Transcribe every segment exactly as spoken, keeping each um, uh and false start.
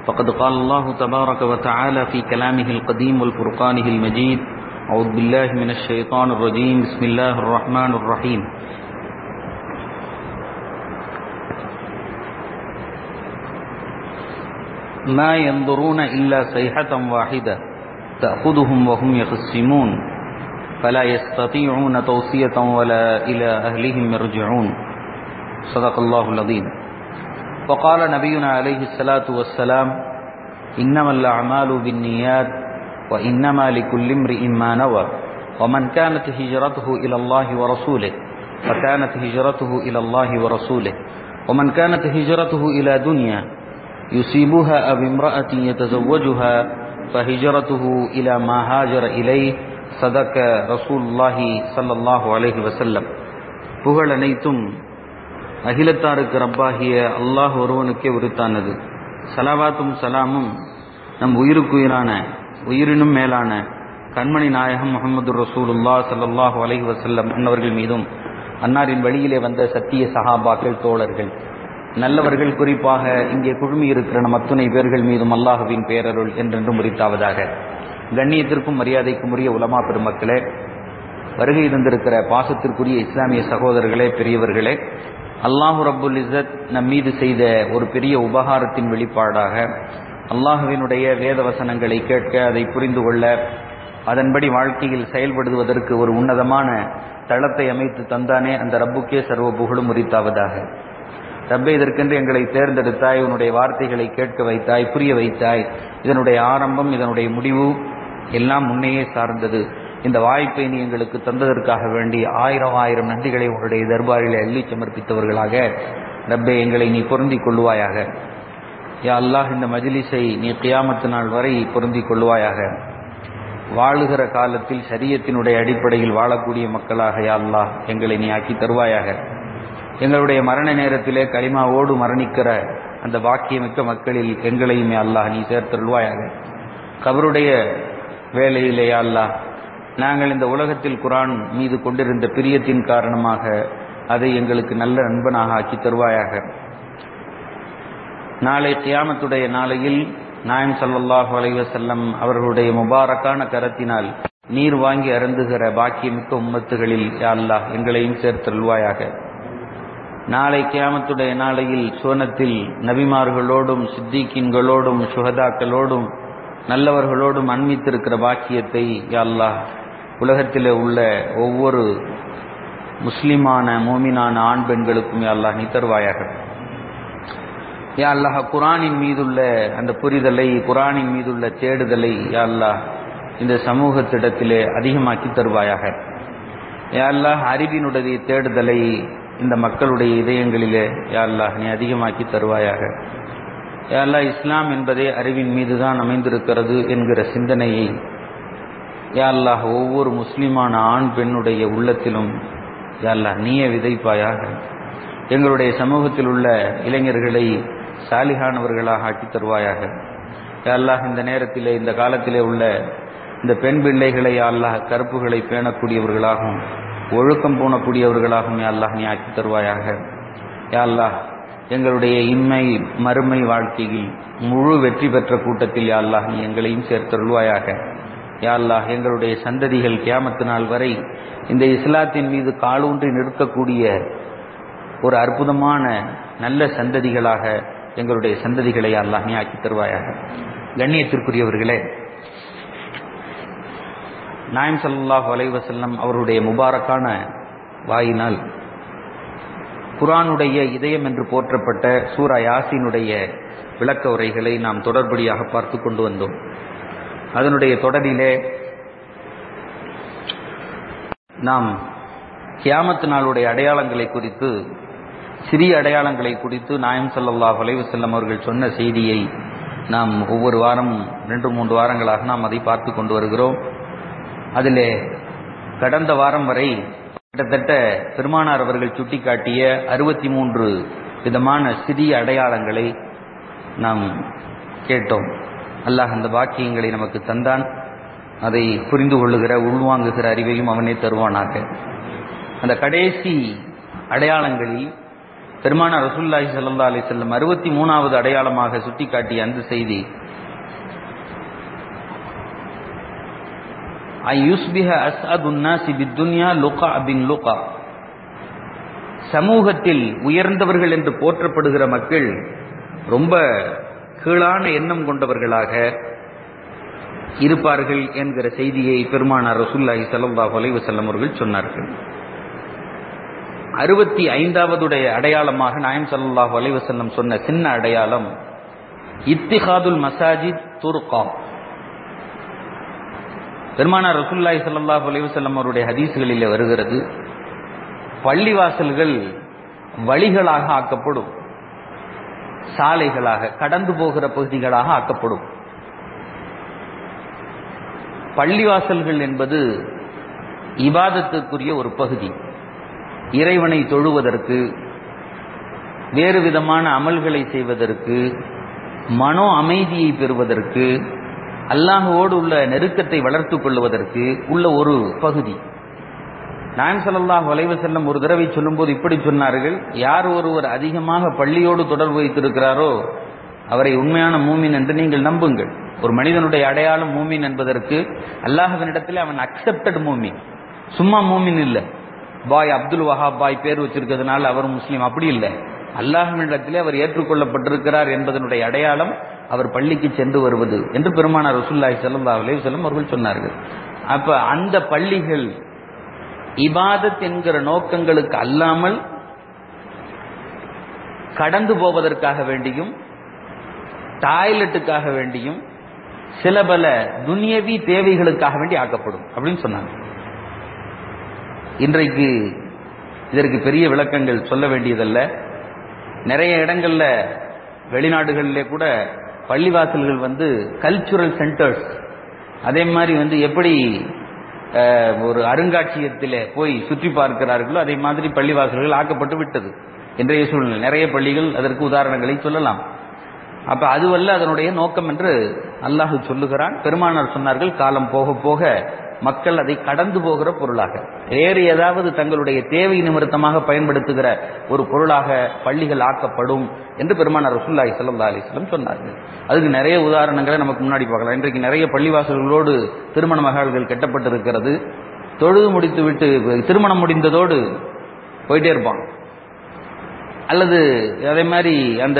فقد قال الله تبارك وتعالى في كلامه القديم والفرقانه المجيد: أعوذ بالله من الشيطان الرجيم. بسم الله الرحمن الرحيم. ما ينظرون إلا صيحة واحدة تأخذهم وهم يخصمون فلا يستطيعون توصية ولا إلى أهلهم يرجعون. صدق الله العظيم. وقال نبينا عليه الصلاة والسلام: إنما الأعمال بالنيات وإنما لكل امرئ ما نوى ومن كانت هجرته إلى الله ورسوله فكانت هجرته إلى الله ورسوله ومن كانت هجرته إلى دنيا يصيبها أو امرأة يتزوجها فهجرته إلى ما هاجر إليه. صدق رسول الله صلى الله عليه وسلم. புகழ் அனைத்தும் அகிலத்தாருக்கு ரப்பாகிய அல்லாஹ் ஒருவனுக்கே உரித்தானது. சலாவாத்தும் சலாமும் நம் உயிருக்குயிரான உயிரினும் மேலான கண்மணி நாயகம் முஹம்மது ரசூலுல்லாஹ் ஸல்லல்லாஹு அலைஹி வஸல்லம் அன்னவர்கள் மீதும், அன்னாரின் வழியிலே வந்த சத்திய சஹாபாக்கள், தோழர்கள், நல்லவர்கள், குறிப்பாக இங்கே குழுமி இருக்கிற நம் அத்துணை பேர்கள் மீதும் அல்லாஹுவின் பேரருள் என்றென்றும் உரித்தாவதாக. கண்ணியத்திற்கும் மரியாதைக்கும் உரிய உலமா பெருமக்களே, வருகை இருந்திருக்கிற பாசத்திற்குரிய இஸ்லாமிய சகோதரர்களே, பெரியவர்களே, அல்லாஹு ரப்புல் இஸ்ஸத் நம் மீது செய்த ஒரு பெரிய உபகாரத்தின் வெளிப்பாடாக அல்லாஹுவினுடைய வேத வசனங்களை கேட்க, அதை புரிந்து கொள்ள, அதன்படி வாழ்க்கையில் செயல்படுவதற்கு ஒரு உன்னதமான தளத்தை அமைத்து தந்தானே அந்த ரப்புக்கே சர்வ புகழும் உரித்தாவதாக. ரப்பே, இதற்கென்று எங்களை தேர்ந்தெடுத்தாய், உன்னுடைய வார்த்தைகளை கேட்க வைத்தாய், புரிய வைத்தாய். இதனுடைய ஆரம்பம், இதனுடைய முடிவு எல்லாம் முன்னையே சார்ந்தது. இந்த வாய்ப்பை நீ எங்களுக்கு தந்ததற்காக வேண்டி ஆயிரம் ஆயிரம் நன்றிகளை உன்னுடைய தர்பாரில் அள்ளி சமர்ப்பித்தவர்களாக ரப்பே எங்களை நீ பொருந்திக் கொள்வாயாக. யா அல்லாஹ், இந்த மஜ்லிஸை நீ கியாமத்து நாள் வரை பொருந்திக் கொள்வாயாக. வாழுகிற காலத்தில் ஷரியத்தினுடைய அடிப்படையில் வாழக்கூடிய மக்களாக யா அல்லாஹ் எங்களை நீ ஆக்கி தருவாயாக. எங்களுடைய மரண நேரத்திலே கலிமாவோடு மரணிக்கிற அந்த வாக்கியமிக்க மக்களில் எங்களையும் யா அல்லாஹ் நீ சேர்த்தருள்வாயாக. கபருடைய வேலையிலே யா அல்லாஹ் நாங்கள் இந்த உலகத்தில் குர்ஆன் மீது கொண்டிருந்த பிரியத்தின் காரணமாக அதை எங்களுக்கு நல்ல நண்பனாக ஆக்கி தருவாயாக. நாளை கியாமத்துடைய நாளையில் நாயம் ஸல்லல்லாஹு அலைஹி வஸல்லம் அவர்களுடைய முபாரக்கான கரத்தினால் நீர் வாங்கி அருந்துகிற பாக்கியமிக்க உம்மத்துகளில் யா அல்லாஹ் எங்களையும் சேர்த்தருள்வாயாக. நாளை கியாமத்துடைய நாளையில் சுவனத்தில் நபிமார்களோடும் சித்திகீன்களோடும் சுஹதாக்களோடும் நல்லவர்களோடும் அன்மித்திருக்கிற பாக்கியத்தை யா அல்லாஹ் உலகத்தில் உள்ள ஒவ்வொரு முஸ்லிமான மோமினான ஆண் பெண்களுக்கும் யா அல்லாஹ் நீ தருவாயாக. யா அல்லாஹ், குர்ஆனின் மீதுள்ள அந்த புரிதலை, குர்ஆனின் மீதுள்ள தேடுதலை யா அல்லாஹ் இந்த சமூகத்திடத்திலே அதிகமாக்கி தருவாயாக. யா அல்லாஹ், அறிவினுடைய தேடுதலை இந்த மக்களுடைய இதயங்களிலே யா அல்லாஹ் நீ அதிகமாக்கி தருவாயாக. யா அல்லாஹ், இஸ்லாம் என்பதே அறிவின் மீதுதான் அமைந்திருக்கிறது என்கிற சிந்தனையை யா அல்லாஹ் ஒவ்வொரு முஸ்லிமான ஆண் பெண்ணுடைய உள்ளத்திலும் யா அல்லாஹ் நீயே விதைப்பாயாக. எங்களுடைய சமூகத்தில் உள்ள இளைஞர்களை சாலிஹானவர்களாக ஆக்கி தருவாயாக. யா அல்லாஹ், இந்த நேரத்திலே, இந்த காலத்திலே உள்ள இந்த பெண் பிள்ளைகளை யா அல்லாஹ் கருப்புகளை பேணக்கூடியவர்களாகவும் ஒழுக்கம் போனக்கூடியவர்களாகவும் யா அல்லாஹ் நீ ஆக்கி தருவாயாக. யா அல்லாஹ், எங்களுடைய இன்மை மறுமை வாழ்க்கையில் முழு வெற்றி பெற்ற கூட்டத்தில் யா அல்லாஹ் நீ எங்களையும் சேர்த்தருள்வாயாக. யா அல்லாஹ், எங்களுடைய சந்ததிகள் கியாமத்து நாள் வரை இந்த இஸ்லாத்தின் மீது காலூன்றி நிற்கக்கூடிய ஒரு அற்புதமான நல்ல சந்ததிகளாக எங்களுடைய சந்ததிகளை யா அல்லாஹ் நீ ஆக்கி தருவாயாக. கண்ணியத்திற்குரியவர்களே, நாயம் ஸல்லல்லாஹு அலைஹி வஸல்லம் அவருடைய முபாரக்கான வாயினால் குர்ஆனுடைய இதயம் என்று போற்றப்பட்ட சூரா யாசீனுடைய விளக்க உரைகளை நாம் தொடர்படியாக பார்த்து கொண்டு வந்தோம். அதனுடைய தொடரிலே நாம் கியாமத்து நாளுடைய அடையாளங்களை குறித்து, சிறிய அடையாளங்களை குறித்து நாயம் ஸல்லல்லாஹு அலைஹி வஸல்லம் அவர்கள் சொன்ன செய்தியை நாம் ஒவ்வொரு வாரம் ரெண்டு மூன்று வாரங்களாக நாம் அதை பார்த்து கொண்டு வருகிறோம். அதிலே கடந்த வாரம் வரை கிட்டத்தட்ட பெருமானார் அவர்கள் சுட்டிக்காட்டிய அறுபத்தி மூன்று விதமான சிறிய அடையாளங்களை நாம் கேட்டோம். அல்லாஹ் அந்த பாக்கியங்களை நமக்கு தந்தான். அதை புரிந்து கொள்ளுகிற, உள்வாங்குகிற அறிவையும் அவனே தருவானாக. அந்த கடைசி அடையாளங்களில் பெருமானார் ரசூலுல்லாஹி ஸல்லல்லாஹு அலைஹி வஸல்லம் அறுபத்தி மூணாவது அடையாளமாக சுட்டிக்காட்டிய அந்த செய்தி, ஐயுஸ்பிஹ அஸ்அதுன் நாஸி பித்துன்யா லுகா பின் லுகா, சமூகத்தில் உயர்ந்தவர்கள் என்று போற்றப்படுகிற மக்கள் ரொம்ப கீழான எண்ணம் கொண்டவர்களாக இருப்பார்கள் என்கிற செய்தியை பெருமானார் ரசூலுல்லாஹி ஸல்லல்லாஹு அலைஹி வஸல்லம் அவர்கள் சொன்னார்கள். அறுபத்தி ஐந்தாவதுடைய அடையாளமாக நாயம் ஸல்லல்லாஹு அலைஹி வஸல்லம் சொன்ன சின்ன அடையாளம் இத்திஹாதுல் மசாஜித் துர்கா. பெருமானார் ரசூலுல்லாஹி ஸல்லல்லாஹு அலைஹி வஸல்லம் அவருடைய ஹதீஸ்களிலே வருகிறது, பள்ளிவாசல்கள் வழிகளாக ஆக்கப்படும், சாலைகளாக கடந்து போகிற பகுதிகளாக ஆக்கப்படும். பள்ளிவாசல்கள் என்பது இபாதத்துக்குரிய ஒரு பகுதி. இறைவனை தொழுவதற்கு, வேறு விதமான அமல்களை செய்வதற்கு, மனோ அமைதியை பெறுவதற்கு, அல்லாஹ்வோடு உள்ள நெருக்கத்தை வளர்த்துக் கொள்வதற்கு உள்ள ஒரு பகுதி. நாயகம் ஸல்லல்லாஹு அலைஹி வஸல்லம் ஒரு தடவை சொல்லும்போது இப்படி சொன்னார்கள், யார் ஒருவர் அதிகமாக பள்ளியோடு தொடர்பு வைத்திருக்கிறாரோ அவரை உண்மையான மூமின் என்று நீங்கள் நம்புங்கள். ஒரு மனிதனுடைய அடையாளம் மூமின் என்பதற்கு அல்லாஹ்வினிடத்தில் அவன் அக்செப்டட் மூமின், சும்மா மூமின் இல்லை. பாய் அப்துல் வஹாப் பாய் பேர் வச்சிருக்கிறதுனால அவர் முஸ்லீம், அப்படி இல்லை. அல்லாஹ்வினிடத்திலே அவர் ஏற்றுக்கொள்ளப்பட்டிருக்கிறார் என்பதனுடைய அடையாளம் அவர் பள்ளிக்கு சென்று வருவது என்று பெருமானார் ரசூலுல்லாஹி ஸல்லல்லாஹு அலைஹி வஸல்லம் அவர்கள் சொன்னார்கள். அப்ப அந்த பள்ளிகள் இபாதத் என்கிற நோக்கங்களுக்கு அல்லாமல் கடந்து போவதற்காக வேண்டியும், டாய்லெட்டுக்காக வேண்டியும், சில பல துன்யவி தேவைகளுக்காக வேண்டி ஆக்கப்படும் அப்படின்னு சொன்னாங்க. இன்றைக்கு இதற்கு பெரிய விளக்கங்கள் சொல்ல வேண்டியதல்ல. நிறைய இடங்கள்ல வெளிநாடுகளிலே கூட பள்ளிவாசல்கள் வந்து கல்ச்சுரல் சென்டர்ஸ், அதே மாதிரி வந்து எப்படி ஒரு அருங்காட்சியகத்திலே போய் சுற்றி பார்க்கிறார்களோ அதே மாதிரி பள்ளிவாசல்கள் ஆக்கப்பட்டு விட்டது இன்றைய சூழ்நிலை. நிறைய பள்ளிகள் அதற்கு உதாரணங்களை சொல்லலாம். அப்ப அதுவல்ல அதனுடைய நோக்கம் என்று அல்லாஹ் சொல்லுகிறான். பெருமானார் சொன்னார்கள், காலம் போக போக மக்கள் அதை கடந்து போகிற பொருளாக, வேறு ஏதாவது தங்களுடைய தேவை நிமித்தமாக பயன்படுத்துகிற ஒரு பொருளாக பள்ளிகள் ஆக்கப்படும் என்று பெருமானார் ரசூலுல்லாஹி ஸல்லல்லாஹு அலைஹி வஸல்லம் சொன்னார்கள். அதுக்கு நிறைய உதாரணங்களை நமக்கு முன்னாடி பார்க்கலாம். இன்றைக்கு நிறைய பள்ளிவாசல்களோடு திருமண மகால்கள் கட்டப்பட்டிருக்கிறது. தொழுது முடித்து விட்டு திருமணம் முடிந்ததோடு போயிட்டே இருப்பான். அல்லது அதே மாதிரி அந்த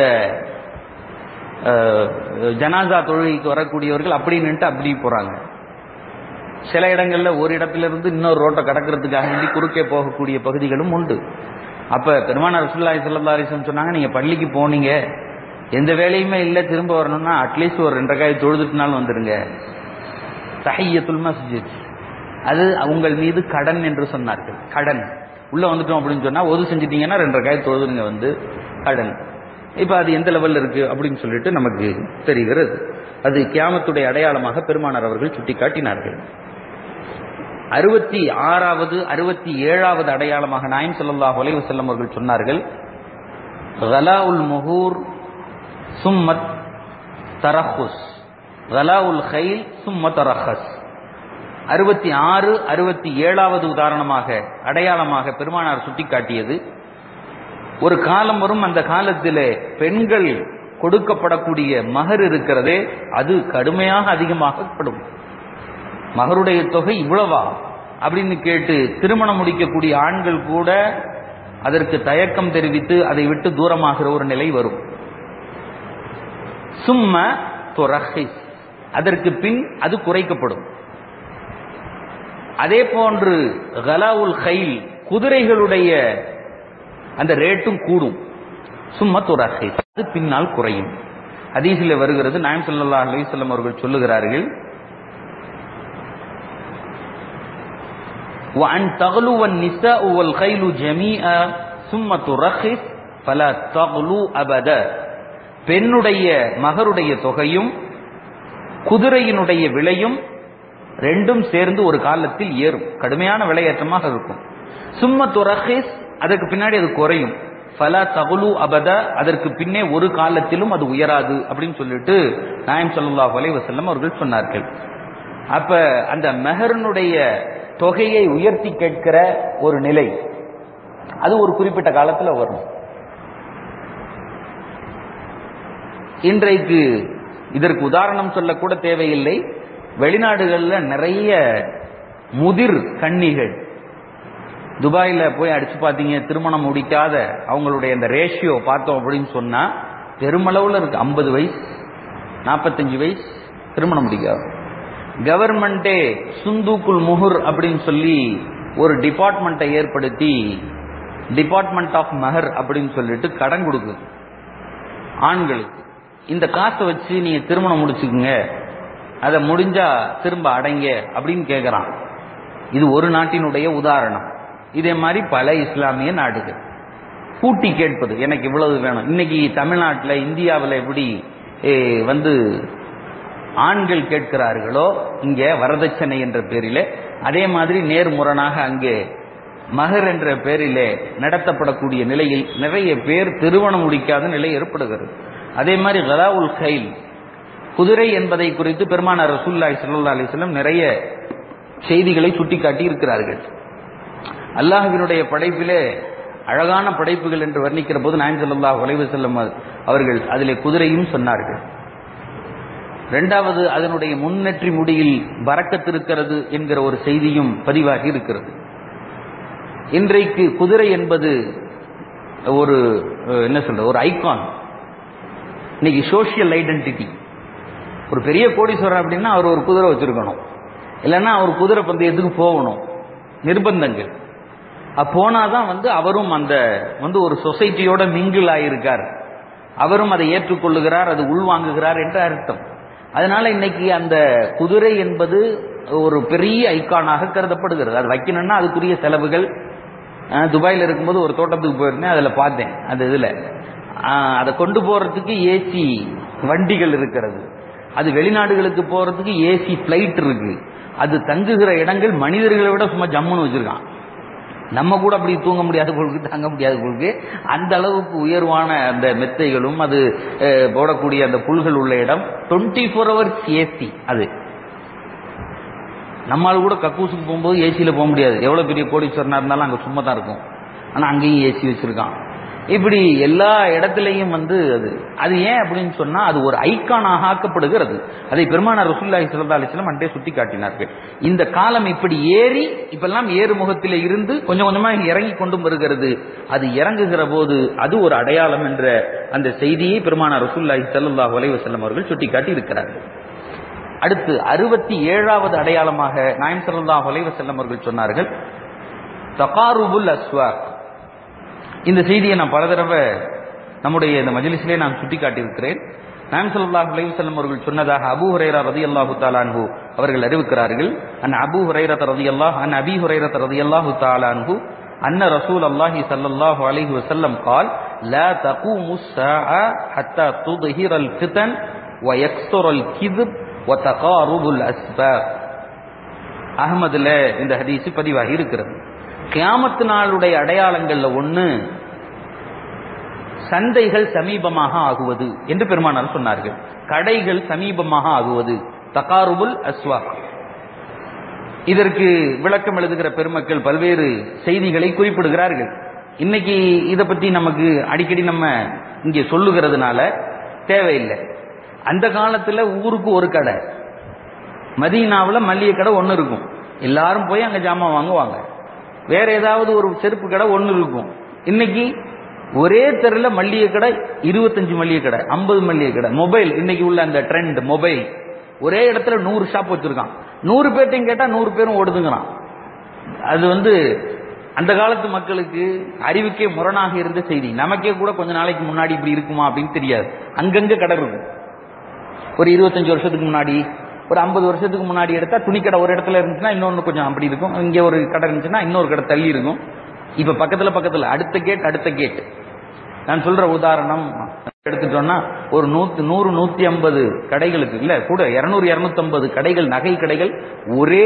ஜனாசா தொழுகைக்கு வரக்கூடியவர்கள் அப்படி நின்று அப்படி போறாங்க. சில இடங்கள்ல ஒரு இடத்திலிருந்து இன்னொரு ரோட்டை கடக்கிறதுக்காக வேண்டி குறுக்கே போகக்கூடிய பகுதிகளும் உண்டு. அப்ப பெருமானார் ரசூலுல்லாஹி ஸல்லல்லாஹு அலைஹி வஸல்லம் சொன்னாங்க, நீங்க பள்ளிக்கு போனீங்க, எந்த வேலையுமே இல்லை, திரும்ப வரணும்னா அட்லீஸ்ட் ஒரு ரெண்டரை காய் தொழுதுட்டுனாலும் வந்துருங்க. தஹிய்யத்துல் மஸ்ஜித், அது உங்கள் மீது கடன் என்று சொன்னார்கள். கடன் உள்ள வந்துட்டோம் அப்படின்னு சொன்னா ஒது செஞ்சிட்டீங்கன்னா ரெண்டரை காய் தொழுதுங்க வந்து கடன். இப்ப அது எந்த லெவல்ல இருக்கு அப்படின்னு சொல்லிட்டு நமக்கு தெரிகிறது. அது கியாமத்துடைய அடையாளமாக பெருமானார் அவர்கள் சுட்டி காட்டினார்கள். அறுபத்தி ஆறாவது அறுபத்தி ஏழாவது அடையாளமாக நாயம் ஸல்லல்லாஹு அலைஹி வஸல்லம் அவர்கள் சொன்னார்கள், கலாஉல் முஹூர் சும்மத் தரஹுஸ், கலாஉல் கைல் சும்மத் தரஹஸ். அறுபத்தி ஆறு அறுபத்தி ஏழாவது உதாரணமாக அடையாளமாக பெருமானார் சுட்டி காட்டியது, ஒரு காலம் வரும், அந்த காலத்திலே பெண்கள் கொடுக்கப்படக்கூடிய மகர் இருக்கிறதே அது கடுமையாக அதிகமாகப்படும். மகருடைய தொகை இவ்வளவா அப்படின்னு கேட்டு திருமணம் முடிக்கக்கூடிய ஆண்கள் கூட அதற்கு தயக்கம் தெரிவித்து அதை விட்டு தூரமாகிற ஒரு நிலை வரும். சும்ம துரஹிஸ், அதற்கு பின் அது குறைக்கப்படும். அதே போன்று கலாவுல் கைல், குதிரைகளுடைய அந்த ரேட்டும் கூடும். சும்மா துரஹிஸ், அது பின்னால் குறையும். ஹதீஸில் வருகிறது, நாயகம் ஸல்லல்லாஹு அலைஹி வஸல்லம் அவர்கள் சொல்லுகிறார்கள், وَأَنْ تَغْلُوَ النِّسَاءُ وَالْخَيْلُ جَمِيعًا ثُمَّ تُرَخِّصْ فَلَا تَغْلُوا أَبَدًا. பெண்ணுடைய மகருடைய தொகையும் குதிரையினுடைய விலையும் ரெண்டும் சேர்ந்து ஒரு காலத்தில் ஏறும், கடுமையான விலையேற்றமாக இருக்கும். சும்ம துரஹிஸ், அதற்கு பின்னாடி அது குறையும். ஃபலா தகுலு அபதா, அதற்கு பின்னே ஒரு காலத்திலும் அது உயராது அப்படின்னு சொல்லிட்டு நாயகம் ஸல்லல்லாஹு அலைஹி வஸல்லம் அவர்கள் சொன்னார்கள். அப்ப அந்த மெஹருனுடைய தொகையை உயர்த்தி கேட்கிற ஒரு நிலை அது ஒரு குறிப்பிட்ட காலத்தில் வரும். இன்றைக்கு இதற்கு உதாரணம் சொல்லக்கூட தேவையில்லை. வெளிநாடுகளில் நிறைய முதிர் கன்னிகள், துபாயில போய் அடிச்சு பார்த்தீங்க, திருமணம் முடிக்காத அவங்களுடைய அந்த ரேஷியோ பார்த்தோம் அப்படின்னு சொன்னா பெருமளவுல இருக்கு. ஐம்பது வயசு நாற்பத்தஞ்சு வயசு திருமணம் முடிக்காது. கவர்மெண்டே சுந்தூக்குல் முஹுர் அப்படின்னு சொல்லி ஒரு டிபார்ட்மெண்ட்டை ஏற்படுத்தி டிபார்ட்மெண்ட் ஆஃப் மஹர் அப்படின்னு சொல்லிட்டு கடன் கொடுக்குது ஆண்களுக்கு. இந்த காசை வச்சு நீங்க திருமணம் முடிச்சுக்குங்க, அதை முடிஞ்சா திரும்ப அடைங்க அப்படின்னு கேட்கிறான். இது ஒரு நாட்டினுடைய உதாரணம். இதே மாதிரி பல இஸ்லாமிய நாடுகள் கூட்டி கேட்பது, எனக்கு இவ்வளவு வேணும். இன்னைக்கு தமிழ்நாட்டில் இந்தியாவில் எப்படி வந்து ஆண்கள் கேட்கிறார்களோ இங்கே வரதட்சணை என்ற பேரிலே, அதே மாதிரி நேர்முரணாக அங்கே மகர் என்ற பேரிலே நடத்தப்படக்கூடிய நிலையில் நிறைய பேர் திருமணம் முடிக்காத நிலை ஏற்படுகிறது. அதே மாதிரி கலாவுல் கைல், குதிரை என்பதை குறித்து பெருமானார் ரசூலுல்லாஹி ஸல்லல்லாஹு அலைஹி வஸல்லம் நிறைய செய்திகளை சுட்டிக்காட்டி இருக்கிறார்கள். அல்லாஹ்வினுடைய படைப்பிலே அழகான படைப்புகள் என்று வர்ணிக்கிற போது நாயகம் ஸல்லல்லாஹு அலைஹி வஸல்லம் அவர்கள் அதிலே குதிரையும் சொன்னார்கள். இரண்டாவது, அதனுடைய முன்னெற்றி முடியில் பரக்கத் இருக்கிறது என்கிற ஒரு செய்தியும் பதிவாகி இருக்கிறது. இன்றைக்கு குதிரை என்பது ஒரு என்ன சொல்ற ஒரு ஐகான். இன்னைக்கு சோசியல் ஐடென்டிட்டி. ஒரு பெரிய கோடீஸ்வரர் அப்படின்னா அவர் ஒரு குதிரை வச்சிருக்கணும், இல்லைன்னா அவர் குதிரை பந்தயத்துக்கு போகணும், நிர்பந்தங்கள். போனாதான் வந்து அவரும் அந்த வந்து ஒரு சொசைட்டியோட மிங்கிள் ஆயிருக்கார், அவரும் அதை ஏற்றுக்கொள்ளுகிறார், அது உள்வாங்குகிறார் என்ற அர்த்தம். அதனால இன்னைக்கு அந்த குதிரை என்பது ஒரு பெரிய ஐகானாக கருதப்படுகிறது. அது வைக்கணும்னா அதுக்குரிய செலவுகள். துபாயில் இருக்கும்போது ஒரு தோட்டத்துக்கு போயிருந்தேன், அதில் பார்த்தேன். அந்த இதில் அதை கொண்டு போறதுக்கு ஏசி வண்டிகள் இருக்கிறது, அது வெளிநாடுகளுக்கு போறதுக்கு ஏசி பிளைட் இருக்கு, அது தங்குகிற இடங்கள் மனிதர்களை விட சும்மா ஜம்முன்னு வச்சிருக்கான். நம்ம கூட அப்படி தூங்க முடியாத பொழுது, தங்க முடியாத பொழுது, அந்த அளவுக்கு உயர்வான அந்த மெத்தைகளும் அது போடக்கூடிய அந்த புல்கள் உள்ள இடம். Twenty four hours AC. அது நம்மால் கூட கக்கூசுக்கு போகும்போது ஏசியில போக முடியாது, எவ்வளவு பெரிய கோடீஸ்வரனா இருந்தாலும் அங்க சும்மா தான் இருக்கும். ஆனா அங்கேயும் ஏசி வச்சிருக்கான். இப்படி எல்லா இடத்திலையும் வந்து அது அது ஏன் அப்படின்னு சொன்னா அது ஒரு ஐகானாக ஆக்கப்படுகிறது. அதை பெருமானார் ரசூலுல்லாஹி ஸல்லல்லாஹு அலைஹி வஸல்லம் அன்றே சுட்டி காட்டினார்கள். இந்த காலம் இப்படி ஏறி இப்பெல்லாம் ஏறுமுகத்திலே இருந்து கொஞ்சம் கொஞ்சமா இறங்கி கொண்டும் வருகிறது. அது இறங்குகிற போது அது ஒரு அடையாளம் என்ற அந்த செய்தியை பெருமானார் ரசூலுல்லாஹி ஸல்லல்லாஹு அலைஹி வஸல்லம் அவர்கள் சுட்டி காட்டி இருக்கிறார்கள். அடுத்து அறுபத்தி ஏழாவது அடையாளமாக நாயகம் ஸல்லல்லாஹு அலைஹி வஸல்லம் அவர்கள் சொன்னார்கள், தகாருபுல் அஸ்வாக். இந்த செய்தியை நான் பல தடவை நம்முடைய இந்த மஜ்லிஸிலே நான் சுட்டி காட்டியிருக்கிறேன். நாயகம் ஸல்லல்லாஹு அலைஹி வஸல்லம் அவர்கள் சொன்னதாக அபூ ஹுரைரா ரலியல்லாஹு தஆலா அன்ஹு அவர்கள் அறிவிக்கிறார்கள். அன் அபூ ஹுரைரா ரலியல்லாஹு அன் அபீ ஹுரைரா ரலியல்லாஹு தஆலா அன்ஹு அன்ன ரசூலல்லாஹி ஸல்லல்லாஹு அலைஹி வஸல்லம் قال لا تقوم الساعة حتى تظهر الفتن ويكثر الكذب وتقارب الأسباب. அஹ்மதுல இந்த ஹதீஸ் பதிவாகி இருக்கிறது. கியாமத் நாளுடைய அடையாளங்கள்ல ஒண்ணு சந்தைகள் சமீபமாக ஆகுவது என்று பெருமானார் சொன்னார்கள். கடைகள் சமீபமாக ஆகுவது, தகாருபுல் அஸ்வாக். இதற்கு விளக்கம் எழுதுகிற பெருமக்கள் பல்வேறு செய்திகளை குறிப்பிடுகிறார்கள். இன்னைக்கு இதை பத்தி நமக்கு அடிக்கடி நம்ம இங்கே சொல்லுகிறதுனால தேவையில்லை. அந்த காலத்துல ஊருக்கு ஒரு கடை, மதீனாவில் மல்லிகை கடை ஒன்று இருக்கும், எல்லாரும் போய் அங்க ஜாமான் வாங்குவாங்க. வேற ஏதாவது ஒரு செருப்பு கடை ஒன்று இருக்கும். இன்னைக்கு ஒரே தெருல மல்லிகை கடை, இருபத்தஞ்சு மல்லிகை கடை, ஐம்பது மல்லிகை கடை. மொபைல் இன்னைக்கு உள்ள அந்த ட்ரெண்ட், மொபைல் ஒரே இடத்துல நூறு ஷாப் வச்சிருக்கான். நூறு பேர்ட்டையும் கேட்டா நூறு பேரும் ஓடுதுங்கிறான். அது வந்து அந்த காலத்து மக்களுக்கு அறிவுக்கே முரணாக இருந்த செய்தி. நமக்கே கூட கொஞ்ச நாளைக்கு முன்னாடி இப்படி இருக்குமா அப்படின்னு தெரியாது. அங்கங்க கடை இருக்கும். ஒரு இருபத்தஞ்சு வருஷத்துக்கு முன்னாடி, ஒரு ஐம்பது வருஷத்துக்கு முன்னாடி எடுத்தா துணிக்கடை ஒரு இடத்துல இருந்துச்சுன்னா இன்னொன்று கொஞ்சம் அப்படி இருக்கும், இங்க ஒரு கடை இருந்துச்சுன்னா இன்னொரு கடை தள்ளி இருக்கும். இப்ப பக்கத்துல பக்கத்துல அடுத்த கேட் அடுத்த கேட். நான் சொல்ற உதாரணம் எடுத்துட்டோம்னா ஒரு நூத்தி நூறு நூத்தி ஐம்பது கடைகளுக்கு இல்ல கூட இருநூறு இருநூத்தி ஐம்பது கடைகள், நகை கடைகள் ஒரே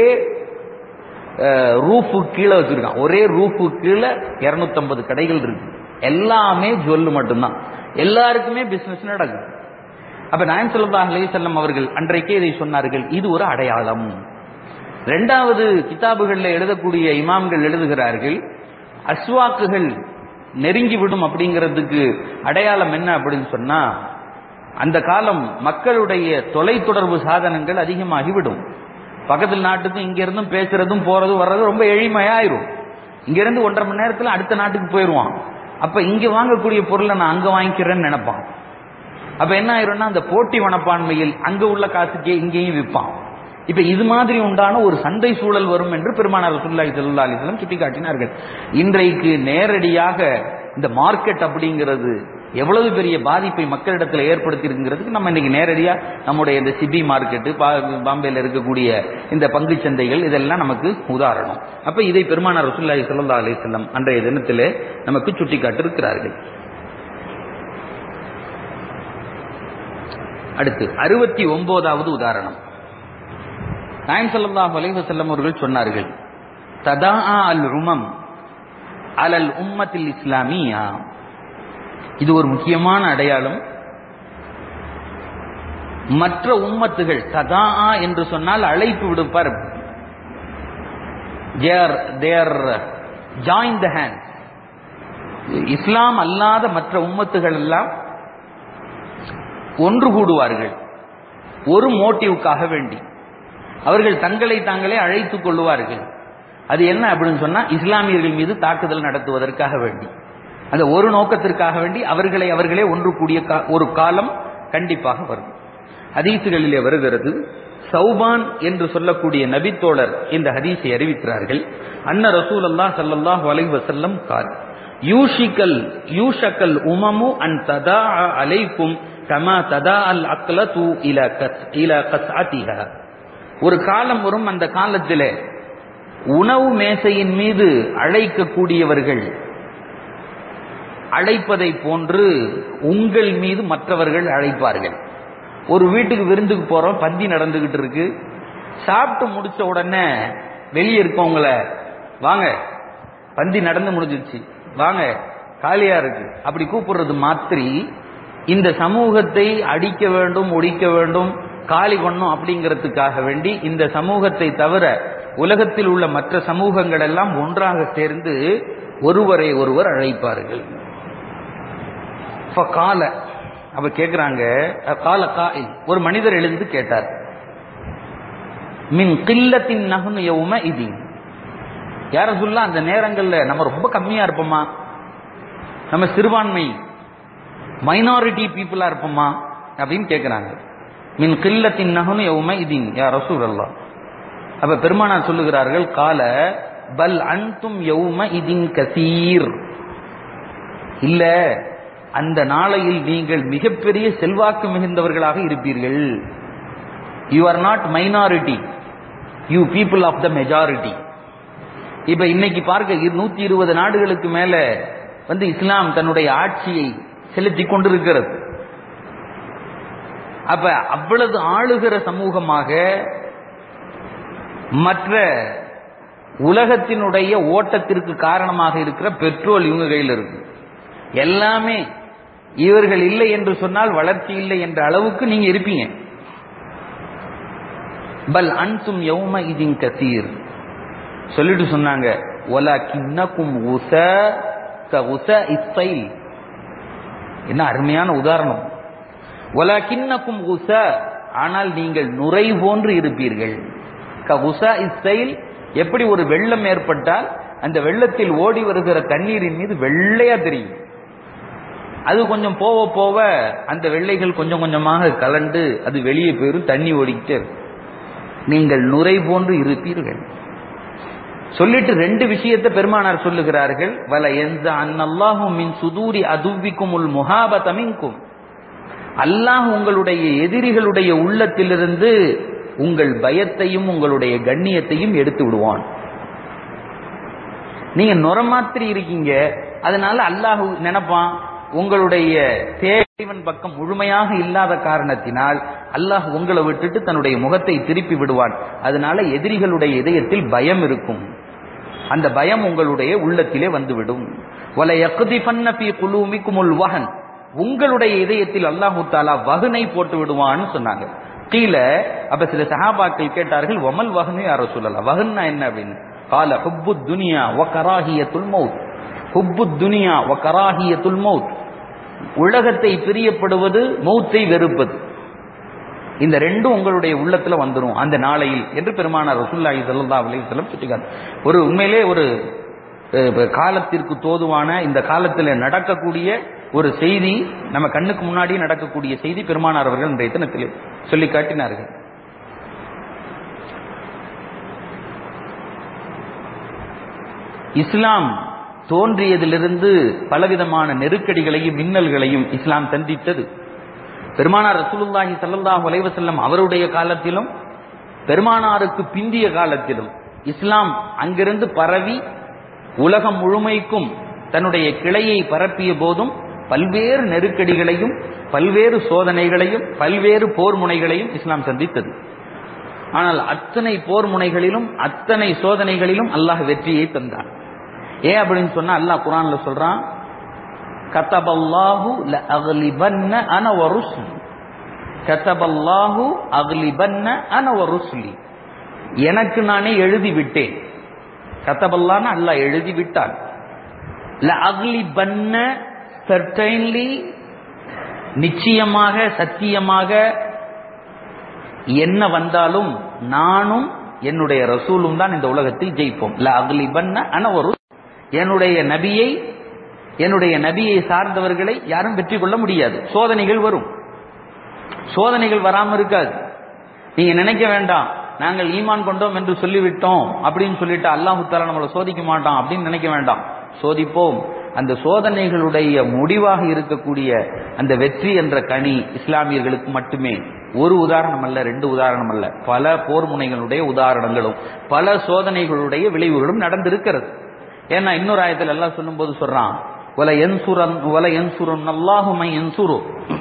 ரூஃபு கீழே வச்சிருக்கான். ஒரே ரூஃபு கீழே இருநூத்தி ஐம்பது கடைகள் இருக்கு. எல்லாமே ஜுவல் மட்டும்தான், எல்லாருக்குமே பிசினஸ் நடக்குது. அப்ப நாயகம் ஸல்லல்லாஹு அலைஹி வஸல்லம் அவர்கள் அன்றைக்கே இதை சொன்னார்கள், இது ஒரு அடையாளம். இரண்டாவது, கிதாபுகளில் எழுதக்கூடிய இமாம்கள் எழுதுகிறார்கள், அஸ்வாக்குகள் நெருங்கி விடும் அப்படிங்கிறதுக்கு அடையாளம் என்ன அப்படின்னு சொன்னா, அந்த காலம் மக்களுடைய தொலைத்தொடர்பு சாதனங்கள் அதிகமாகிவிடும். பக்கத்தில் நாட்டுக்கும் இங்க இருந்தும் பேசுறதும் போறதும் வர்றது ரொம்ப எளிமையாயிரும். இங்க இருந்து ஒன்றரை மணி நேரத்துல அடுத்த நாட்டுக்கு போயிடுவான். அப்ப இங்க வாங்கக்கூடிய பொருளை நான் அங்க வாங்கிக்கிறேன்னு நினைப்பான். அப்ப என்ன ஆயிரும்னா அந்த போட்டி மனப்பான்மையில் அங்க உள்ள காசுக்கே இங்கேயும் விற்பான். இப்ப இது மாதிரி உண்டான ஒரு சந்தை சூழல் வரும் என்று பெருமானார் ரசூலுல்லாஹி ஸல்லல்லாஹு அலைஹி வஸல்லம் சுட்டிக்காட்டினார்கள். இன்றைக்கு நேரடியாக இந்த மார்க்கெட் அப்படிங்கிறது எவ்வளவு பெரிய பாதிப்பை மக்களிடத்தில் ஏற்படுத்தி இருக்கிறதுக்கு நம்ம இன்னைக்கு நேரடியா நம்முடைய இந்த சிபி மார்க்கெட்டு, பாம்பேல இருக்கக்கூடிய இந்த பங்கு சந்தைகள் இதெல்லாம் நமக்கு உதாரணம். அப்ப இதை பெருமானார் ரசூலுல்லாஹி ஸல்லல்லாஹு அலைஹி வஸல்லம் அன்றைய தினத்திலே நமக்கு சுட்டிக்காட்டியிருக்கிறார்கள். அடுத்து அறுபத்தி ஒன்பதாவது உதாரணம். நாயகம் ஸல்லல்லாஹு அலைஹி வஸல்லம் அவர்கள் சொன்னார்கள், ததாஅ அல் உமம் அலல் உம்மத்தில் இஸ்லாமியா. இது ஒரு முக்கியமான அடையாளம். மற்ற உம்மத்துகள் ததாஅ என்று சொன்னால் அழைப்பு விடுப்பார். Join the hand. இஸ்லாம் அல்லாத மற்ற உம்மத்துகள் எல்லாம் ஒன்று கூடுவார்கள் ஒரு மோட்டிவுக்காக வேண்டி. அவர்கள் தங்களை தாங்களே அழைத்துக் கொள்வார்கள். அது என்ன அப்படின்னு சொன்னா, இஸ்லாமியர்கள் மீது தாக்குதல் நடத்துவதற்காக வேண்டி, அந்த ஒரு நோக்கத்திற்காக வேண்டி அவர்களை அவர்களே ஒன்று கூடிய ஒரு காலம் கண்டிப்பாக வரும். ஹதீசுகளிலே வருகிறது. சௌபான் என்று சொல்லக்கூடிய நபித்தோழர் இந்த ஹதீஸை அறிவிக்கிறார்கள். அன்ன ரசூலுல்லாஹ் ஸல்லல்லாஹு அலைஹி வஸல்லம் கால் யூஷிகல் யூஷகல் உமமு அன் ததாஅ அலைக்கும் கமா ததாஅல் அக்லது இலா கஸ் இலா கஸ்அதிஹா. ஒரு காலம் வரும், அந்த காலத்திலே உணவு மேசையின் மீது அழைக்கக்கூடியவர்கள் அழைப்பதை போன்று உங்கள் மீது மற்றவர்கள் அழைப்பார்கள். ஒரு வீட்டுக்கு விருந்துக்கு போறோம், பந்தி நடந்துகிட்டு இருக்கு. சாப்பிட்டு முடிச்ச உடனே வெளியே இருக்கவங்கள வாங்க, பந்தி நடந்து முடிஞ்சிருச்சு, வாங்க காலியா இருக்கு அப்படி கூப்பிடுறது மாத்திரி இந்த சமூகத்தை அடிக்க வேண்டும், ஒழிக்க வேண்டும், காலி பண்ணும் அப்படிங்கிறதுக்காக வேண்டி இந்த சமூகத்தை தவிர உலகத்தில் உள்ள மற்ற சமூகங்கள் எல்லாம் ஒன்றாக சேர்ந்து ஒருவரை ஒருவர் அழைப்பார்கள். கால அப்ப கேட்கிறாங்க, கால காயில் ஒரு மனிதர் எழுந்து கேட்டார், மின் கில்லத்தின் நகுன் யௌம இதி. யார சொல்ல அந்த நேரங்கள்ல நம்ம ரொம்ப கம்மியா இருப்போமா, நம்ம சிறுபான்மை மைனாரிட்டி பீப்புளா இருப்போமா அப்படின்னு கேட்கிறாங்க. மின் கில்லத்தின் நகுன் யௌம இதி யா ரசூலல்லாஹ். அப்ப பெருமானார் சொல்லுகிறார்கள், கால பல் அன்தும் யௌம இதின் கசீர். இல்ல, அந்த நாளையில் நீங்கள் மிகப்பெரிய செல்வாக்கு மிகுந்தவர்களாக இருப்பீர்கள். You are not minority, you people of the majority. இப்ப இன்னைக்கு பார்க்க நூத்தி இருபது நாடுகளுக்கு மேல வந்து இஸ்லாம் தன்னுடைய ஆட்சியை செலுத்தி கொண்டிருக்கிறது. அப்ப அவ்வளவு ஆளுகிற சமூகமாக மற்ற உலகத்தினுடைய ஓட்டத்திற்கு காரணமாக இருக்கிற பெட்ரோல் இவங்க கையில் இருக்கு. எல்லாமே இவர்கள் இல்லை என்று சொன்னால் வளர்ச்சி இல்லை என்ற அளவுக்கு நீங்க இருப்பீங்க. பல் அன்தும் யௌம இதின் கசீர் சொல்லிட்டு சொன்னாங்க, வலகின்னகும் உஸா கஉஸா இஸ்ஸைல். என்ன அருமையான உதாரணம். வலகின்னகும் உஸா, ஆனால் நீங்கள் நுரை போன்று இருப்பீர்கள். கஉஸா இஸ்ஸைல், எப்படி ஒரு வெள்ளம் ஏற்பட்டால் அந்த வெள்ளத்தில் ஓடி வருகிற தண்ணீரின் மீது வெள்ளையா தெரியும், அது கொஞ்சம் போக போக அந்த வெள்ளைகள் கொஞ்சம் கொஞ்சமாக கலண்டு அது வெளியே போயிரும், தண்ணி ஓடிக்கிட்டே. நீங்கள் நுரை போன்று இருப்பீர்கள். சொல்லிட்டு ரெண்டு விஷயத்தை பெருமானார் சொல்லுகிறார்கள். வல என்ஸ அன்னல்லாஹு மின் சுதூரி அதுவிக்குமுல் முஹாபத மின்கும். அல்லாஹ் உங்களுடைய எதிரிகளுடைய உள்ளத்திலிருந்து உங்கள் பயத்தையும் உங்களுடைய கண்ணியத்தையும் எடுத்து விடுவான். நீங்க நுர மாத்திரி இருக்கீங்க, அதனால அல்லாஹ் நினைப்பான் உங்களுடைய தேவன் பக்கம் முழுமையாக இல்லாத காரணத்தினால் அல்லாஹ் உங்களை விட்டுட்டு தன்னுடைய முகத்தை திருப்பி விடுவான். அதனால எதிரிகளுடைய இதயத்தில் பயம் இருக்கும், அந்த பயம் உங்களுடைய உள்ளத்திலே வந்துவிடும். வல யக்திஃபன்ன ஃபீ குலூபிக்குமுல் வஹன், உங்களுடைய இதயத்தில் அல்லாஹ் தஆலா வஹனை போட்டு விடுவான்னு சொன்னாங்க. கீழ அப்ப சில சஹாபாக்கள் கேட்டார்கள், வமல் வஹனு யா ரசூலல்லாஹ், வஹன்னா என்ன அப்படின்னு. قال حب الدنيا وكراهية الموت. حب الدنيا وكراهية الموت. உலகத்தை பிரியப்படுவது, மௌத்தை வெறுப்பது. இந்த ரெண்டும் உங்களுடைய உள்ளத்துல வந்துடும் அந்த நாளையில் என்று பெருமானார் ரசூலுல்லாஹி ஸல்லல்லாஹு அலைஹி வஸல்லம் சொல்லிட்டாங்க. ஒரு உண்மையிலே ஒரு காலத்திற்கு தோதுவான இந்த காலத்தில் நடக்கக்கூடிய ஒரு செய்தி, நம்ம கண்ணுக்கு முன்னாடி நடக்கக்கூடிய செய்தி பெருமானார் அவர்கள் இன்றைய தினத்தில் சொல்லி காட்டினார்கள். இஸ்லாம் தோன்றியதிலிருந்து பலவிதமான நெருக்கடிகளையும் மின்னல்களையும் இஸ்லாம் சந்தித்தது. பெருமானார் ரசூலுல்லாஹி ஸல்லல்லாஹு அலைஹி வஸல்லம் அவருடைய காலத்திலும் பெருமானாருக்கு பிந்திய காலத்திலும் இஸ்லாம் அங்கிருந்து பரவி உலகம் முழுமைக்கும் தன்னுடைய கிளையை பரப்பிய போதும் பல்வேறு நெருக்கடிகளையும் பல்வேறு சோதனைகளையும் பல்வேறு போர் முனைகளையும் இஸ்லாம் சந்தித்தது. ஆனால் அத்தனை போர் முனைகளிலும் அத்தனை சோதனைகளிலும் அல்லாஹ் வெற்றியை தந்தான். ஏன் அப்படின்னு சொன்னா அல்லாஹ் குர்ஆன்ல சொல்றான், கதபல்லாஹு லஅக்லிபன்ன அன வருசுலி, கதபல்லாஹு அக்லிபன்ன அன வருசுலி, எனக்கு நானே எழுதி விட்டேன். கதபல்லாஹ்னா அல்லாஹ் எழுதி விட்டான். லஅக்லிபன்ன சர்டைன்லி, நிச்சயமாக சத்தியமாக என்ன வந்தாலும் நானும் என்னுடைய ரசூலும் தான் இந்த உலகத்தில் ஜெயிப்போம். லஅக்லிபன்ன அன வருசுலி, என்னுடைய நபியை என்னுடைய நபியை சார்ந்தவர்களை யாரும் வெற்றி கொள்ள முடியாது. சோதனைகள் வரும், சோதனைகள் வராம இருக்காது. நீங்க நினைக்க வேண்டாம் நாங்கள் ஈமான் கொண்டோம் என்று சொல்லிவிட்டோம் அப்படின்னு சொல்லிட்டு அல்லாஹ் தஆலா நம்மளை சோதிக்க மாட்டான் அப்படின்னு நினைக்க வேண்டாம். சோதிப்போம். அந்த சோதனைகளுடைய முடிவாக இருக்கக்கூடிய அந்த வெற்றி என்ற கனி இஸ்லாமியர்களுக்கு மட்டுமே. ஒரு உதாரணம் அல்ல, ரெண்டு உதாரணம் அல்ல, பல போர் முனைகளுடைய உதாரணங்களும் பல சோதனைகளுடைய விளைவுகளும் நடந்திருக்கிறது. ஏன்னா இன்னொரு ஆயத்தில் அல்லாஹ் சொல்லும் போது சொல்றான், வல யன்சுரன் வல யன்சுரன் அல்லாஹு மை யன்சுரு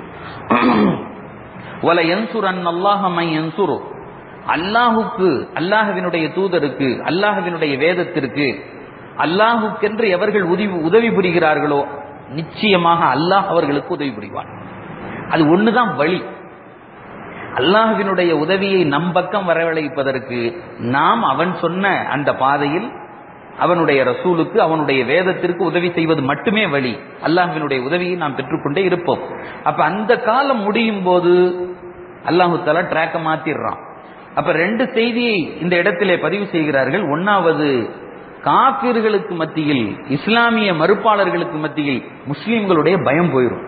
வல யன்சுரன் அல்லாஹு மை யன்சுரு, அல்லாஹுக்கு, அல்லாஹ்வினுடைய தூதருக்கு, அல்லாஹ்வினுடைய வேதத்திற்கு, அல்லாஹுக்கென்று எவர்கள் உதவி உதவி புரிகிறார்களோ நிச்சயமாக அல்லாஹ் அவர்களுக்கு உதவி புரிவான். அது ஒண்ணுதான் வழி. அல்லாஹ்வினுடைய உதவியை நம் பக்கம் வரவழைப்பதற்கு நாம் அவன் சொன்ன அந்த பாதையில் அவனுடைய ரசூலுக்கு அவனுடைய வேதத்திற்கு உதவி செய்வது மட்டுமே வழி. அல்லாஹ்வினுடைய உதவியை நாம் பெற்றுக்கொண்டே இருப்போம். அப்ப அந்த காலம் முடியும் போது அல்லாஹு தஆலா ட்ராக்க மாத்திடுறான். அப்ப ரெண்டு செய்தியை இந்த இடத்திலே பதிவு செய்கிறார்கள். ஒன்னாவது, காபிர்களுக்கு மத்தியில், இஸ்லாமிய மறுப்பாளர்களுக்கு மத்தியில் முஸ்லிம்களுடைய பயம் போயிடும்.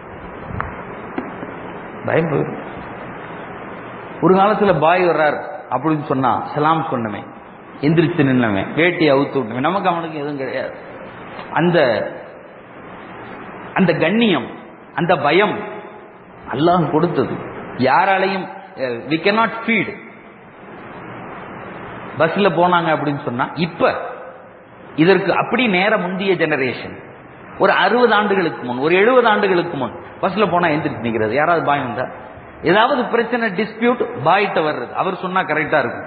பயம் போயிடும். ஒரு காலத்துல பாய் வர்றார் அப்படின்னு சொன்னா சலாம் சொன்னமே, எந்திரிச்சு நின்னவன், வேட்டி அவுத்து விட்டவன், நமக்கு அவனுக்கு எதுவும் கிடையாது. அந்த அந்த கண்ணியம், அந்த பயம் அல்லாஹ் கொடுத்தது. யாராலையும் we cannot feed. பஸ்ல போனாங்க அப்படின்னு சொன்னா, இப்ப இதற்கு அப்படி நேர முந்திய ஜெனரேஷன், ஒரு அறுபது ஆண்டுகளுக்கு முன், ஒரு எழுபது ஆண்டுகளுக்கு முன் பஸ்ல போனா எந்திரிச்சு நிக்கிறது. யாராவது பாய் வந்தா ஏதாவது பிரச்சனை, டிஸ்பியூட், பாய்ட்ட வர்றது, அவர் சொன்னா கரெக்டா இருக்கும்.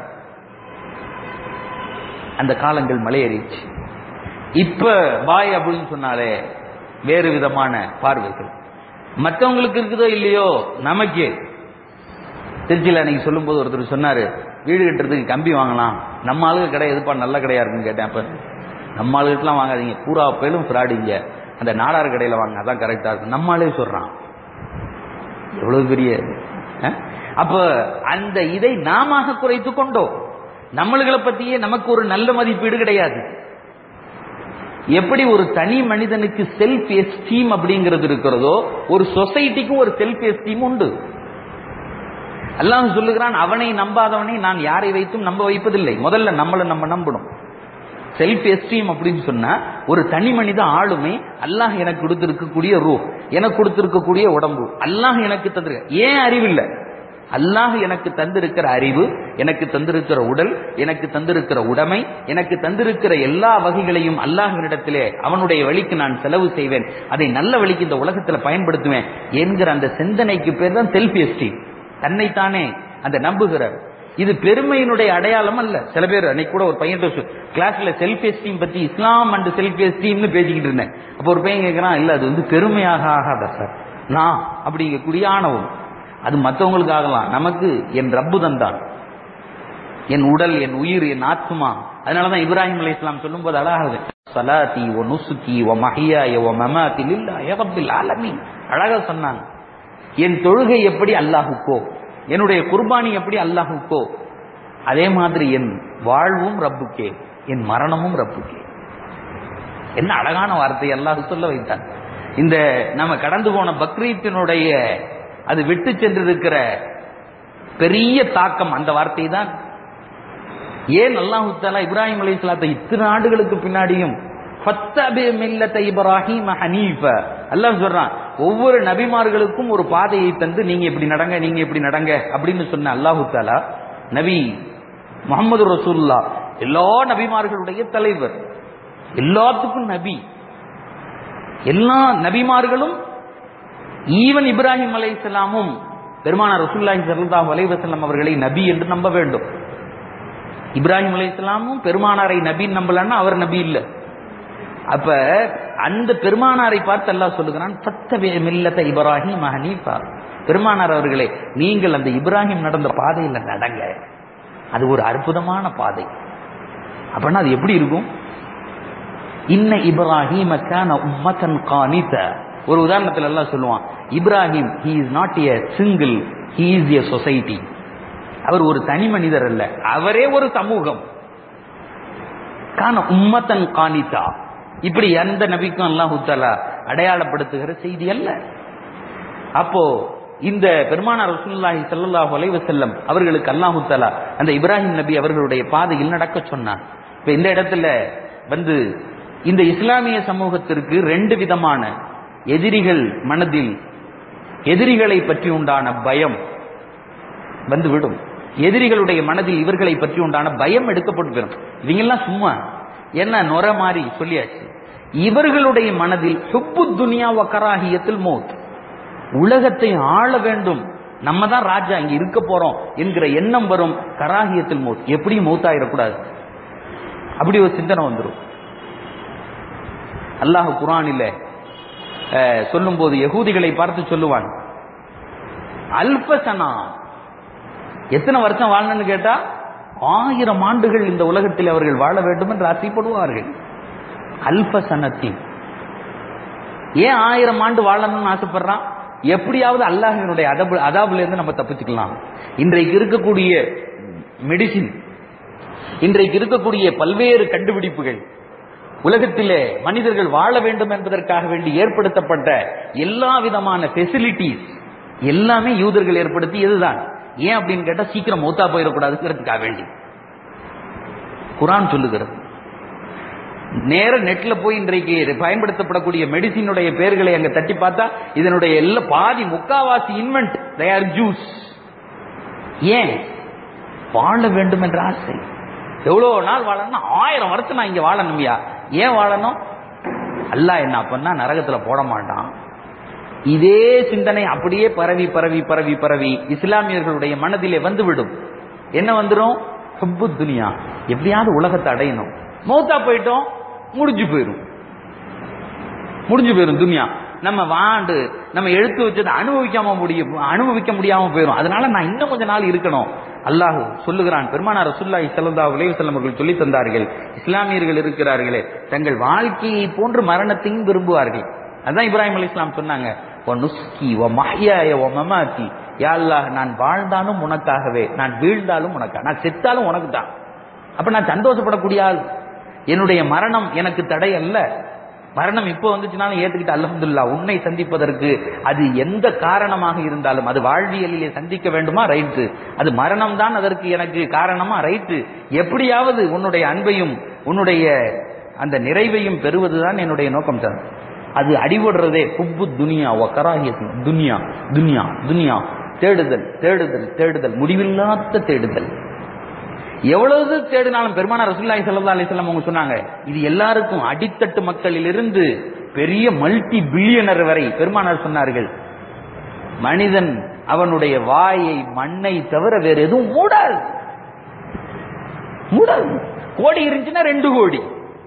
அந்த காலங்கள் மலையேறிச்சு. இப்ப பாய் அப்படின்னு சொன்னாலே வேறு விதமான பார்வைகள். மற்றவங்களுக்கு இருக்குதோ இல்லையோ, நமக்கே. திருச்சியில் அன்னைக்கு சொல்லும் போது ஒருத்தர் சொன்னாரு, வீடு கட்டுறதுக்கு கம்பி வாங்கலாம், நம்ம ஆளுக்கு கடை எதுப்பா நல்ல கடையா இருக்குன்னு கேட்டேன். அப்ப நம்ம ஆளுக்கெல்லாம் வாங்காதீங்க, பூரா பேரும் ஃப்ராடிங்க, அந்த நாடார் கடையில வாங்க, அதான் கரெக்டா இருக்கும். நம்ம ஆளே சொல்றான். எவ்வளவு பெரிய. அப்ப அந்த இதை நாம குறைத்து கொண்டோம். நம்மளுகளை பத்தியே நமக்கு ஒரு நல்ல மதிப்பீடு கிடையாது. எப்படி ஒரு தனி மனிதனுக்கு செல்ஃப் எஸ்டீம் அப்படிங்கிறது இருக்கிறதோ, ஒரு சொசைட்டிக்கும் ஒரு செல்ஃப் எஸ்டீம் உண்டு. அல்லாஹ் சொல்லுகிறான், அவனை நம்பாதவனை நான் யாரை வைத்தும் நம்ப வைப்பதில்லை. முதல்ல நம்மளை நம்ம நம்பணும். செல்ஃப் எஸ்டீம் அப்படின்னு சொன்னா ஒரு தனி மனித ஆளுமை. அல்லாஹ் எனக்கு கொடுத்திருக்கக்கூடிய ரூ, எனக்கு கொடுத்திருக்கக்கூடிய உடம்பு, அல்லாஹ் எனக்கு தந்திருக்க, ஏன் அறிவில்லை, அல்லாஹ் எனக்கு தந்திருக்கிற அறிவு, எனக்கு தந்திருக்கிற உடல், எனக்கு தந்திருக்கிற உடைமை, எனக்கு தந்திருக்கிற எல்லா வகைகளையும் அல்லாஹ்வினிடத்திலே அவனுடைய வழிக்கு நான் செலவு செய்வேன், அதை நல்ல வழிக்கு இந்த உலகத்துல பயன்படுத்துவேன் என்கிற அந்த சிந்தனைக்கு பேர் தான் செல்ஃப் எஸ்டீம். தன்னைத்தானே அந்த நம்புகிறார். இது பெருமையினுடைய அடையாளம் அல்ல. சில பேர் அன்னைக்கு கூட ஒரு பையன் கிளாஸ்ல செல்ஃப் எஸ்டீம் பத்தி, இஸ்லாம் அண்ட் செல்ஃப் எஸ்டீம்னு பேசிக்கிட்டு இருந்தேன். அப்போ ஒரு பையன் கேட்கிறான், இல்ல அது வந்து பெருமையாக ஆகாத சார், நான் அப்படிங்கக்கூடிய ஆணவம். அது மற்றவங்களுக்கு ஆகலாம், நமக்கு என் ரப்பு தந்தான், என் உடல், என் உயிர், என் ஆத்மா. அதனாலதான் இப்ராஹிம் அலைஹிஸ்ஸலாம் சொல்லும் போது அழகாக, ஸலாத்தி வ நுஸ்கி வ மஹ்யாய வ மமாத்தி லில்லாஹி ரப்பில் ஆலமீன், அழகா சொன்னாங்க, என் தொழுகை எப்படி அல்லாஹுக்கோ, என்னுடைய குர்பானி எப்படி அல்லாஹுக்கோ, அதே மாதிரி என் வாழ்வும் ரப்புக்கே, என் மரணமும் ரப்புக்கே. என்ன அழகான வார்த்தை அல்லாஹ் சொல்ல வைத்தான். இந்த நம்ம கடந்து போன பக்ரீத்தினுடைய அது விட்டு சென்றிருக்கிற பெரிய தாக்கம் அந்த வார்த்தை தான். ஏன் அல்லாஹு தஆலா இப்ராஹிம் அலைஹிஸ்ஸலாத்தை இத்தனை ஆண்டுகளுக்கு பின்னாடியும் ஃபத்தபி மில்லத இப்ராஹீம ஹனீஃபா, அல்லாஹ் சொல்றான், ஒவ்வொரு நபிமார்களுக்கும் ஒரு பாதையை தந்து நீங்க இப்படி நடங்க, நீங்க இப்படி நடங்க அப்படின்னு சொன்ன அல்லாஹு தஆலா நபி முஹம்மது ரசூலுல்லாஹ் எல்லா நபிமார்களுடைய தலைவர், எல்லாத்துக்கும் நபி, எல்லா நபிமார்களும் ஈவன் இப்ராஹிம் அலைஹிஸ்ஸலாமும் பெருமானார் ரசூலுல்லாஹி ஸல்லல்லாஹு அலைஹி வஸல்லம் அவர்களை நபி என்று நம்ப வேண்டும். இப்ராஹிம் அலைஹிஸ்ஸலாமும் பெருமானாரை நபி நம்பலன்னா அவர் நபி இல்ல. அப்ப அந்த பெருமானாரை பார்த்து அல்லாஹ் சொல்லுகிறான், ஃபத்தபி மில்லத இப்ராஹீம ஹனீஃபா, பெருமானார் அவர்களே நீங்கள் அந்த இப்ராஹிம் நடந்த பாதையில நடங்க. அது ஒரு அற்புதமான பாதை. அப்படின்னா அது எப்படி இருக்கும்? இன்ன இப்ராஹீம கான உம்மத்தன் கானிதா. ஒரு உதாரணத்தில் எல்லாம் சொல்லுவான், Ibrahim he is not a single, he is a society. அவர் ஒரு தனி மனிதர் அல்ல, அவரே ஒரு சமூகம். கான உம்மத்தன் கானிதா, இப்படி எந்த நபிக்கும் அல்லாஹ் தஆலா அடையாளப்படுத்துகிற செய்தி அல்ல. அப்போ இந்த பெருமானார் ரசூலுல்லாஹி ஸல்லல்லாஹு அலைஹி வஸல்லம் அவர்களுக்கு அல்லாஹ் தஆலா அந்த இப்ராஹிம் நபி அவர்களுடைய பாதையில் நடக்க சொன்னார். இப்ப இந்த இடத்துல வந்து இந்த இஸ்லாமிய சமூகத்திற்கு ரெண்டு விதமான எதிரிகள் மனதில் எதிரிகளை பற்றி உண்டான பயம் வந்து விடும். எதிரிகளுடைய மனதில் இவர்களை பற்றி உண்டான பயம் எடுக்கப்பட்டு வரும். இவங்கெல்லாம் சும்மா என்ன நொர மாதிரி சொல்லியாச்சு. இவர்களுடைய மனதில் ஹுப்பு துனியா வ கராஹியத்துல் மௌத், உலகத்தை ஆள வேண்டும், நம்ம தான் ராஜா, இங்க இருக்க போறோம் என்கிற எண்ணம் வரும். கராஹியத்துல் மௌத், எப்படி மௌத்தாயிடக்கூடாது அப்படி ஒரு சிந்தனை வந்துடும். அல்லாஹ் குர்ஆனில சொல்லும் போது யகூதிகளை பார்த்து சொல்லுவான், அல்ஃபசனா, எத்தனை வருஷம் வாழணும்னு கேட்டா ஆயிரம் ஆண்டுகள் இந்த உலகத்தில் அவர்கள் வாழ வேண்டும் என்று ஆசைப்படுவார்கள். அல்ஃபசனத்தி, ஏன் ஆயிரம் ஆண்டு வாழணும்னு ஆசைப்படுறான்? எப்படியாவது அல்லாஹ்வினுடைய அதபு அதாபுல இருந்து நம்ம தப்பிச்சுக்கலாம். இன்றைக்கு இருக்கக்கூடிய மெடிசின், இன்றைக்கு இருக்கக்கூடிய பல்வேறு கண்டுபிடிப்புகள், உலகத்திலே மனிதர்கள் வாழ வேண்டும் என்பதற்காக வேண்டி ஏற்படுத்தப்பட்ட எல்லா விதமான ஃபெசிலிட்டிஸ் எல்லாமே யூதர்கள் ஏற்படுத்தியதுதான். ஏன் அப்படின்னு கேட்டா சீக்கிரம் மௌத்தா போயிடக்கூடாதுங்கிறதுக்காக வேண்டி. குர்ஆன் சொல்லுகிறது. நேர நெட்ல போய் இன்றைக்கு பயன்படுத்தப்படக்கூடிய மெடிசினுடைய பெயர்களை அங்க தட்டி பார்த்தா இதனுடைய எல்லா பாதி முக்காவாசி இன்வென்ட் தே ஆர் ஜூஸ். ஏன்? வாழ வேண்டும் என்ற ஆசை. எவ்வளவு நாள் வாழணும்? ஆயிரம் வருஷம் நான் இங்க வாழணும்யா. ஏன் வாழணும்? அல்லாஹ் என்ன பண்ணா நரகத்துல போட மாட்டான். இதே சிந்தனை அப்படியே பரவி பரவி பரவி பரவி இஸ்லாமியர்களுடைய மனதிலே வந்துவிடும். என்ன வந்துடும்? ஹுப்பு துனியா, எப்படியாவது உலகத்தை அடையணும். மௌத்தா போயிட்டோம், முடிஞ்சு போயிடும், முடிஞ்சு போயிடும் துனியா. நம்ம வாண்டு நம்ம எடுத்து வச்சதை அனுபவிக்காம முடியும் அனுபவிக்க முடியாம போயிடும். அதனால நான் இன்னும் கொஞ்ச நாள் இருக்கணும். அல்லாஹ் சொல்லுகிறான், பெருமானார் ரசூலுல்லாஹி ஸல்லல்லாஹு அலைஹி வஸல்லம் அவர்கள் சொல்லி தந்தார்கள், இஸ்லாமியர்கள் இருக்கிறார்களே தங்கள் வாழ்க்கையை போன்று மரணத்தையும் விரும்புவார்கள். அதான் இப்ராஹிம் அலைஹிஸ்ஸலாம் சொன்னாங்க, வனுஸ்கி வ மஹ்யாய வ மமாத்தி, யா அல்லாஹ் நான் வாழ்ந்தாலும் உனக்காகவே, நான் வீழ்ந்தாலும் உனக்காக, நான் செத்தாலும் உனக்கு தான். அப்ப நான் சந்தோஷப்படக்கூடிய ஆள். என்னுடைய மரணம் எனக்கு தடை அல்ல. மரணம் இப்போ வந்துச்சுனாலும் ஏத்துக்கிட்டு அல்ஹம்துலில்லாஹ், உன்னை சந்திப்பதற்கு அது எந்த காரணமாக இருந்தாலும், அது வாழ்வியலிலே சந்திக்க வேண்டுமா ரைட்டு, அது மரணம் தான் அதற்கு எனக்கு காரணமா ரைட்டு, எப்படியாவது உன்னுடைய அன்பையும் உன்னுடைய அந்த நிறைவையும் பெறுவதுதான் என்னுடைய நோக்கம் தான். அது அடிபடுறதே ஹுப்பு துனியா வ கராஹியத்து துனியா துனியா துனியா, தேடுதல் தேடுதல் தேடுதல், முடிவில்லாத தேடுதல். எவ்வளவு தேடினாலும் பெருமானார் ரசூலுல்லாஹி ஸல்லல்லாஹு அலைஹி வஸல்லம் அவங்க சொன்னாங்க, இது எல்லாருக்கும் அடித்தட்டு மக்களிலிருந்து பெரிய மல்டி பில்லியனர் வரை பெருமானார் சொன்னார்கள், மனிதன் அவனுடைய வாயை மண்ணை தவிர வேற எதுவும் மூடாது. மூடாது. கோடி இருந்துச்சுன்னா ரெண்டு கோடி,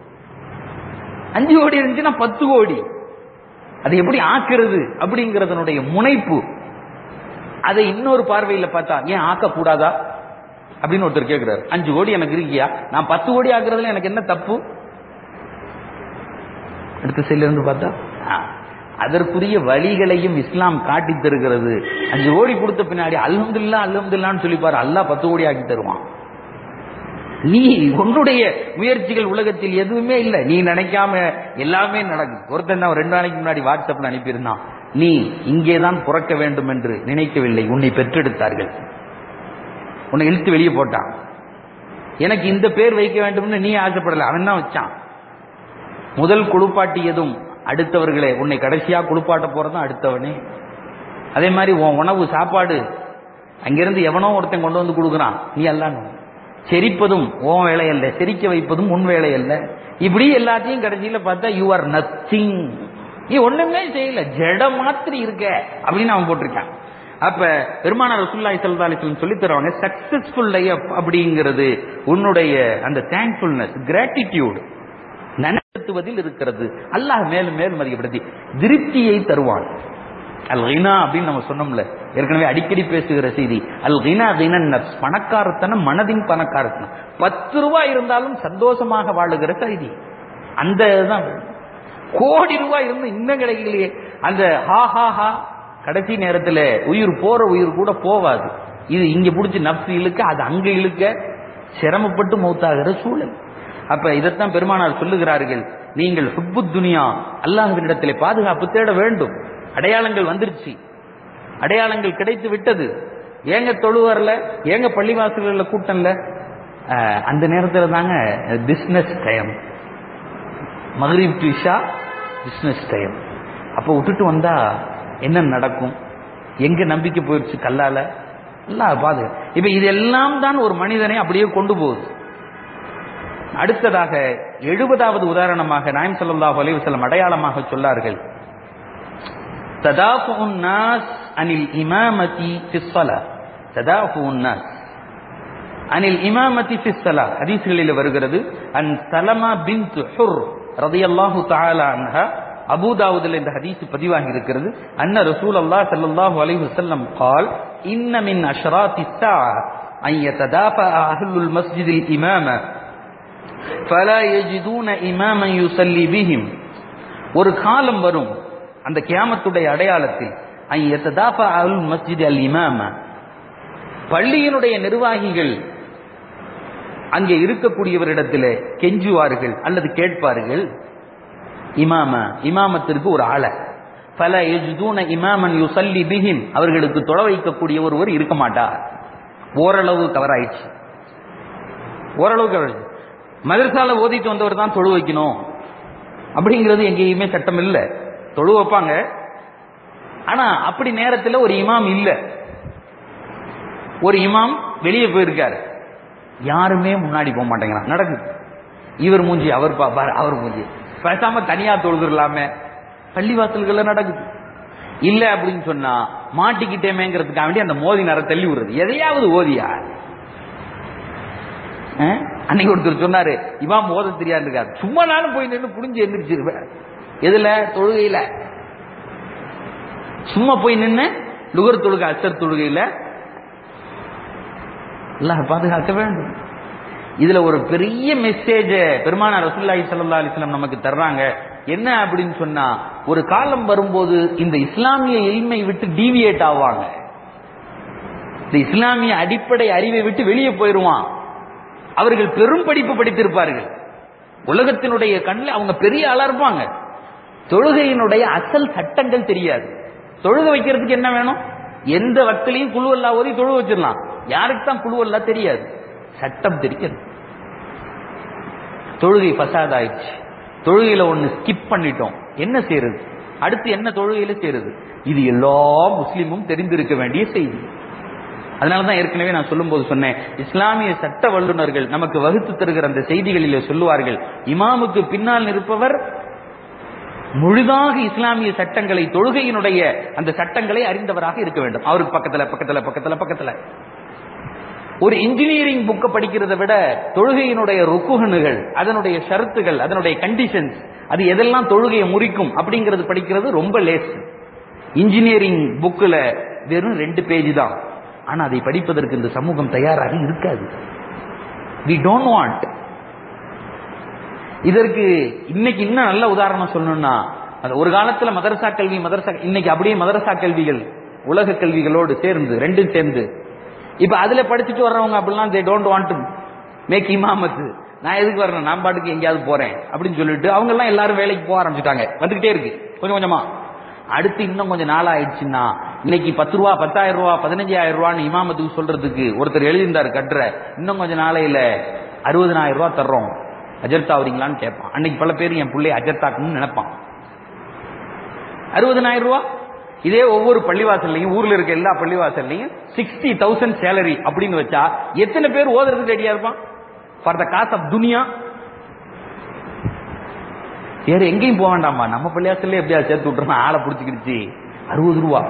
அஞ்சு கோடி இருந்துச்சுன்னா பத்து கோடி. அதை எப்படி ஆக்குறது அப்படிங்கறதனுடைய முனைப்பு. அதை இன்னொரு பார்வையில் பார்த்தா, ஏன் ஆக்க கூடாதா அப்படின்னு ஒருத்தர் கேட்கிறார். அஞ்சு கோடி எனக்கு இருக்கியா, நான் பத்து கோடி ஆக்குறதுல எனக்கு என்ன தப்பு? அடுத்த சைட்ல இருந்து பார்த்தா, அதற்குரிய வழிகளையும் இஸ்லாம் காட்டி தருகிறது. அஞ்சு கோடி கொடுத்த பின்னாடி அல்ஹம்துலில்லாஹ் அல்ஹம்துலில்லாஹ்னு சொல்லிப்பாரு, அல்லாஹ் பத்து கோடி ஆக்கி தருவான். நீ உன்னுடைய முயற்சிகள் உலகத்தில் எதுவுமே இல்லை, நீ நினைக்காம எல்லாமே நடக்குது. ஒருத்தன் தான் ரெண்டு நாளைக்கு முன்னாடி வாட்ஸ்அப்ல அனுப்பியிருந்தான், நீ இங்கேதான் பிறக்க வேண்டும் என்று நினைக்கவில்லை, உன்னை பெற்றெடுத்தார்கள், உன்னை இழுத்து வெளியே போட்டான். எனக்கு இந்த பேர் வைக்க வேண்டும்னு நீ ஆசைப்படல, அவன் தான் வச்சான். முதல் குளிப்பாட்டியதும் அடுத்தவர்களே, உன்னை கடைசியா குளிப்பாட்ட போறதும் அடுத்தவனே. அதே மாதிரி உன் உணவு சாப்பாடு அங்கிருந்து எவனோ ஒருத்தன் கொண்டு வந்து கொடுக்குறான், நீ எல்லாம் செரிப்பதும் உன் வேலை அல்ல, செரிக்க வைப்பதும் உன் வேலை அல்ல. இப்படி எல்லாத்தையும் கடைசியில பார்த்தா யூ ஆர் நத்திங், நீ ஒண்ணுமே செய்யல, ஜட மாத்திரி இருக்க அப்படின்னு அவன் போட்டிருக்கான். அப்ப பெருமானார் ரசூலுல்லாஹி ஸல்லல்லாஹு அலைஹி வஸல்லம் சொல்லி தருவாங்க, சக்சஸ்ஃபுல் லைஃப் அப்படிங்கிறது உன்னுடைய அந்த தேங்க்ஃபுல்னஸ், கிராட்டிடியூட் நனத்துவதில் இருக்கிறது. அல்லாஹ் மேலும் மேலும் அதிகப்படுத்தி திருப்தியை தருவான். அல் கினா அப்படின்னு நம்ம சொன்னோம்ல, ஏற்கனவே அடிக்கடி பேசுகிற செய்தி. அல் கினா கினன் நஃப்ஸ், பணக்காரத்தனம் மனதின் பணக்காரத்தனம். பத்து ரூபாய் இருந்தாலும் சந்தோஷமாக வாழுகிற செய்தி. அந்த கோடி ரூபாய் இருந்து இன்னும் கிடைக்கலையே, அந்த ஹா ஹா ஹா கடைசி நேரத்தில் உயிர் போற உயிர் கூட போவாது. இது இங்க பிடிச்சி நப்சு இழுக்க, அது அங்க இழுக்க, சிரமப்பட்டு மௌத்தாகிற சூழல். அப்ப இதைத்தான் பெருமானார் சொல்லுகிறார்கள், நீங்கள் ஹுப்பு துனியா, அல்லாஹ்வினிடத்திலே பாதுகாப்பு தேட வேண்டும். அடையாளங்கள் வந்துருச்சு, அடையாளங்கள் கிடைத்து விட்டது. ஏங்க தொழுவரல, ஏங்க பள்ளிவாசல்ல கூட்டம்ல, அந்த நேரத்தில் தாங்க பிசினஸ் டைம், மக்ரிப் டு இஷா பிசினஸ் டைம். அப்போ விட்டுட்டு வந்தா என்ன நடக்கும், எங்க நம்பிக்கை போயிடுச்சு கல்லால எல்லாம் பாது. இப்ப இதெல்லாம் தான் ஒரு மனிதனை அப்படியே கொண்டு போகுது. அடுத்ததாக எழுபதாவது உதாரணமாக நாயகம் ஸல்லல்லாஹு அலைஹி வஸல்லம் அடையாளமாக சொன்னார்கள், ததாஃபுன் நாஸ் அனில் இமாமதி ஃபிஸ் ஸலா, ததாஃபுன் நாஸ் அனில் இமாமதி ஃபிஸ் ஸலா. ஹதீஸ்களில் வருகிறது, அன் சலமா பின்த் ஹுர் ரலியல்லாஹு தஆலா அன்ஹா, அபூ தாவூதுல இந்த ஹதீஸ் பதிவாகி இருக்கிறது. அன்ன ரசூலுல்லாஹ் ஸல்லல்லாஹு அலைஹி வஸல்லம் قال ان من اشراط الساعه ان يتدافع اهل المسجد الامام فلا يجدون اماما يصلي بهم. ஒரு காலம் வரும் அந்த கியாமத்துடைய அடையாளத்தில், ان يتدافع اهل المسجد الامام, பள்ளியினுடைய நிர்வாகிகள் அங்கே இருக்கக்கூடியவரிடத்தில் கெஞ்சுவார்கள் அல்லது கேட்பார்கள், இமாம இமாமத்திற்கு ஒரு ஆளை, ஃபல யஜ்தூன இமாமன் யுஸல்லி பிஹிம், அவர்களுக்கு தொழ வைக்கக்கூடிய ஒருவர் இருக்க மாட்டார். ஓரளவு கவர் ஆயிடுச்சு, ஓரளவு கவர். மதரசால ஓதிட்டு வந்தவர் தான் தொழு வைக்கணும் அப்படிங்கிறது எங்கேயுமே சட்டம் இல்லை. தொழு வைப்பாங்க, ஆனா அப்படி நேரத்தில் ஒரு இமாம் இல்லை, ஒரு இமாம் வெளியே போயிருக்காரு, யாருமே முன்னாடி போக மாட்டேங்கிறான். நடக்குது, இவர் மூஞ்சி அவர் பாப்பார், அவர் மூஞ்சி, பேசாம தனியா தொழுதுலாமே, பள்ளிவாசல்கள்ல நடக்குது. இல்ல அப்படின்னு சொன்னா மாட்டிக்கிட்டேமேங்கிறதுக்காக வேண்டி அந்த மோதி நேர தள்ளி விடுறது, எதையாவது ஓதியா. அன்னைக்கு ஒருத்தர் சொன்னாரு, இமாம் ஓத தெரியாது இருக்காரு, சும்மா நானும் போய் நின்று புடிஞ்சு எந்திரிச்சிருவேன். எதுல? தொழுகையில. சும்மா போய் நின்று லுகர் தொழுகை, அசர் தொழுகையில அல்லாஹ் பாதுகாக்க வேண்டும். இதுல ஒரு பெரிய மெசேஜ் பெருமானார் ரசூலுல்லாஹி ஸல்லல்லாஹு அலைஹி வஸல்லம் நமக்கு தர்றாங்க. என்ன அப்படின்னு சொன்னா, ஒரு காலம் வரும்போது இந்த இஸ்லாமிய இல்மை விட்டு டீவியேட் ஆவாங்க, இந்த இஸ்லாமிய அடிப்படை அறிவை விட்டு வெளியே போயிருவான். அவர்கள் பெரும் படிப்பு படித்திருப்பார்கள், உலகத்தினுடைய கண்ணில் அவங்க பெரிய ஆளா இருப்பாங்க, தொழுகையினுடைய அசல் சட்டங்கள் தெரியாது. தொழுகை வைக்கிறதுக்கு என்ன வேணும்? எந்த வக்திலையும் குழுவல்லா ஓதி தொழு வச்சிடலாம். யாருக்கு தான் குழுவல்லா தெரியாது, சட்டம் தெரியாது. தொழுகை பசாத் ஆயிடுச்சு, தொழுகையில ஒண்ணு ஸ்கிப் பண்ணிட்டோம், என்ன செய்யறது? அடுத்து என்ன தொழுகையில செய்யறது? இது எல்லா முஸ்லீமும் தெரிந்திருக்க வேண்டிய செய்தி. அதனாலதான் ஏற்கனவே நான் சொல்லும் போது சொன்னேன், இஸ்லாமிய சட்ட வல்லுநர்கள் நமக்கு வகுத்து தருகிற அந்த செய்திகளிலே சொல்லுவார்கள், இமாமுக்கு பின்னால் இருப்பவர் முழுதாக இஸ்லாமிய சட்டங்களை, தொழுகையினுடைய அந்த சட்டங்களை அறிந்தவராக இருக்க வேண்டும். அவருக்கு பக்கத்துல பக்கத்துல பக்கத்துல பக்கத்துல ஒரு இன்ஜினியரிங் புக்க படிக்கிறத விட தொழுகையினுடைய ருக்குஹனுகள், அதனுடைய ஷரத்துகள், அதனுடைய கண்டிஷன்ஸ், அது எதெல்லாம் தொழுகையை முறிக்கும் அப்படிங்கிறது படிக்கிறது ரொம்ப லேஸ். இன்ஜினியரிங் புக்ல வெறும் ரெண்டு பேஜ் தான், ஆனா அதை படிப்பதற்கு இந்த சமூகம் தயாராக இருக்காது. we don't want. இதற்கு இன்னைக்கு இன்னும் நல்ல உதாரணம் சொல்லணும்னா, அந்த ஒரு காலத்துல மதரசா கல்வி மதரசா இன்னைக்கு அப்படியே மதரசா கல்விகள் உலக கல்விகளோடு சேர்ந்து ரெண்டும் சேர்ந்து இப்ப அதுல படிச்சுட்டு வர்றவங்க அப்படிலாம் they don't want to make இமாமத். நான் எதுக்கு வரேன், நான் பாட்டுக்கு எங்கேயாவது போறேன் அப்படின்னு சொல்லிட்டு அவங்க எல்லாம் எல்லாரும் வேலைக்கு போக ஆரம்பிச்சுட்டாங்க. வந்துகிட்டே இருக்கு கொஞ்சம் கொஞ்சமா. அடுத்து இன்னும் கொஞ்சம் நாள் ஆயிடுச்சுன்னா இன்னைக்கு பத்து ரூபா பத்தாயிரம் ரூபா பதினஞ்சாயிரம் ரூபான்னு இமாமத்துக்கு சொல்றதுக்கு ஒருத்தர் எழுதியிருந்தாரு கட்டுற. இன்னும் கொஞ்சம் நாளையில அறுபதனாயிரம் ரூபாய் தர்றோம் அஜர்த்தா வரீங்களான்னு கேட்பான். அன்னைக்கு பல பேர் என் பிள்ளை அஜர்த்தாக்குன்னு நினைப்பான். அறுபதனாயிரம் ரூபாய். இதே ஒவ்வொரு பள்ளிவாசல்லையும் ஊர்ல இருக்க எல்லா பள்ளிவாசல்லையும் சிக்ஸ்டி தௌசண்ட் சேலரி அப்படின்னு வச்சா எத்தனை பேர் ஓதுறதுக்கு ரெடியா இருப்பான்? ஃபார் த காஸ்ட் ஆஃப் துனியா. வேற எங்கேயும் போக வேண்டாமா, நம்ம பள்ளிவாசல்ல எப்படியா சேர்த்து விட்டுறோம், ஆளை பிடிச்சிக்கிடுச்சு அறுபது ரூபா.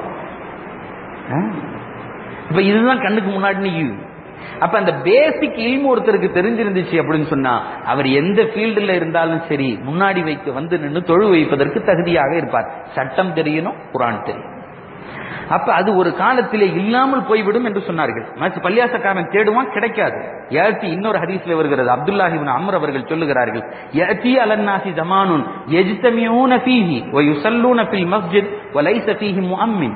இப்ப இதுதான் கண்ணுக்கு முன்னாடி நிக்குது. அப்ப அந்த பேசிக் இல்மு ஒருத்தருக்கு தெரிஞ்சிருந்துச்சு அப்படின்னு சொன்னா அவர் எந்த ஃபீல்டுல இருந்தாலும் சரி முன்னாடி வைக்க வந்து நின்று தொழு வைப்பதற்கு தகுதியாக இருப்பார். சட்டம் தெரியணும், குர்ஆன் தெரியும். அப்ப அது ஒரு காலத்திலே இல்லாமல் போய்விடும் என்று சொன்னார்கள். பள்ளியாசக்காரன் தேடுவான், கிடைக்காது. யாத்தி இன்னொரு ஹதீஸ்ல வருகிறது, அப்துல்லாஹ் இப்னு அம்ர் அவர்கள் சொல்லுகிறார்கள், யாத்தி அலன்னாசி ஜமானுன் யஜ்தமிஊன ஃபீஹி வ யுஸல்லூன ஃபில் மஸ்ஜித் வ லைஸ ஃபீஹி முஅம்மின்.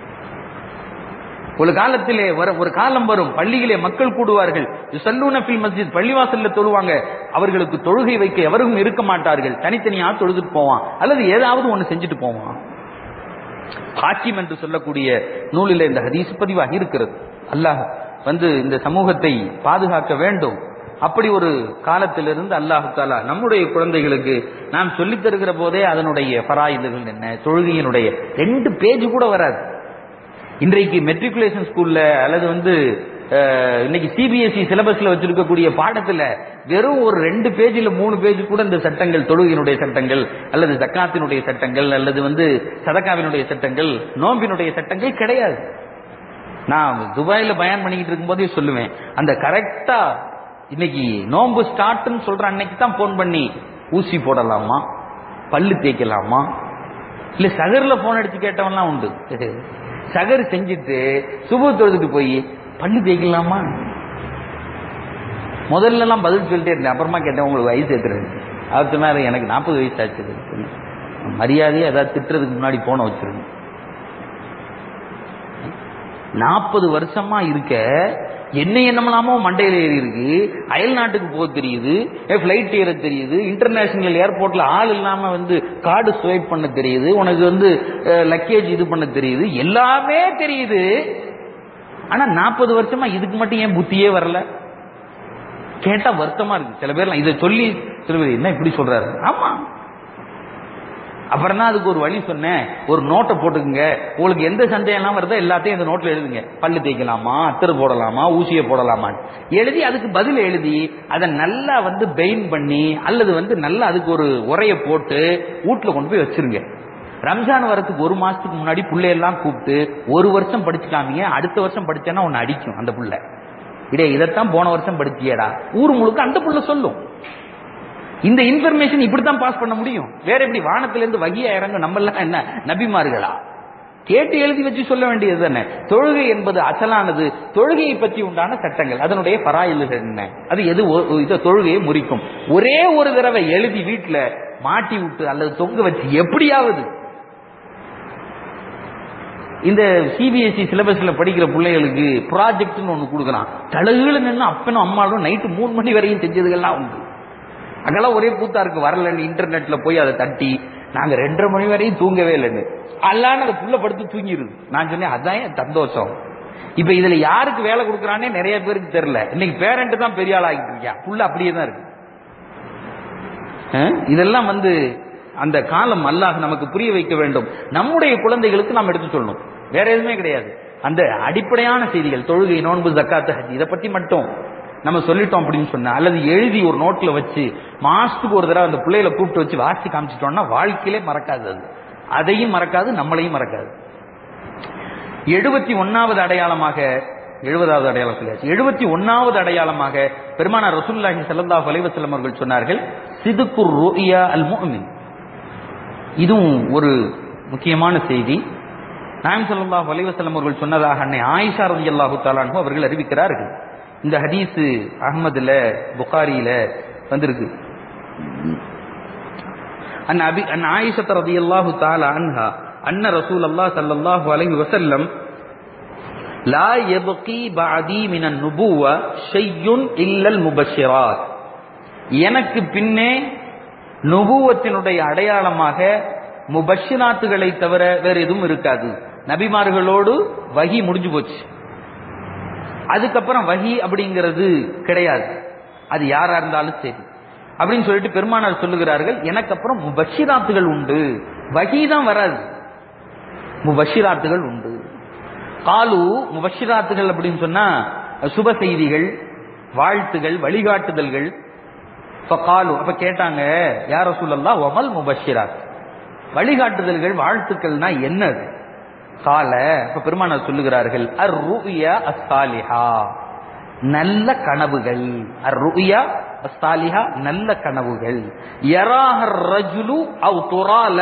ஒரு காலத்திலே ஒரு காலம் வரும், பள்ளியிலே மக்கள் கூடுவார்கள், யுஸல்லூன ஃபில் மஸ்ஜித் பள்ளிவாசல்ல தொழுவாங்க, அவர்களுக்கு தொழுகை வைக்க எவரும் இருக்க மாட்டார்கள், தனித்தனியா தொழுதுட்டு போவான் அல்லது ஏதாவது ஒன்னு செஞ்சுட்டு போவான். ஹாக்கிம் என்று சொல்லக்கூடிய நூலில் இந்த ஹதீஸ் பதிவாகி இருக்கிறது. அல்லாஹ் வந்து இந்த சமூகத்தை பாதுகாக்க வேண்டும். அப்படி ஒரு காலத்திலிருந்து அல்லாஹ் தஆலா நம்முடைய குழந்தைகளுக்கு நாம் சொல்லித் தருகிற போதே அதனுடைய ஃபராயிதுகள் என்ன, தொழுகையினுடைய ரெண்டு பேஜ் கூட வராது. இன்றைக்கு மெட்ரிகுலேஷன் ஸ்கூல்ல அல்லது வந்து இன்னைக்கு சிபிஎஸ்இ சிலபஸ்ல வச்சிருக்கக்கூடிய பாடத்துல வெறும் ஒரு ரெண்டு பேஜில் மூணு பேஜ் கூட இந்த சட்டங்கள், தொழுகையினுடைய சட்டங்கள் அல்லது ஜக்காத்தினுடைய சட்டங்கள் அல்லது வந்து சதகாவினுடைய சட்டங்கள், நோம்பினுடைய சட்டங்கள் கிடையாது. நான் துபாயில பயான் பண்ணிக்கிட்டு இருக்கும் போதே சொல்லுவேன், அந்த கரெக்டா இன்னைக்கு நோம்பு ஸ்டார்ட்னு சொல்ற அன்னைக்கு தான் போன் பண்ணி ஊசி போடலாமா, பல்லு தேய்க்கலாமா, இல்ல சகர்ல போன் அடிச்சு கேட்டவன்லாம் உண்டு. சகர் செஞ்சுட்டு சுபு தொழுதுட்டு போய் பல்லு தேய்க்கலாமா, முதல்ல எல்லாம் பதில் சொல்லிட்டே இருந்தேன். அப்புறமா கேட்டேன், உங்களுக்கு வயசு ஏத்துறது? அதுக்கு மேல எனக்கு நாற்பது வயசு ஆச்சு. மரியாதையை ஏதாவது திட்டுறதுக்கு முன்னாடி போன வச்சிருங்க. நாற்பது வருஷமா இருக்க என்ன என்னமெல்லாமோ மண்டையில ஏறி இருக்கு. அயல் நாட்டுக்கு போக தெரியுது, பிளைட் ஏற தெரியுது, இன்டர்நேஷனல் ஏர்போர்ட்ல ஆள் இல்லாம வந்து கார்டு ஸ்வைப் பண்ண தெரியுது, உனக்கு வந்து லக்கேஜ் இது பண்ண தெரியுது, எல்லாமே தெரியுது. ஆனா நாற்பது வருஷமா இதுக்கு மட்டும் ஏன் புத்தியே வரல? கேட்டா வருத்தமா இருக்கு. சில பேர்லாம் இதை சொல்லி சில பேர் என்ன இப்படி சொல்றாரு. ஆமா, அப்புறம் தான் அதுக்கு ஒரு வழி சொன்னேன், ஒரு நோட்டை போட்டுக்குங்க, உங்களுக்கு எந்த சந்தேகம் எல்லாம் வருதோ எல்லாத்தையும் இந்த நோட்ல எழுதுங்க. பல்லு தேய்க்கலாமா, அத்தர் போடலாமா, ஊசியை போடலாமா எழுதி அதுக்கு பதில் எழுதி அதை நல்லா வந்து பெயின் பண்ணி அல்லது வந்து நல்லா அதுக்கு ஒரு உரைய போட்டு வீட்டுல கொண்டு போய் வச்சிருங்க. ரம்ஜான் வரத்துக்கு ஒரு மாசத்துக்கு முன்னாடி பிள்ளையெல்லாம் கூப்பிட்டு ஒரு வருஷம் படிச்சுக்காமீங்க, அடுத்த வருஷம் படிச்சேன்னா உன்னை அடிக்கும் அந்த புள்ள. இடே இதைத்தான் போன வருஷம் படிச்சியடா ஊர் முழுக்க அந்த புள்ள சொல்லும். இந்த இன்ஃபர்மேஷன் இப்படித்தான் பாஸ் பண்ண முடியும். வேற எப்படி வானத்திலிருந்து வகியா இறங்க? நம்ம எல்லாம் என்ன நபிமார்களா? கேட்டு எழுதி வச்சு சொல்ல வேண்டியது தானே. தொழுகை என்பது அசலானது. தொழுகையை பற்றி உண்டான சட்டங்கள், அதனுடைய பராயில்கள் என்ன, அது எது இந்த தொழுகையை முறிக்கும். ஒரே ஒரு தடவை எழுதி வீட்டுல மாட்டி விட்டு அல்லது தொங்க வச்சு எப்படியாவது இந்த சிபிஎஸ்இ சிலபஸ்ல படிக்கிற பிள்ளைகளுக்கு ப்ராஜெக்ட்னு ஒண்ணு கொடுக்குறான். தலகுல நின்று அப்பனும் அம்மாவும் நைட்டு மூணு மணி வரையும் செஞ்சதுகள்லாம் உண்டு. அங்கெல்லாம் ஒரே கூத்தா இருக்கு. வரலன்னு இன்டர்நெட்ல போய் அதை தட்டி நாங்க ரெண்டரை மணி வரையும் தூங்கவே இல்லைன்னு அல்லான்னு அதை புள்ள படுத்து தூங்கிடுது. நான் சொன்னேன் அதான் என் சந்தோஷம். இப்ப இதுல யாருக்கு வேலை கொடுக்கறானே நிறைய பேருக்கு தெரியல. இன்னைக்கு பேரண்ட் தான் பெரிய ஆள் ஆகிட்டு இருக்கியா, புள்ள அப்படியே தான் இருக்கு. இதெல்லாம் வந்து அந்த காலம் அல்லாஹ் நமக்கு புரிய வைக்க வேண்டும். நம்முடைய குழந்தைகளுக்கு நாம் எடுத்து சொல்லணும், வேற எதுவுமே கிடையாது. அந்த அடிப்படையான செய்திகள், தொழுகை, நோன்பு, ஜக்காத், ஹஜ், இதை பத்தி மட்டும் நம்ம சொல்லிட்டோம் அப்படின்னு சொன்னா அல்லது எழுதி ஒரு நோட்ல வச்சு மாசத்துக்கு ஒரு தடவை அந்த பிள்ளைகளை கூப்பிட்டு வச்சு வாசி காமிச்சிட்டோம்னா வாழ்க்கையிலே மறக்காது. அது அதையும் மறக்காது, நம்மளையும் மறக்காது. எழுபத்தி ஒன்னாவது அடையாளமாக எழுபதாவது அடையாளம் சொல்லியாச்சு. எழுபத்தி ஒன்னாவது அடையாளமாக பெருமானார் ரசூலுல்லாஹி ஸல்லல்லாஹு அலைஹி வஸல்லம் அவர்கள் சொன்னார்கள், சிதுக்குர் ருயா அல் முஃமின். இதுவும் ஒரு முக்கியமான செய்தி. நாயகம் ஸல்லல்லாஹு அலைஹி வஸல்லம் அவர்கள் சொன்னதாக அன்னை ஆயிஷா ரலியல்லாஹு தஆலா அன்ஹா அவர்கள் அறிவிக்கிறார்கள். இந்த ஹதீஸ் அஹ்மதுல புகாரியில வந்திருக்கு. அன் அபி அன் ஆயிஷா ரலியல்லாஹு தஆலா அன்ஹா அன்ன ரசூலுல்லாஹ் ஸல்லல்லாஹு அலைஹி வஸல்லம் லா யப்கி பஅதி மினன் நுபுவா ஷையுன் இல்லல் முபஷ்ஷிராத். எனக்கு பின்னே நுபுவத்தினுடைய அடையாளமாக முபஷ்ஷிராத்துகளை தவிர வேற எதுவும் இருக்காது. நபிமார்களோடு வஹி முடிஞ்சு போச்சு, அதுக்கப்புறம் வஹி அப்படிங்கிறது கிடையாது, அது யாரா இருந்தாலும் சரி அப்படின்னு சொல்லிட்டு பெருமானார் சொல்லுகிறார்கள். எனக்கு அப்புறம் முபஷ்ஷிராத்துகள் உண்டு, வஹி தான் வராது, முபஷ்ஷிராத்துகள் உண்டு. காலு முபஷ்ஷிராத்துகள் அப்படின்னு சொன்னா சுப செய்திகள், வாழ்த்துகள், வழிகாட்டுதல்கள். காலு அப்ப கேட்டாங்க, யா ரசூலல்லாஹ் வமல் முபஷ்ஷிராத், வழிகாட்டுதல்கள் வாழ்த்துக்கள்னா என்னது? கால அப்ப பெருமானார் சொல்லுகிறார்கள், அர் ருயா அஸ்ஸாலிஹா, நல்ல கனவுகள். அர் ருயா அஸ்ஸாலிஹா, நல்ல கனவுகள். யராஹர் ரஜுலு அவ் துரால,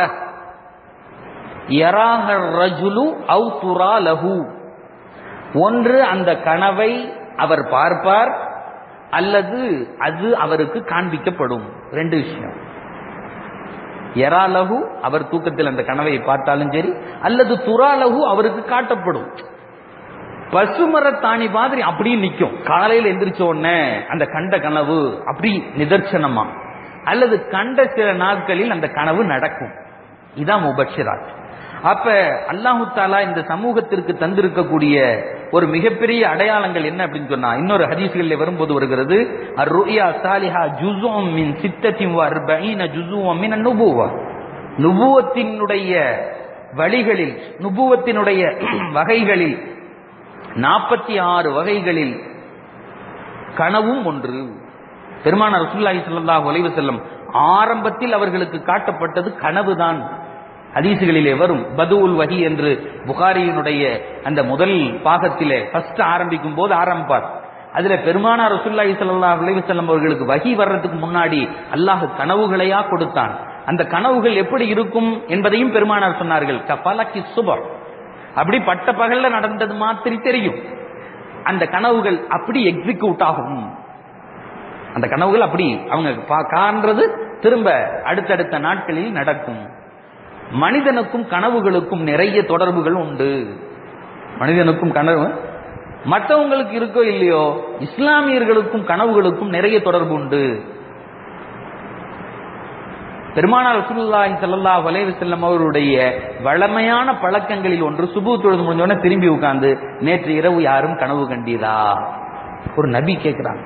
யராஹர் ரஜுலு அவ் துராலஹு, ஒன்று அந்த கனவை அவர் பார்ப்பார் அல்லது அது அவருக்கு காண்பிக்கப்படும். ரெண்டு விஷயம். யராலஹு, அவர் தூக்கத்தில் அந்த கனவை பார்த்தாலும் சரி, அல்லது துராலஹு, அவருக்கு காட்டப்படும். பசுமரத்தாணி மாதிரி அப்படி நிற்கும், காலையில் எந்திரிச்ச உடனே அந்த கண்ட கனவு அப்படி நிதர்சனமா, அல்லது கண்ட சில நாட்களில் அந்த கனவு நடக்கும். இதான் முபஷ்ஷிராத். அப்ப அல்லாஹு தஆலா இந்த சமூகத்திற்கு தந்திருக்கக்கூடிய ஒரு மிகப்பெரிய அடையாளங்கள் என்ன அப்படின்னு சொன்னா, இன்னொரு ஹதீஸ்களில் வரும்போது வருகிறது, அர்-ருயா ஸாலிஹா ஜுஸும் மின் சித்தத்தின் வ அர்பஈன ஜுஸும் மின் அன்-நுபுவா. நுபுவத்தினுடைய வழிகளில், நுபுவத்தினுடைய வகைகளில் நாற்பத்தி ஆறு வகைகளில் கனவும் ஒன்று. பெருமானார் ரசூலுல்லாஹி ஸல்லல்லாஹு அலைஹி வஸல்லம் ஆரம்பத்தில் அவர்களுக்கு காட்டப்பட்டது கனவுதான். ஹதீசுகளிலே வரும், பதுவுல் வஹி என்று புகாரியினுடைய அந்த முதல் பாகத்திலே ஃபர்ஸ்ட் ஆரம்பிக்கும் போது ஆரம்பிப்பார். அதுல பெருமானார் ரசூலுல்லாஹி ஸல்லல்லாஹு அலைஹி வஸல்லம் அவர்களுக்கு வஹி வர்றதுக்கு முன்னாடி அல்லாஹ் கனவுகளையா கொடுத்தான். அந்த கனவுகள் எப்படி இருக்கும் என்பதையும் பெருமானார் சொன்னார்கள். கஃபலக்கி சுபஹ், அப்படி பட்ட பகல்ல நடந்தது மாதிரி தெரியும். அந்த கனவுகள் அப்படி எக்ஸிக்யூட் ஆகும். அந்த கனவுகள் அப்படி அவங்க காண்றது திரும்ப அடுத்தடுத்த நாட்களில் நடக்கும். மனிதனுக்கும் கனவுகளுக்கும் நிறைய தொடர்புகள் உண்டு. மனிதனுக்கும் கனவு, மற்றவங்களுக்கு இருக்கோ இல்லையோ, இஸ்லாமியர்களுக்கும் கனவுகளுக்கும் நிறைய தொடர்பு உண்டு. பெருமானார் ரசூலுல்லாஹி ஸல்லல்லாஹு அலைஹி வஸல்லம் அவருடைய வளமையான பழக்கங்களில் ஒன்று, சுபூ தொழுது முடிஞ்சோடனே திரும்பி உட்கார்ந்து, நேற்று இரவு யாரும் கனவு கண்டீரா? ஒரு நபி கேட்கிறாங்க,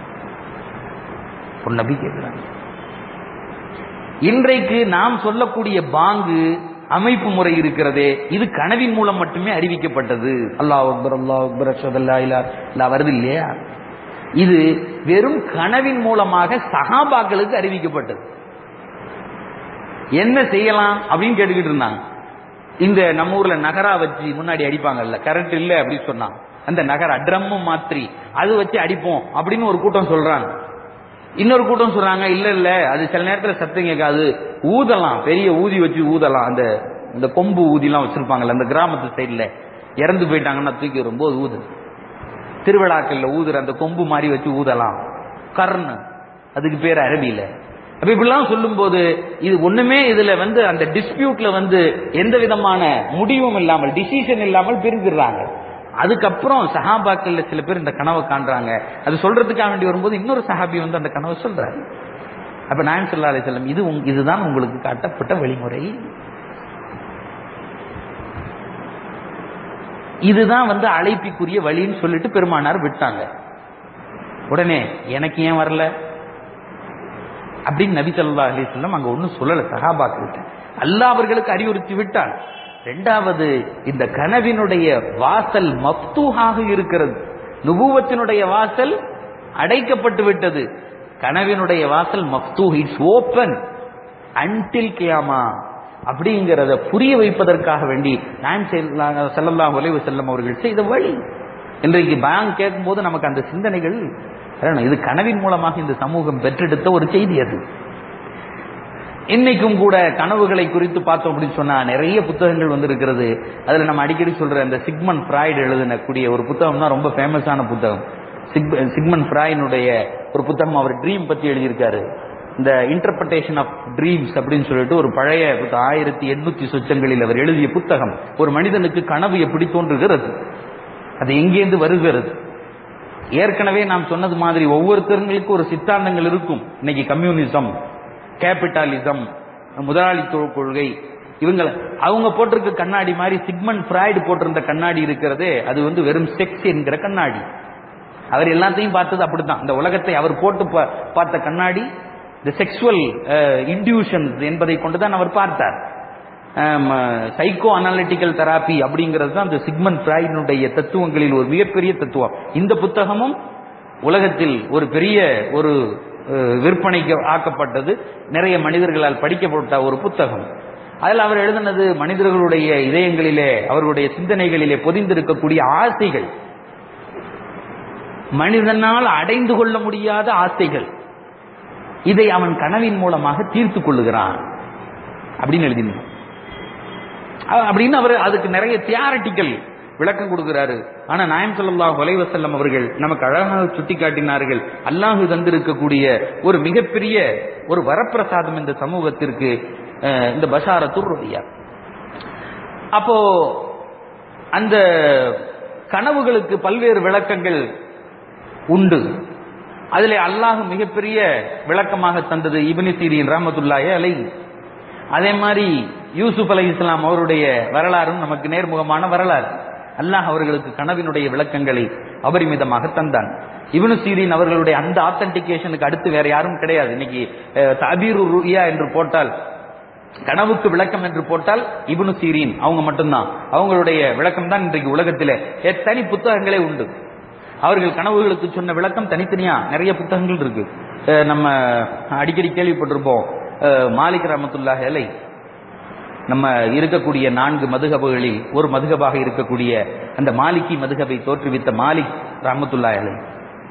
ஒரு நபி கேட்கிறாங்க. இன்றைக்கு நாம் சொல்லக்கூடிய பாங்கு அமைப்பு முறை இருக்கிறதே, இது கனவின் மூலம் மட்டுமே அறிவிக்கப்பட்டது. அல்லாஹ் அக்பர் அல்லாஹ் அக்பர் அஷ்ஹது அல்லா இலாஹ இல்லல்லாஹ் வருது இல்லையா? இது வெறும் கனவின் மூலமாக சஹாபாக்களுக்கு அறிவிக்கப்பட்டது. என்ன செய்யலாம் அப்படின்னு கேட்டுக்கிட்டு இருந்தாங்க. இந்த நம்ம ஊர்ல நகரா வச்சு முன்னாடி அடிப்பாங்கல்ல, கரெக்ட் இல்ல அப்படின்னு சொன்னாங்க, அந்த நகரா ட்ரம் மாத்திரி அது வச்சு அடிப்போம் அப்படின்னு ஒரு கூட்டம் சொல்றாங்க. இன்னொரு கூட்டம் சொல்றாங்க, இல்ல இல்ல அது சில நேரத்தில் சத்தம் கேட்காது, ஊதலாம், பெரிய ஊதி வச்சு ஊதலாம். அந்த இந்த கொம்பு ஊதிலாம் வச்சிருப்பாங்கல்ல அந்த கிராமத்து சைட்ல, இறந்து போயிட்டாங்கன்னா தூக்கி வரும்போது ஊது, திருவிழாக்கள்ல ஊதுற அந்த கொம்பு மாதிரி வச்சு ஊதலாம். கர்ண் அதுக்கு பேர் அரபியில. அப்ப இப்படிலாம் சொல்லும் போது இது ஒண்ணுமே இதுல வந்து அந்த டிஸ்பியூட்ல வந்து எந்த விதமான முடிவும் இல்லாமல், டிசிஷன் இல்லாமல் பிரிஞ்சிடுறாங்க. அதுக்கப்புறம் சஹாபாக்கள்ல சில பேர் இந்த கனவை காண்றாங்க. அது சொல்றதுக்காக வேண்டி வரும்போது இன்னொரு சஹாபி வந்து அந்த கனவை சொல்றாரு. அப்ப நாயகம் ஸல்லல்லாஹு அலைஹி வஸல்லம், இது இதுதான் உங்களுக்கு காட்டப்பட்ட வழிமுறை, இதுதான் வந்து அழைப்பிக்குரிய வழின்னு சொல்லிட்டு பெருமானார் விட்டாங்க. உடனே எனக்கு ஏன் வரல அப்படின்னு நபி ஸல்லல்லாஹு அலைஹி வஸல்லம் அங்க ஒன்னும் சொல்லல சஹாபாக்கிட்ட. அல்லாஹ் அவர்களுக்கு அறிவுறுத்தி விட்டான். இரண்டாவது, இந்த கனவினுடைய வாசல் மஃப்தூஹாக இருக்கிறது. நுபுவத்தினுடைய வாசல் அடைக்கப்பட்டு விட்டது, கனவினுடைய வாசல் மஃப்தூஹ், இட்ஸ் ஓபன் அன்டில் கியாமா அப்படிங்கிறத புரிய வைப்பதற்காக வேண்டி நாயகம் ஸல்லல்லாஹு அலைஹி வஸல்லம் அவர்கள் செய்த வழி. இன்றைக்கு பயான் கேட்கும் போது நமக்கு அந்த சிந்தனைகள், இது கனவின் மூலமாக இந்த சமூகம் பெற்றெடுத்த ஒரு செய்தி. அது இன்னைக்கும் கூட கனவுகளை குறித்து பார்த்தோம் அப்படின்னு சொன்னா நிறைய புத்தகங்கள் வந்து இருக்கிறது. அதுல நம்ம அடிக்கடி சொல்ற அந்த சிக்மண்ட் ஃப்ராய்டு எழுதின கூடிய ஒரு புத்தகம் தான் ரொம்ப ஃபேமஸான புத்தகம். சிக்மண்ட் ஃப்ராய்டுடைய ஒரு புத்தகம், அவர் ட்ரீம் பத்தி எழுதியிருக்காரு. இந்த இன்டர்பிரேஷன் ஆஃப் ட்ரீம்ஸ் அப்படின்னு சொல்லிட்டு ஒரு பழைய ஆயிரத்தி எண்ணூத்தி சொச்சங்களில் அவர் எழுதிய புத்தகம். ஒரு மனிதனுக்கு கனவு எப்படி தோன்றுகிறது, அது எங்கேருந்து வருகிறது. ஏற்கனவே நாம் சொன்னது மாதிரி ஒவ்வொருத்தருங்களுக்கும் ஒரு சித்தாந்தங்கள் இருக்கும். இன்னைக்கு கம்யூனிசம், கேபிட்டலிசம், முதலாளித்துவ கொள்கை, இவங்க அவங்க போட்டிருக்க கண்ணாடி மாதிரி சிக்மண்ட் ஃப்ராய்டு போட்டிருந்த கண்ணாடி இருக்கிறதே, அது வந்து வெறும் செக்ஸ் என்கிற கண்ணாடி. அவர் எல்லாத்தையும் பார்த்தது அப்படித்தான். இந்த உலகத்தை அவர் போட்டு பார்த்த கண்ணாடி இந்த செக்ஷுவல் இன்டியூஷன்ஸ் என்பதை கொண்டுதான் அவர் பார்த்தார். சைக்கோ அனாலிட்டிக்கல் தெராப்பி அப்படிங்கிறது தான் அந்த சிக்மண்ட் ஃப்ராய்டினுடைய தத்துவங்களில் ஒரு மிகப்பெரிய தத்துவம். இந்த புத்தகமும் உலகத்தில் ஒரு பெரிய ஒரு விற்பனைக்கு ஆக்கப்பட்டது, நிறைய மனிதர்களால் படிக்கப்பட்ட ஒரு புத்தகம். அதில் அவர் எழுதினது மனிதர்களுடைய இதயங்களிலே, அவர்களுடைய சிந்தனைகளிலே பொதிந்திருக்கக்கூடிய ஆசைகள், மனிதனால் அடைந்து கொள்ள முடியாத ஆசைகள், இதை அவன் கனவின் மூலமாக தீர்த்து கொள்ளுகிறான் அப்படின்னு எழுதினார். அப்படின்னு அவர் அதுக்கு நிறைய தியாரிட்டிக்கல் விளக்கம் கொடுக்கிறாரு. ஆனா நாயகம் ஸல்லல்லாஹு அலைஹி வஸல்லம் அவர்கள் நமக்கு அழகாக சுட்டி காட்டினார்கள், அல்லாஹ் தந்திருக்கக்கூடிய ஒரு மிகப்பெரிய ஒரு வரப்பிரசாதம் இந்த சமூகத்திற்கு இந்த பஷாரத்துர் ருயா. அப்போ அந்த கனவுகளுக்கு பல்வேறு விளக்கங்கள் உண்டு. அதிலே அல்லாஹ் மிகப்பெரிய விளக்கமாக தந்தது இப்னு சீரின் ரஹ்மத்துல்லாஹி அலைஹி. அதே மாதிரி யூசுப் அலைஹிஸ்ஸலாம் அவருடைய வரலாறும் நமக்கு நேர்முகமான வரலாறு. அல்லாஹ் அவர்களுக்கு கனவினுடைய விளக்கங்களை அபரிமிதமாக தந்தான். இப்னு சீரின் அவர்களுடைய அந்த ஆத்தன்டிகேஷனுக்கு அடுத்து வேற யாரும் கிடையாது. இன்னைக்கு தபீருர் ருயா என்று போட்டால், கனவுக்கு விளக்கம் என்று போட்டால் இப்னு சீரின் அவங்க மட்டும்தான். அவங்களுடைய விளக்கம் தான் இன்றைக்கு உலகத்திலே எத்தனை புத்தகங்களே உண்டு. அவர்கள் கனவுகளுக்கு சொன்ன விளக்கம் தனித்தனியா நிறைய புத்தகங்கள் இருக்கு. நம்ம அடிக்கடி கேள்விப்பட்டிருப்போம், மாலிக் ரஹ்மத்துல்லாஹி அலைஹி நம்ம இருக்கக்கூடிய நான்கு மதுஹபுகளில் ஒரு மதுஹபாக இருக்கக்கூடிய அந்த மாலிகி மதுஹபை தோற்றுவித்த மாலிக் ரஹ்மத்துல்லாஹி அலைஹி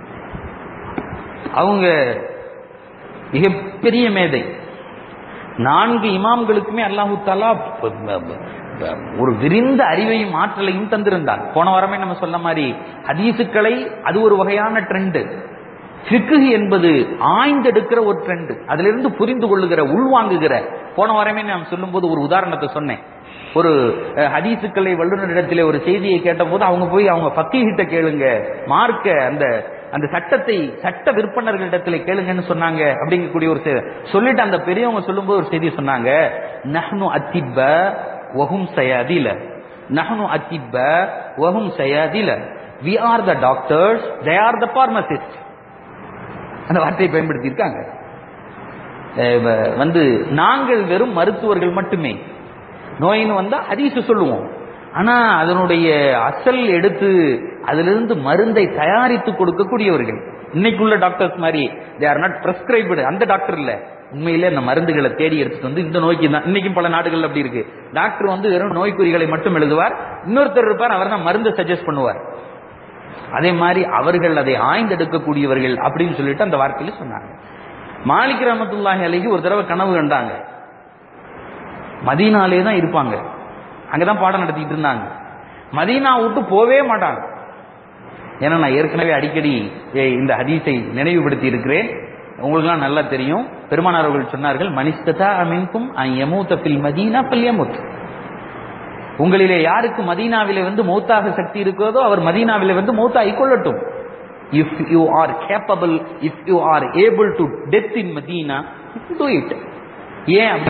அவங்க மிகப்பெரிய மேதை. நான்கு இமாம்களுக்குமே அல்லாஹு தஆலா ஒரு விரிந்த அறிவையும் ஆற்றலையும் தந்திருந்தான். போன வாரமே நம்ம சொன்ன மாதிரி ஹதீசுக்களை அது ஒரு வகையான ட்ரெண்ட், ஃபிக்ஹ் என்பது ஆய்ந்தெடுக்கிற ஒரு ட்ரெண்ட், அதிலிருந்து புரிந்து கொள்ளுகிற உள்வாங்குகிற. போன வாரமே நான் சொல்லும் போது ஒரு உதாரணத்தை சொன்னேன். ஒரு ஹதீசுக்களை வல்லுநரிடத்திலே ஒரு செய்தியை கேட்ட போது அவங்க போய் அவங்க ஃபக்கீஹ்கிட்ட கேளுங்க, மார்க்க அந்த அந்த சட்டத்தை சட்ட விற்பனர்களிடத்திலே கேளுங்கன்னு சொன்னாங்க அப்படிங்கக்கூடிய ஒரு சொல்லிட்டு அந்த பெரியவங்க சொல்லும் போது ஒரு செய்தி சொன்னாங்க, நஹ்னு அத்திப்ப வஹும் சயாதில, நஹ்னு அத்திப்ப வஹும் சயாதில, we are the doctors, they are the pharmacists. அந்த வார்த்தையை பயன்படுத்தி இருக்காங்க. வந்து நாங்கள் வெறும் மருத்துவர்கள் மட்டுமே, நோயின்னு வந்தா ஹதீஸ் சொல்லுவோம், ஆனா அதனுடைய அசல் எடுத்து அதிலிருந்து மருந்தை தயாரித்து கொடுக்கக்கூடியவர்கள். இன்னைக்குள்ள டாக்டர்ஸ் மாதிரி they are not prescribed, அந்த டாக்டர் இல்ல, உண்மையிலே அந்த மருந்துகளை தேடி எடுத்துட்டு வந்து இந்த நோய்க்கு தான். இன்னைக்கும் பல நாடுகள் அப்படி இருக்கு. டாக்டர் வந்து வெறும் நோய்க்குறிகளை மட்டும் எழுதுவார், இன்னொருத்தர் இருப்பார், அவர் தான் மருந்து சஜஸ்ட் பண்ணுவார். அதே மாதிரி அவர்கள் அதை ஆய்ந்தெடுக்கக்கூடியவர்கள் அப்படின்னு சொல்லிட்டு அந்த வார்த்தையில சொன்னாங்க. மாலிக் ரஹ்மத்துல்லாஹி அலைஹி ஒரு தடவை கனவு கண்டாங்க. மதீனாலே தான் இருப்பாங்க, அங்கதான் பாடம் நடத்திட்டு இருந்தாங்க. மதீனா விட்டு போவே மாட்டாங்க. ஏன்னா நான் ஏற்கனவே அடிக்கடி இந்த ஹதீஸை நினைவுபடுத்தி இருக்கிறேன், உங்களுக்குலாம் நல்லா தெரியும். பெருமானார் அவர்கள் சொன்னார்கள், மனிஸ்ததா மின்கும் அன் யமூத ஃபில் மதீனா ஃபல்யமுத். உங்களிலே யாருக்கு மதீனாவிலே வந்து மௌத்தாக சக்தி இருக்கிறதோ அவர் மதீனாவிலே வந்து மௌத்தாகி கொள்ளட்டும். If you are capable, if you are able to death in Medina, do it. ஏன்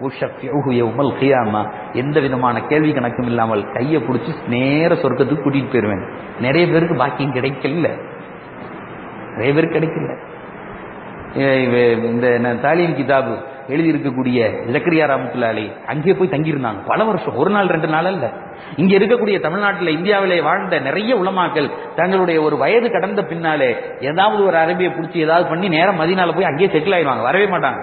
எந்த விதமான கேள்வி கணக்கும் இல்லாமல் கையை பிடிச்சி நேர சொர்க்கத்துக்கு கூட்டிட்டு போயிருவேன். நிறைய பேருக்கு பாக்கியம் கிடைக்கல, நிறைய பேருக்கு கிடைக்கல. இந்த தாலீம் கிதாபு எழுதியிருக்கக்கூடிய ஜக்கரியா ரஹ்மத்துல்லாஹி அலைஹி அங்கே போய் தங்கியிருந்தாங்க பல வருஷம், ஒரு நாள் ரெண்டு நாள் அல்ல. இங்க இருக்கக்கூடிய தமிழ்நாட்டில் இந்தியாவிலே வாழ்ந்த நிறைய உலமாக்கள் தங்களுடைய ஒரு வயது கடந்த பின்னாலே ஏதாவது ஒரு அரபியை பிடிச்சி ஏதாவது பண்ணி நேரம் மதீனால போய் அங்கேயே செட்டில் ஆயிடுவாங்க. வரவே மாட்டாங்க,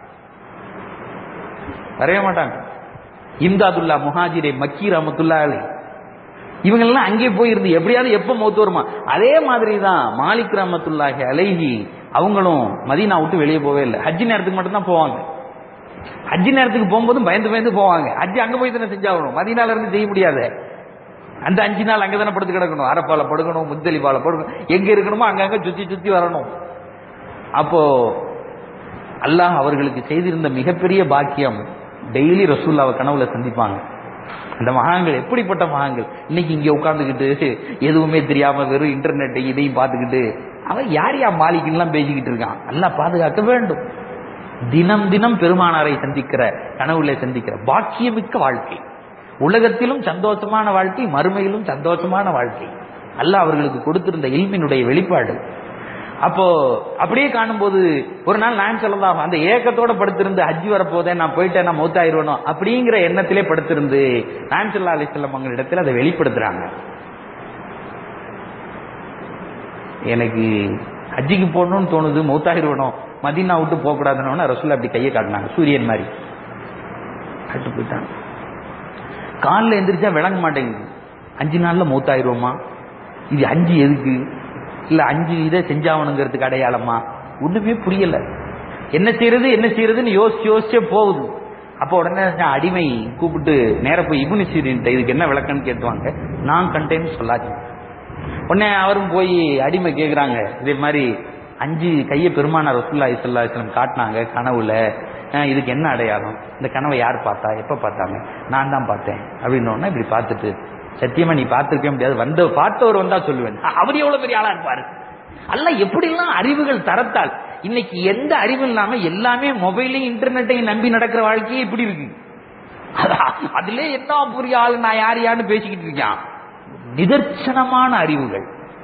வரவே மாட்டாங்க. இம்தாதுல்லா முஹாஜிரே மக்கி ரஹ்மத்துல்லாஹி அலைஹி இவங்கெல்லாம் அங்கே போயிருந்து எப்படியாவது எப்ப மௌத்து வருமா. அதே மாதிரி தான் மாலிக் ரஹ்மத்துல்லாஹி அலைஹி அவங்களும் மதீனா விட்டு வெளியே போவே இல்லை. ஹஜ்ஜி நேரத்துக்கு மட்டும்தான் போவாங்க. ஹஜ்ஜி நேரத்துக்கு போகும்போதும் பயந்து பயந்து போவாங்க. ஹஜ்ஜி அங்க போய் தானே செஞ்சாகணும், மதீனால இருந்து செய்ய முடியாது. அந்த அஞ்சு நாள் அங்கதானே படுத்து கிடக்கணும், அரப்பால படுக்கணும், முஸ்தலிஃபால படுக்கணும், எங்க இருக்கணுமோ அங்கங்க சுத்தி சுத்தி வரணும். அப்போ அல்லாஹ் அவர்களுக்கு செய்திருந்த மிகப்பெரிய பாக்கியம், டெய்லி ரசூல்லாவை கனவுல சந்திப்பாங்க. அந்த மகான்கள் எப்படிப்பட்ட மகான்கள்! இன்னைக்கு இங்க உட்கார்ந்துக்கிட்டு எதுவுமே தெரியாம வெறும் இன்டர்நெட் இதையும் பார்த்துக்கிட்டு அவன் யார் யா மாலிக்கெல்லாம் பேசிக்கிட்டு இருக்கான். அல்லாஹ் பாதுகாக்க வேண்டும். தினம் தினம் பெருமானாரை சந்திக்கிற, கனவுல சந்திக்கிற பாக்கியமிக்க வாழ்க்கை. உலகத்திலும் சந்தோஷமான வாழ்க்கை, மறுமையிலும் சந்தோஷமான வாழ்க்கை. அல்லாஹ் அவர்களுக்கு கொடுத்திருந்த இல்மினுடைய வெளிப்பாடு. அப்போ அப்படியே காணும்போது ஒரு நாள் நான் சொல்லலாம், அந்த ஏக்கத்தோட படுத்திருந்து ஹஜ் வரப்போதேன், நான் போயிட்டேன், நான் மௌத்தாயிருவனும் அப்படிங்கிற எண்ணத்திலே படுத்திருந்து நான் சொல்லா அலிஸ்லாம் அவங்க இடத்துல அதை வெளிப்படுத்துறாங்க. எனக்கு ஹஜ்ஜிக்கு போடணும்னு தோணுது, மௌத்தாயிருவனும், மதீனா விட்டு போக கூடாதுன்னு ரசூலுல்லாஹ் அப்படி கையை காட்டினாங்க, சூரியன் மாதிரி கட்டு போயிட்டாங்க. காலில் எந்திரிச்சா விளங்க மாட்டேங்குது. அஞ்சு நாள்ல மௌத்தாயிருவோமா, இது அஞ்சு எதுக்கு, இல்ல அஞ்சு இதை செஞ்சாவணுங்கிறதுக்கு அடையாளமா, ஒண்ணுமே புரியல. என்ன செய்யறது என்ன செய்யறதுன்னு யோசிச்சு யோசிச்சே போகுது. அப்ப உடனே அடிமை கூப்பிட்டு நேர போய் இப்னு சீரின் இதுக்கு என்ன விளக்கம்னு கேட்டுவாங்க. நான் கண்டேன்னு சொல்லாச்சு. உடனே அவரும் போய் அடிமை கேட்கிறாங்க, இதே மாதிரி அஞ்சு கையை பெருமானார் ரசூலுல்லாஹி ஸல்லல்லாஹு அலைஹி வஸல்லம் காட்டினாங்க கனவுல, இதுக்கு என்ன அடையாளம், இந்த கனவை யார் பார்த்தா, எப்ப பார்த்தாங்க, நான் தான் பார்த்தேன் அப்படின்னு. இப்படி பார்த்துட்டு, சத்தியமா நீ பார்த்திருக்க முடியாது, வந்த பார்த்தவர் வந்தா சொல்லுவேன். அவர் எவ்வளவு பெரிய ஆளா இருப்பாரு. அல்லாஹ் எப்படிலாம் அறிவுகள் தரத்தால் இன்னைக்கு எந்த அறிவு இல்லாம எல்லாமே மொபைலையும் இன்டர்நெட்டையும் நம்பி நடக்கிற வாழ்க்கையே இப்படி இருக்கு. அதுல என்ன புரிய ஆளு, நான் யார் யாருன்னு பேசிக்கிட்டு இருக்கான். நிதர்சனமான அறிவுகள்.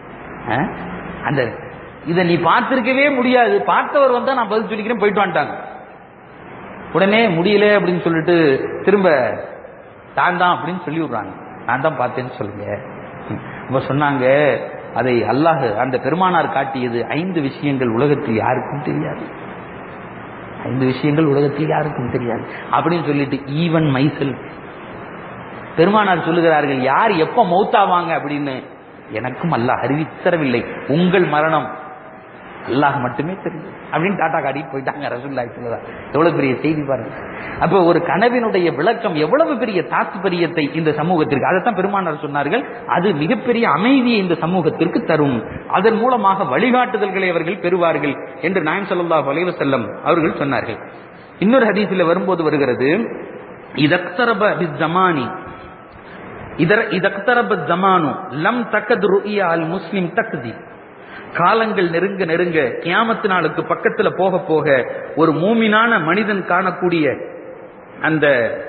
அந்த இதை நீ பார்த்திருக்கவே முடியாது, பார்த்தவர் வந்தா நான் பதில் சொல்லிக்கிறேன், போயிட்டு வந்துட்டாங்க. உடனே முடியல அப்படின்னு சொல்லிட்டு திரும்ப தான் தான் அப்படின்னு சொல்லி விடுறாங்க. நான் தான் பார்த்தேன்னு சொல்லுங்க. இப்ப சொன்னாங்க, அதை அல்லாஹ் அந்த பெருமானார் காட்டியது ஐந்து விஷயங்கள் உலகத்தில் யாருக்கும் தெரியாது, ஐந்து விஷயங்கள் உலகத்தில் யாருக்கும் தெரியாது அப்படின்னு சொல்லிட்டு ஈவன் மைசெல் பெருமானார் சொல்லுகிறார்கள், யார் எப்ப மௌத்தாவாங்க அப்படின்னு எனக்கும் அல்லாஹ் அறிவித்தரவில்லை, உங்கள் மரணம் அல்லாஹ் மட்டுமே தெரியும் அப்படின்னு டாட்டா காட்டிட்டு போயிட்டாங்க ரசூலுல்லாஹி ஸல்லல்லாஹு அலைஹி வஸல்லம். எவ்வளவு பெரிய செய்தி பாருங்க. அப்ப ஒரு கனவினுடைய விளக்கம் எவ்வளவு பெரிய தாத்பரியத்தை இந்த சமூகத்திற்கு, அதைத்தான் பெருமானார் சொன்னார்கள், அது மிகப்பெரிய அமைதியை இந்த சமூகத்திற்கு தரும், அதன் மூலமாக வழிகாட்டுதல்களை அவர்கள் பெறுவார்கள் என்று நாயகம் ஸல்லல்லாஹு அலைஹி வஸல்லம் அவர்கள் சொன்னார்கள். இன்னொரு ஹதீஸில் வரும்போது வருகிறது, இதக்தரப பிஸ்ஸமானி இதர் இதக்தரப ஸமானு லம் தகத் ருயா அல் முஸ்லிம் தக்தி. காலங்கள் நெருங்க நெருங்க கியாமத்து நாளுக்கு பக்கத்துல போக போக ஒரு மூமினான மனிதன் காணக்கூடிய அந்த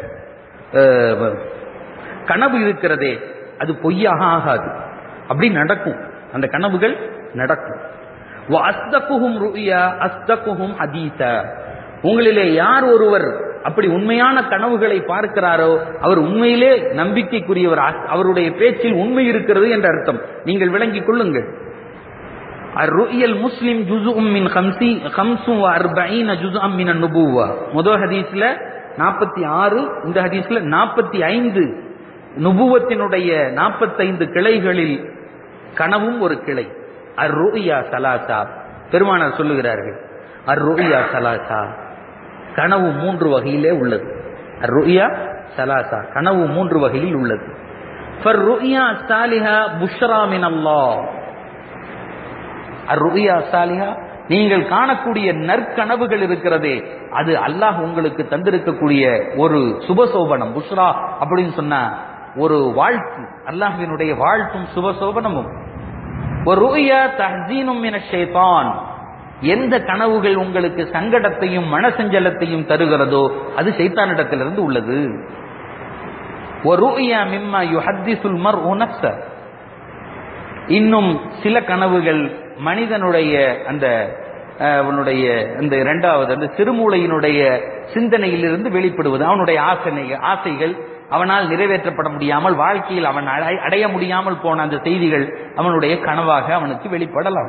கனவு இருக்கிறதே அது பொய்யாக ஆகாது, அப்படி நடக்கும், அந்த கனவுகள் நடக்கும். அஸ்தகுஹும் ருயா அஸ்தகுஹும் ஹதீஸா. உங்களிலே யார் ஒருவர் அப்படி உண்மையான கனவுகளை பார்க்கிறாரோ அவர் உண்மையிலே நம்பிக்கைக்குரியவர், அவருடைய பேச்சில் உண்மை இருக்கிறது என்ற அர்த்தம் நீங்கள் விளங்கிக் கொள்ளுங்கள். அர்-ருயல் முஸ்லிம் ஜுஸும் மின் ஹம்ஸின் வ அர்பஈன ஜுஸஅம் மின் அன்-நுபுவ்வா. முதல் ஹதீஸ்ல நாற்பத்தி ஆறு, இந்த ஹதீஸ்ல நாற்பத்தி ஐந்து. நுபுவத்தினுடைய நாற்பத்தைந்து கிளைகளில் கனவும் ஒரு கிளை. அர்-ருயா ஸலாஸா, பெருமானார் சொல்லுகிறார்கள், அர்-ருயா ஸலாஸா, கனவு மூன்று வகையிலே உள்ளது. அர்-ருயா ஸலாஸா, கனவு மூன்று வகையில் உள்ளது. ஃபர்-ருயா ஸாலிஹா புஷ்ரா மின் அல்லாஹ். அர்-ருயா ஸாலிஹா, நீங்கள் காணக்கூடிய நற்கனவுகள் இருக்கிறதே அது அல்லாஹ் உங்களுக்கு தந்திருக்கக்கூடிய ஒரு சுபசோபனம். புஷ்ரா அப்படின்னு சொன்ன ஒரு வாழ்த்து, அல்லாஹ்வினுடைய வாழ்த்தும் சுபசோபனமும். வ-ருயா தஹ்ஸீனும் மினஷ் ஷைத்தான். எந்த கனவுகள் உங்களுக்கு சங்கடத்தையும் மனசஞ்சலத்தையும் தருகிறதோ அது ஷைத்தானிடத்திலிருந்து உள்ளது. வ-ருயா மிம்மா யுஹத்திஸுல் மர்உ நஃப்ஸ. இன்னும் சில கனவுகள் மனிதனுடைய அந்த அவனுடைய அந்த இரண்டாவது அந்த சிறுமூளையினுடைய சிந்தனையிலிருந்து வெளிப்படுவது, அவனுடைய ஆசை ஆசைகள் அவனால் நிறைவேற்றப்பட முடியாமல் வாழ்க்கையில் அவன் அடைய முடியாமல் போன அந்த செய்திகள் அவனுடைய கனவாக அவனுக்கு வெளிப்படலாம்.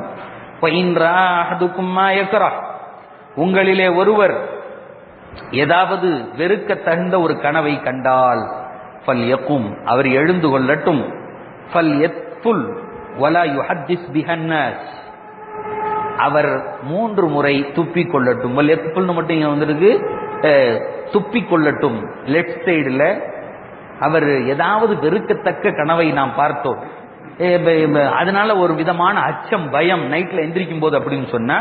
உங்களிலே ஒருவர் ஏதாவது வெறுக்க தகுந்த ஒரு கனவை கண்டால் ஃபல் யகும், அவர் எழுந்து கொள்ளட்டும். ஃபல் யத்ஃபுல் வலா யுஹத்திஸ் பிஹன்னாஸ், அவர் மூன்று முறை துப்பிக் கொள்ளட்டும். வல் யத்ஃபுல்னு மட்டும் இங்க வந்திருக்கு, துப்பிக் கொள்ளட்டும். லெஃப்ட் சைடுல அவர் ஏதாவது வெறுக்கத்தக்க கனவை நாம் பார்த்தோம், அதனால ஒரு விதமான அச்சம் பயம் நைட்ல எந்திரிக்கும் போது அப்படின்னு சொன்னா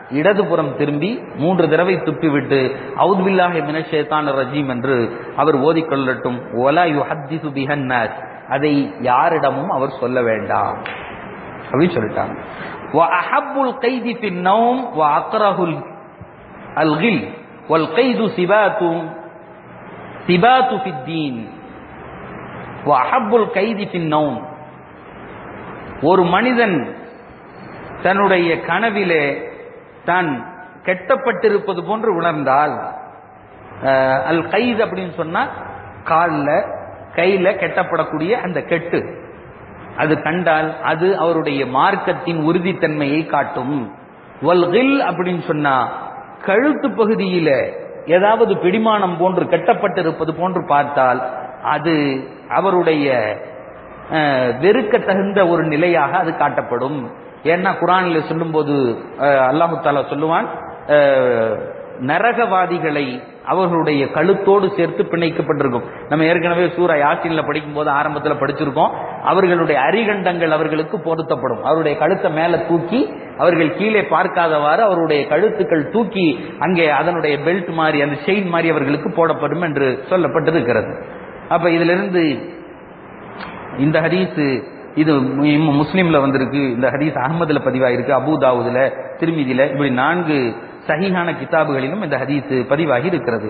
இடதுபுறம் திரும்பி மூன்று தடவை துப்பிவிட்டு அவுது பில்லாஹி மினஷ் ஷைத்தானிர் ரஜீம் என்று அவர் ஓதிக்கொள்ளட்டும். வலா யுஹத்திஸு பிஹன் நாஸ், அதை யாரிடமும் அவர் சொல்ல வேண்டாம் அப்படின்னு சொல்லிட்டாங்க. வ அஹப்புல் கைதி ஃபின் நௌம் வ அக்ரஹுல் அல்கில் வல் கைது சிபாத்து சிபாத்து ஃபித் தீன் வ அஹப்புல் கைதி ஃபின் நௌம். ஒரு மனிதன் தன்னுடைய கனவிலே தான் கெட்டப்பட்டிருப்பது போன்று உணர்ந்தால், அல் கைது அப்படின்னு சொன்னா காலில் கையில கெட்டப்படக்கூடிய அந்த கெட்டு, அது கண்டால் அது அவருடைய மார்க்கத்தின் உறுதித்தன்மையை காட்டும். வல்கில் அப்படின்னு சொன்னா கழுத்து பகுதியில ஏதாவது பிடிமானம் போன்று கெட்டப்பட்டிருப்பது போன்று பார்த்தால் அது அவருடைய வெறுக்க தகுந்த ஒரு நிலையாக அது காட்டப்படும். ஏன்னா குர்ஆனில் சொல்லும் போது அல்லாஹு தஆலா சொல்லுவான், நரகவாதிகளை அவர்களுடைய கழுத்தோடு சேர்த்து பிணைக்கப்பட்டிருக்கும். நம்ம ஏற்கனவே சூரா யாசீன்ல படிக்கும் போது ஆரம்பத்தில் படிச்சிருக்கோம். அவர்களுடைய அரிகண்டங்கள் அவர்களுக்கு பொருத்தப்படும். அவருடைய கழுத்தை மேல தூக்கி அவர்கள் கீழே பார்க்காதவாறு அவருடைய கழுத்துக்கள் தூக்கி அங்கே அதனுடைய பெல்ட் மாதிரி அந்த செயின் மாதிரி அவர்களுக்கு போடப்படும் என்று சொல்லப்பட்டிருக்கிறது. அப்ப இதுல இருந்து இந்த ஹதீஸ் இது முஸ்லிம்ல வந்திருக்கு, இந்த ஹதீஸ் அஹ்மதுல பதிவாயிருக்கு, அபூ தாவூதுல, திர்மிதில, இப்படி நான்கு சஹீஹான கிதாபுகளிலும் இந்த ஹதீஸ் பதிவாகி இருக்கிறது.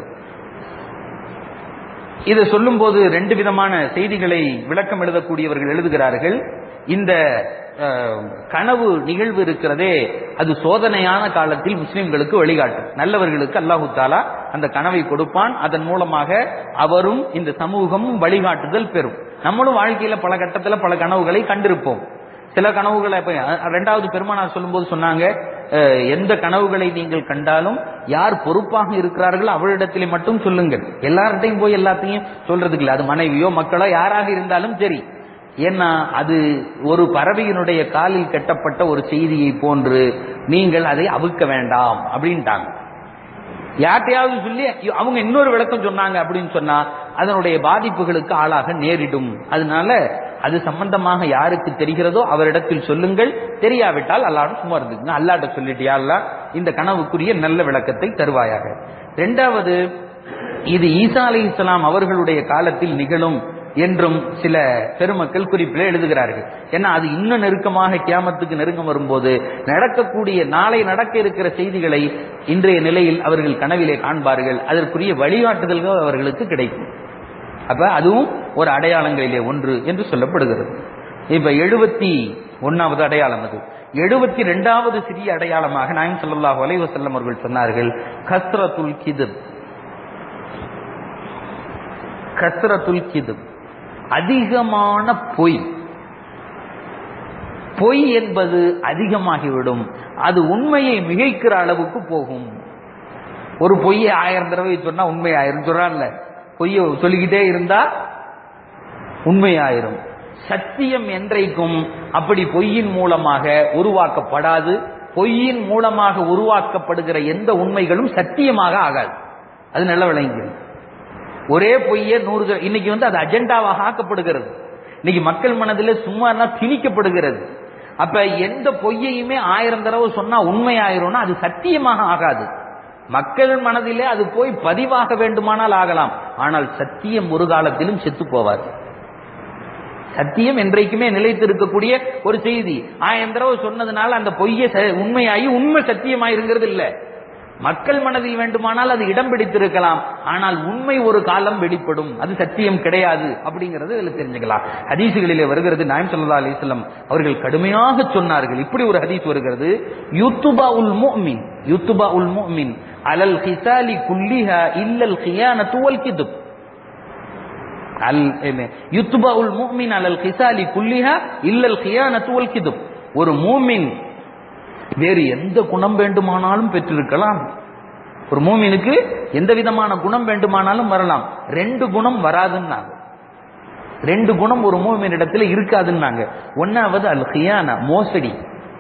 இதை சொல்லும் போது ரெண்டு விதமான செய்திகளை விளக்கம் எழுதக்கூடியவர்கள் எழுதுகிறார்கள். இந்த கனவு நிகழ்வு இருக்கிறதே அது சோதனையான காலத்தில் முஸ்லிம்களுக்கு வழிகாட்டும். நல்லவர்களுக்கு அல்லாஹு தாலா அந்த கனவை கொடுப்பான். அதன் மூலமாக அவரும் இந்த சமூகமும் வழிகாட்டுதல் பெறும். நம்மளும் வாழ்க்கையில பல கட்டத்துல பல கனவுகளை கண்டிருப்போம். சில கனவுகளை இரண்டாவது பெருமானார் சொல்லும் போது சொன்னாங்க, எந்த கனவுகளை நீங்கள் கண்டாலும் யார் பொறுப்பாக இருக்கிறார்களோ அவளிடத்திலே மட்டும் சொல்லுங்கள். எல்லார்ட்டையும் போய் எல்லாத்தையும் சொல்றதுக்கு இல்லை. அது மனைவியோ மக்களோ யாராக இருந்தாலும் சரி. ஏன்னா அது ஒரு பறவையினுடைய காலில் கட்டப்பட்ட ஒரு செய்தியை போன்று நீங்கள் அதை அவுக்க வேண்டாம் அப்படின்ட்டாங்க. யார்ட்டையாவது சொல்லி அவங்க இன்னொரு விளக்கம் சொன்னாங்க அப்படின்னு சொன்னா அதனுடைய பாதிப்புகளுக்கு ஆளாக நேரிடும். அதனால அது சம்பந்தமாக யாருக்கு தெரிகிறதோ அவரிடத்தில் சொல்லுங்கள். தெரியாவிட்டால் அல்லாஹ் சும்மா இருந்துங்க, அல்லாஹ்ட்ட சொல்லிட்டியா அல்லாஹ் இந்த கனவுக்குரிய நல்ல விளக்கத்தை தருவாயாக. இரண்டாவது, இது ஈசா அலைஹிஸ்ஸலாம் அவர்களுடைய காலத்தில் நிகழும் என்றும் சில பெருமக்கள் குறிப்பில் எழுதுகிறார்கள். ஏன்னா அது இன்னும் நெருக்கமாக கியாமத்துக்கு நெருங்கம் வரும்போது நடக்கக்கூடிய நாளை நடக்க இருக்கிற செய்திகளை இன்றைய நிலையில் அவர்கள் கனவிலே காண்பார்கள். அதற்குரிய வழிகாட்டுதல்கள் அவர்களுக்கு கிடைக்கும். அப்ப அதுவும் ஒரு அடையாளங்களிலே ஒன்று என்று சொல்லப்படுகிறது. இப்ப எழுபத்தி ஒன்னாவது அடையாளம். அது எழுபத்தி இரண்டாவது சிறிய அடையாளமாக நாயகம் ஸல்லல்லாஹு அலைஹி வஸல்லம் அவர்கள் சொன்னார்கள், கஸ்ரத்துல் கிதுப். கஸ்ரத்துல் கிதுப், அதிகமான பொய். பொய் என்பது அதிகமாகிவிடும். அது உண்மையை மிகைக்கிற அளவுக்கு போகும். ஒரு பொய்யை ஆயிரம் தடவை சொன்னா உண்மை ஆயிரும் சொல்றான்ல, பொய்யை சொல்லிக்கிட்டே இருந்தா உண்மையாயிரும். சத்தியம் என்றைக்கும் அப்படி பொய்யின் மூலமாக உருவாக்கப்படாது. பொய்யின் மூலமாக உருவாக்கப்படுகிற எந்த உண்மைகளும் சத்தியமாக ஆகாது. அது நல்ல விளங்குகிறது. ஒரே பொய்ய நூறு, இன்னைக்கு வந்து அது அஜெண்டாவாக ஆக்கப்படுகிறது. இன்னைக்கு மக்கள் மனதில் சும்மா திணிக்கப்படுகிறது. அப்ப எந்த பொய்யையுமே ஆயிரம் தடவை சொன்னா உண்மை ஆயிரும்னா அது சத்தியமாக ஆகாது. மக்கள் மனதிலே அது போய் பதிவாக வேண்டுமானால் ஆகலாம். ஆனால் சத்தியம் ஒரு காலத்திலும் செத்து போவார். சத்தியம் என்றைக்குமே நிலைத்திருக்கக்கூடிய ஒரு செய்தி. ஆயிரம் தடவை சொன்னதுனால அந்த பொய்யை உண்மையாகி உண்மை சத்தியமாயிருங்கிறது இல்ல. மக்கள் மனதில் வேண்டுமானால் அது இடம் பிடித்திருக்கலாம். ஆனால் உண்மை ஒரு காலம் வெளிப்படும். அது சத்தியம் கிடையாது அப்படிங்கறது இதுல தெரிஞ்சுக்கலாம். ஹதீசுகளிலே வருகிறது, நாயகம் ஸல்லல்லாஹு அலைஹி வஸல்லம் அவர்கள் கடுமையாக சொன்னார்கள். இப்படி ஒரு ஹதீஸ் வருகிறது, யுத்பாஉல் முஃமின் யுத்பாஉல் முஃமின் அலல் கிசாலி குல்லிஹா இல்லல் கியானத்து வல் கிதுப். அல் யுத்பாஉல் முஃமின் அலல் கிசாலி குல்லிஹா இல்லல் கியானத்து வல் கிதுப். ஒரு மூமின் வேறு எந்த குணம் வேண்டுமானாலும் பெற்றிருக்கலாம். ஒரு மூமினுக்கு எந்த விதமான குணம் வேண்டுமானாலும் வரலாம். ரெண்டு குணம் வராதுன்னாங்க. ரெண்டு குணம் ஒரு மூமின் இடத்துல இருக்காதுன்னாங்க. ஒன்னாவது அல் கியானா, மோசடி,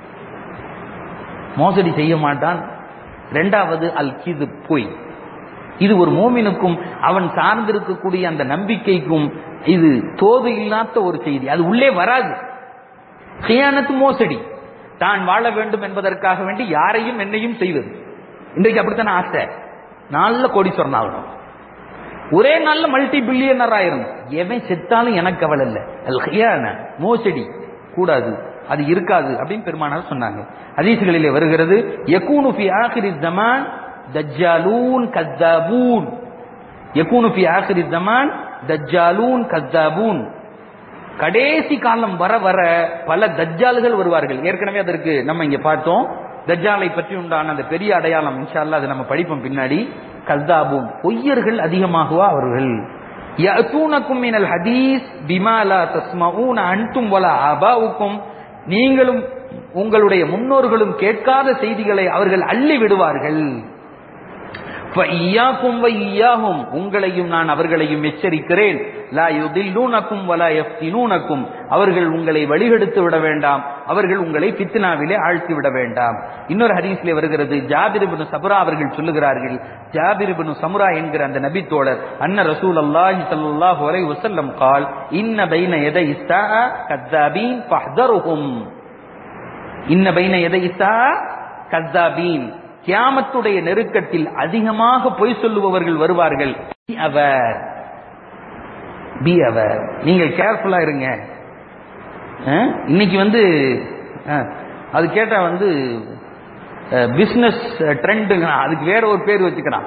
மோசடி செய்ய மாட்டான். இரண்டாவது அல் கிது, பொய். இது ஒரு மூமினுக்கும் அவன் சார்ந்திருக்கக்கூடிய அந்த நம்பிக்கைக்கும் இது தோது இல்லாத ஒரு செய்தி. அது உள்ளே வராது. கியானத்து மோசடி. தான் வாழ வேண்டும் என்பதற்காக வேண்டி யாரையும் என்னையும் செய்வது. இன்றைக்கு அப்படித்தான ஆசை, நல்ல கோடீஸ்வரன் ஆகணும், ஒரே நாள்ல மல்டி பில்லியனர் ஆயிரும். எவன் செத்தாலும் எனக்கு அவள் இல்ல, மோசடி கூடாது, அது இருக்காது அப்படின்னு பெருமானார் சொன்னாங்க. ஹதீஸ்களிலே வருகிறது, யகூனு ஃபி ஆகிரி ஸமான் தஜ்ஜாலூன் கஸ்ஸாபூன், யகூனு ஃபி ஆகிரி ஸமான் தஜ்ஜாலூன் கஸ்ஸாபூன். கடைசி காலம் வர வர பல தஜ்ஜால்கள் வருவார்கள். ஏற்கனவே அதற்கு நம்ம இங்க பார்த்தோம். தஜ்ஜாலை பற்றி உண்டான அந்த பெரிய அடையாளம் இன்ஷா அல்லாஹ் அது நம்ம படிப்போம் பின்னாடி. கஸ்ஸாபூன், பொய்யர்கள் அதிகமாகுவா அவர்கள். யஅதூனகும் மினல் ஹதீஸ் பிமா லா தஸ்மஊன அன்தும் வலா ஆபாவுக்கும், நீங்களும் உங்களுடைய முன்னோர்களும் கேட்காத செய்திகளை அவர்கள் அள்ளி விடுவார்கள். ஃபஇய்யாகும் வஇய்யாஹும், உங்களையும் நான் அவர்களையும் எச்சரிக்கிறேன். லா யுதில்லூனகும் வலா யஃப்தினூனகும், அவர்கள் உங்களை வழிகெடுத்து விட வேண்டாம், அவர்கள் உங்களை ஃபித்னாவிலே ஆழ்த்தி விட வேண்டாம். இன்னொரு ஹதீஸ்ல வருகிறது, ஜாபிர் இப்னு சம்ரா அவர்கள் சொல்லுகிறார்கள், ஜாபிர் இப்னு சம்ரா என்கிற அந்த நபி தோழர், அன்ன ரசூலுல்லாஹி ஸல்லல்லாஹு அலைஹி வஸல்லம் قال இன்ன பைன யதை இஸ்ஸாஅ கஸ்ஸாபீன் ஃபஹ்தருஹும், இன்ன பைன யதை இஸ்ஸாஅ கஸ்ஸாபீன், கியாமத்துடைய நெருக்கத்தில் அதிகமாக பொய் சொல்லுபவர்கள் வருவார்கள். அவர் பி அவர், நீங்கள் கேர்ஃபுல்லா இருங்க. இன்னைக்கு வந்து அது கேட்டா வந்து பிசினஸ் ட்ரெண்ட், அதுக்கு வேற ஒரு பேர் வச்சுக்கிறான்,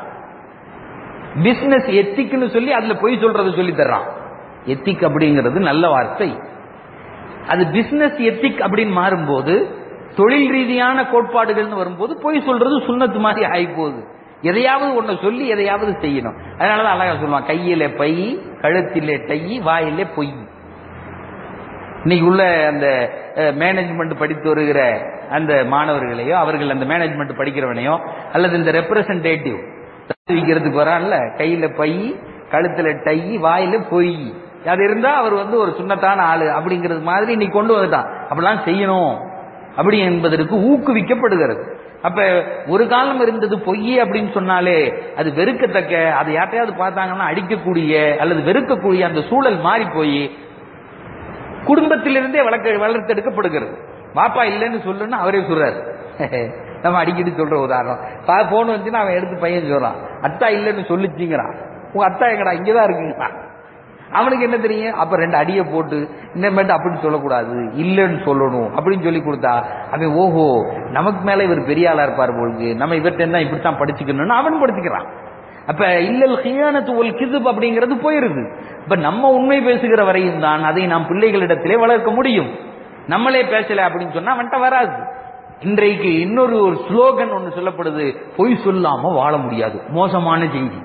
பிசினஸ் எத்திக்னு சொல்லி அதுல பொய் சொல்றது சொல்லி தர்றான். எத்திக் அப்படிங்கிறது நல்ல வார்த்தை, அது பிசினஸ் எத்திக் அப்படின்னு மாறும்போது, தொழில் ரீதியான கோட்பாடுகள்னு வரும்போது பொய் சொல்றது சுண்ணத்து மாதிரி ஆகி போகுது. எதையாவது ஒண்ணு சொல்லி எதையாவது செய்யணும். அதனாலதான் அழகா சொல்லுவான், கையிலே பை, கழுத்திலே டை, வாயிலே பொய். இன்னைக்கு உள்ள அந்த மேனேஜ்மெண்ட் படித்து வருகிற அந்த மாணவர்களையோ, அவர்கள் அந்த மேனேஜ்மெண்ட் படிக்கிறவனையோ, அல்லது இந்த ரெப்ரசன்டேட்டிவ் விற்கிறதுக்கு வரான்ல, கையில பை, கழுத்துல டை, வாயில பொய், அது இருந்தா அவர் வந்து ஒரு சுண்ணத்தான ஆளு அப்படிங்கிறது மாதிரி இன்னைக்கு கொண்டு வந்துட்டான். அப்படிலாம் செய்யணும் அப்படி என்பதற்கு ஊக்குவிக்கப்படுகிறது. அப்ப ஒரு காலம் இருந்தது பொய் அப்படின்னு சொன்னாலே அது வெறுக்கத்தக்க, அதை யார்ட்டையாவது பார்த்தாங்கன்னா அடிக்கக்கூடிய அல்லது வெறுக்கக்கூடிய அந்த சூழல் மாறி போய் குடும்பத்திலிருந்தே வளர்க்க வளர்த்தெடுக்கப்படுகிறது. பாப்பா இல்லைன்னு சொல்லுன்னு அவரே சொல்றாரு. நம்ம அடிக்கடி சொல்ற உதாரணம், போன் வந்துச்சுன்னா அவன் எடுத்து பையன் சொல்றான், அத்தா இல்லைன்னு சொல்லிச்சுங்கிறான். உங்க அத்தா எங்கடா, இங்கதான் இருக்குங்களா? அவனுக்கு என்ன தெரியும்? அப்ப ரெண்டு அடியை போட்டு இன்னமேட்டு அப்படின்னு சொல்லக்கூடாது, இல்லைன்னு சொல்லணும் அப்படின்னு சொல்லி கொடுத்தா அவன் ஓஹோ நமக்கு மேல இவர் பெரிய ஆளா இருப்பார் போலுக்கு, நம்ம இவர்கிட்ட இருந்தா இப்படித்தான் படிச்சுக்கணும்னு அவன் படிச்சுக்கிறான். அப்ப இல்லல் ஹியானத்து வல் கிதுப் அப்படிங்கிறது போயிருது. இப்ப நம்ம உண்மை பேசுகிற வரையும் தான் அதை நாம் பிள்ளைகளிடத்திலே வளர்க்க முடியும். நம்மளே பேசல அப்படின்னு சொன்னா அவன்கிட்ட வராது. இன்றைக்கு இன்னொரு ஒரு ஸ்லோகன் ஒன்று சொல்லப்படுது, பொய் சொல்லாம வாழ முடியாது, மோசமான செய்தி,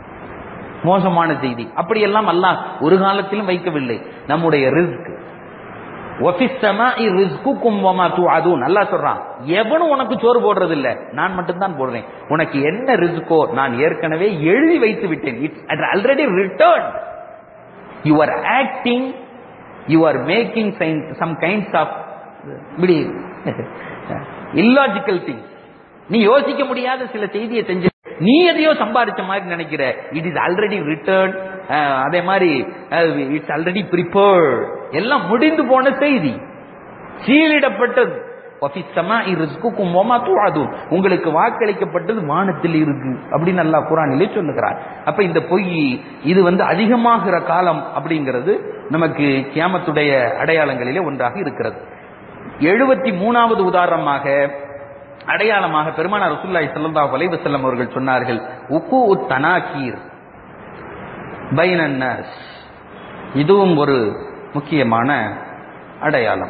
மோசமான செய்தி. அப்படியெல்லாம் அல்லாஹ் ஒரு காலத்திலும் வைக்கவில்லை. நம்முடைய ரிஸ்க், அல்லாஹ் சொல்றான், எவனும் உனக்கு சோறு போடுறது இல்ல, நான் மட்டும்தான் போடுறேன். உனக்கு என்ன ரிஸ்கோ நான் ஏற்கனவே எழுதி வைத்து விட்டேன். It's already return. You are acting, you are making some kinds of illogical things. நீ யோசிக்க முடியாத சில செய்தியை செஞ்சு நீ எதையோ சம்பாதிச்ச மாதிரி நினைக்கிற. It is already return. அதே மாதிரி இட்ஸ் ஆல்ரெடி ப்ரிப்பேர்ட். எல்லாம் முடிந்து போன செய்தி, சீலிடப்பட்டது. உங்களுக்கு வாக்களிக்கப்பட்டது வானத்தில் இருக்கு அப்படின்னு அல்லாஹ் குர்ஆனிலே சொல்லுகிறார். அப்ப இந்த பொய் இது வந்து அதிகமாகிற காலம் அப்படிங்கிறது நமக்கு கியாமத்துடைய அடையாளங்களிலே ஒன்றாக இருக்கிறது. எழுபத்தி மூணாவது உதாரணமாக, அடையாளமாக பெருமானார் ரசூலுல்லாஹி ஸல்லல்லாஹு அலைஹி வஸல்லம் அவர்கள் சொன்னார்கள், உக்கூஉத் தனாகீர் பைனன் நாஸ். இதுவும் ஒரு முக்கியமான அடையாளம்.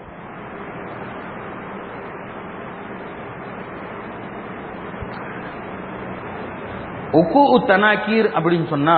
உக்கூஉத் தனாகீர் அப்படின்னு சொன்னா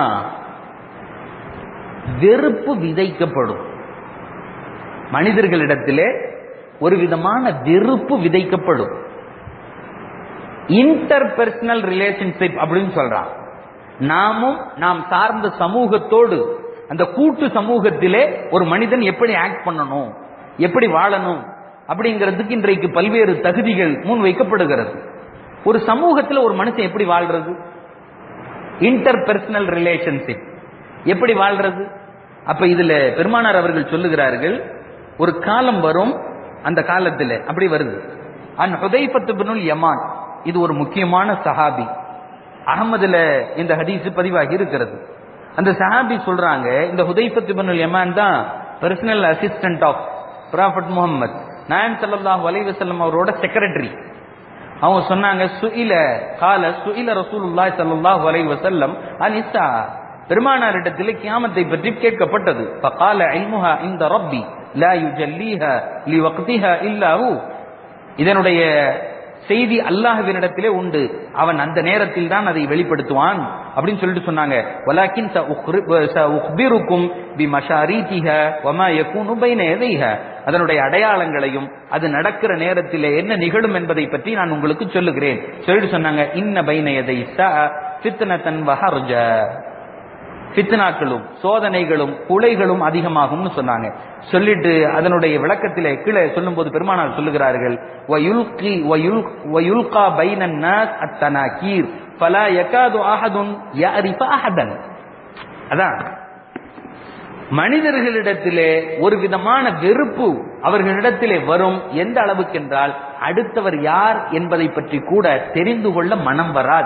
வெறுப்பு விதைக்கப்படும். மனிதர்களிடத்திலே ஒரு விதமான வெறுப்பு விதைக்கப்படும். இன்டர்பர்சனல் ரிலேஷன்ஷிப் அப்படின்னு சொல்றான். நாமும் நாம் சார்ந்த சமூகத்தோடு, அந்த கூட்டு சமூகத்திலே ஒரு மனிதன் எப்படி ஆக்ட் பண்ணணும், எப்படி வாழணும் அப்படிங்கிறதுக்கு இன்றைக்கு பல்வேறு தகுதிகள் முன் வைக்கப்படுகிறது. ஒரு சமூகத்தில் ஒரு மனுஷன் எப்படி வாழ்றது, இன்டர்பர்சனல் ரிலேஷன்ஷிப் எப்படி வாழ்றது. அப்ப இதுல பெருமானார் அவர்கள் சொல்லுகிறார்கள், ஒரு காலம் வரும், அந்த காலத்தில் அப்படி வருது. அன் ஹுதைஃபத் இப்னுல் யமான், இது ஒரு முக்கியமான சஹாபி. அஹமதுல இந்த ஹதீஸ் பதிவாகி இருக்கிறது. அந்த சஹாபி சொல்றாங்க, இந்த ஹுதைஃபத் இப்னுல் யமான் தான் personal assistant of prophet Muhammad, நாயகம் ஸல்லல்லாஹு அலைஹி வஸல்லம் அவரோட செக்ரட்டரி. அவங்க சொன்னாங்க, சுஇல கால சுஇல ரசூலுல்லாஹி ஸல்லல்லாஹு அலைஹி வஸல்லம் அனிஸா, பெருமானாரிடத்தில் கியாமத்தை பற்றி கேட்கப்பட்டது. ஃபகால இல்முஹா இன்த ரப்பி லா யுஜல்லிஹா லிவக்திஹா இல்லா ஹு, இதனுடைய செய்தி அல்லாஹ்வினிடத்திலே உண்டு, அவன் அந்த நேரத்தில் தான் அதை வெளிப்படுத்துவான் அப்படின்னு சொல்லிட்டு சொன்னாங்க. வலாக்கின் சஉக்பிருக்கும் பிமஷாரீதிஹா வமா யகூனு பைன யதைஹா, அதனுடைய அடையாளங்களையும் அது நடக்கிற நேரத்தில் என்ன நிகழும் என்பதை பற்றி நான் உங்களுக்கு சொல்லுகிறேன் சொல்லிட்டு சொன்னாங்க. இன்ன பைன யதை ஸா ஃபித்னதன் வஹர்ஜா, ஃபித்னாக்களும் சோதனைகளும் குலைகளும் அதிகமாகும்னு சொன்னாங்க. சொல்லிட்டு அதனுடைய விளக்கத்திலே கீழே சொல்லும் போது பெருமானார் சொல்லுகிறார்கள், வயுல்கி வயுல் வயுல்கா பைனன் நாஸ் அத்தனாகீர் ஃபலா யகாது அஹதுன் யஅரிஃப அஹதன். அதான் மனிதர்களிடத்திலே ஒரு விதமான வெறுப்பு அவர்களிடத்திலே வரும். எந்த அளவுக்கு என்றால், அடுத்தவர் யார் என்பதை பற்றி கூட தெரிந்து கொள்ள மனம் வராது.